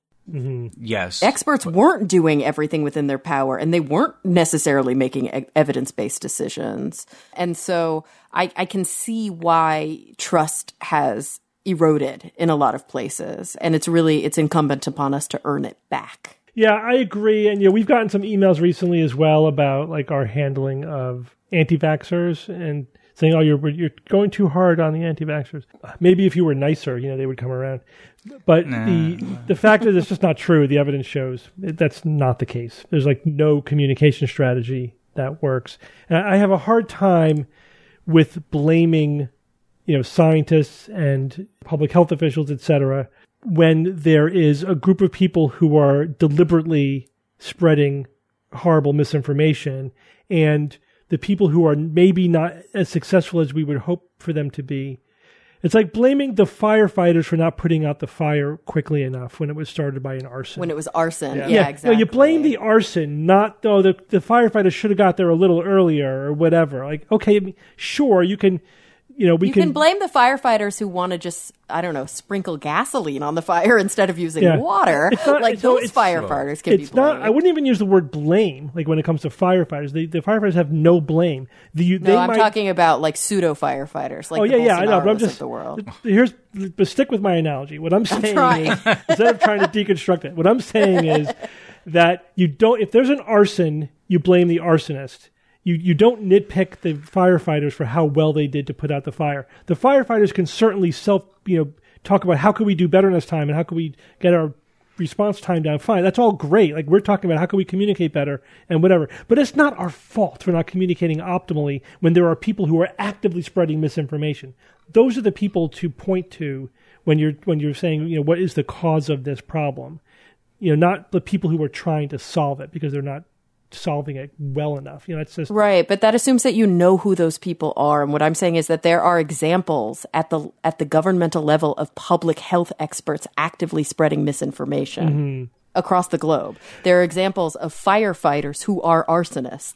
Yes. Experts weren't doing everything within their power, and they weren't necessarily making e- evidence-based decisions. And so I, I can see why trust has eroded in a lot of places. And it's really, it's incumbent upon us to earn it back. Yeah, I agree. And, you know, we've gotten some emails recently as well about, like, our handling of anti-vaxxers and saying, oh, you're you're going too hard on the anti-vaxxers. Maybe if you were nicer, you know, they would come around. But the the fact is, it's just not true. The evidence shows it, that's not the case. There's, like, no communication strategy that works. And I have a hard time with blaming, you know, scientists and public health officials, et cetera, when there is a group of people who are deliberately spreading horrible misinformation, and the people who are maybe not as successful as we would hope for them to be. It's like blaming the firefighters for not putting out the fire quickly enough when it was started by an arson. When it was arson. Yeah, yeah, exactly. No, you blame the arson, not, oh, the, the firefighters should have got there a little earlier or whatever. Like, okay, I mean, sure, you can, you know, we You can blame the firefighters who want to just, I don't know, sprinkle gasoline on the fire instead of using Yeah. water. It's not- like so those it's- firefighters can It's be blamed. not. I wouldn't even use the word blame. Like when it comes to firefighters, the, the firefighters have no blame. The, no, they I'm might, talking about like pseudo firefighters, like oh the yeah, yeah, I know. But I'm Bolsonaros just of the world. here's. But stick with my analogy. What I'm saying trying. is, instead of trying to deconstruct it, what I'm saying is that you don't. If there's an arson, you blame the arsonist. You you don't nitpick the firefighters for how well they did to put out the fire. The firefighters can certainly self, you know, talk about how can we do better this time and how can we get our response time down. Fine, that's all great. Like we're talking about how can we communicate better and whatever. But it's not our fault for not communicating optimally when there are people who are actively spreading misinformation. Those are the people to point to when you're when you're saying, you know, what is the cause of this problem? You know, not the people who are trying to solve it because they're not solving it well enough. You know, it's just Right, but that assumes that you know who those people are. And what I'm saying is that there are examples at the at the governmental level of public health experts actively spreading misinformation across the globe. There are examples of firefighters who are arsonists.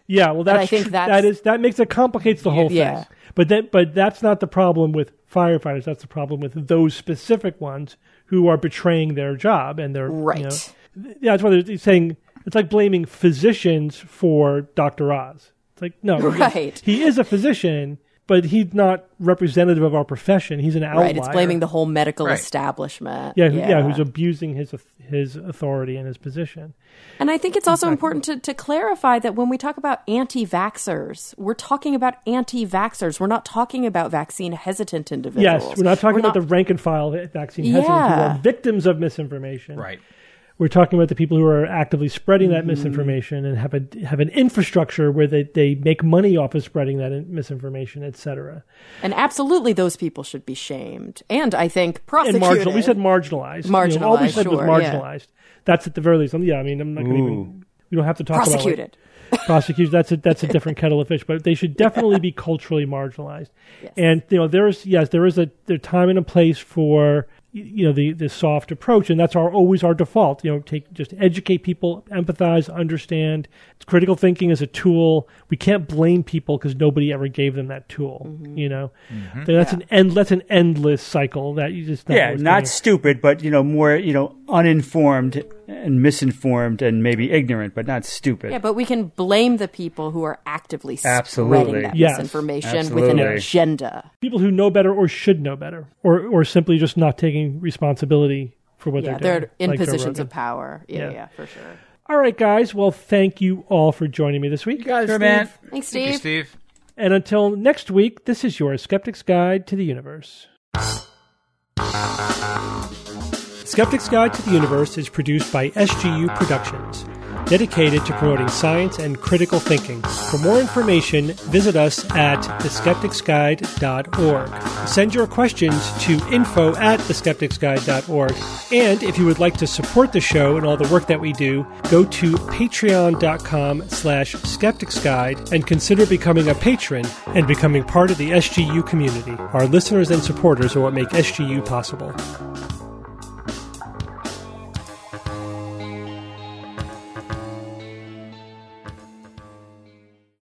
Yeah, well, that's I think tr- that's- that is that makes it complicates the whole Yeah. thing. But that but that's not the problem with firefighters. That's the problem with those specific ones who are betraying their job and their Right. You know, yeah, that's why they're saying it's like blaming physicians for Doctor Oz. It's like no, Right. he is a physician, but he's not representative of our profession. He's an outlier. Right. It's blaming the whole medical Right. establishment. yeah, who, yeah, who's abusing his his authority and his position. And I think it's also important to, to clarify that when we talk about anti-vaxxers, we're talking about anti-vaxxers. We're not talking about vaccine hesitant individuals. Yes, we're not talking We're about the rank and file vaccine hesitant who Yeah. are victims of misinformation. Right. We're talking about the people who are actively spreading that Mm-hmm. misinformation and have a have an infrastructure where they, they make money off of spreading that in- misinformation, et cetera. And absolutely, those people should be shamed. And I think And prosecuted. marginal. We said marginalized. You know, all we Marginalized, said was sure, yeah. marginalized. That's at the very least. Yeah, I mean, I'm not going to even. We don't have to talk prosecuted. about like, prosecuted. That's a that's a different kettle of fish. But they should definitely be culturally marginalized. Yes. And you know, there's yes, there is a there time and a place for you know the the soft approach, and that's our always our default. You know, take just educate people, empathize, understand. Critical thinking is a tool. We can't blame people because nobody ever gave them that tool. Mm-hmm. You know, that's an end. That's an endless cycle that you just Yeah, worth not getting- stupid, but you know, more you know, uninformed and misinformed and maybe ignorant, but not stupid. Yeah, but we can blame the people who are actively Absolutely. spreading that Yes. misinformation with an Absolutely. agenda. people who know better or should know better, or or simply just not taking responsibility for what Yeah, they're doing. they're in like Joe positions Rogan. of power. Yeah, Yeah. yeah, for sure. All right, guys. Well, thank you all for joining me this week. guys, Sure, man. Thanks, Thank you, Steve. Steve. And until next week, this is your Skeptic's Guide to the Universe. Skeptic's Guide to the Universe is produced by S G U Productions, dedicated to promoting science and critical thinking. For more information, visit us at the skeptics guide dot org. Send your questions to info at the skeptics guide dot org. And if you would like to support the show and all the work that we do, go to patreon.com slash skepticsguide and consider becoming a patron and becoming part of the S G U community. Our listeners and supporters are what make S G U possible.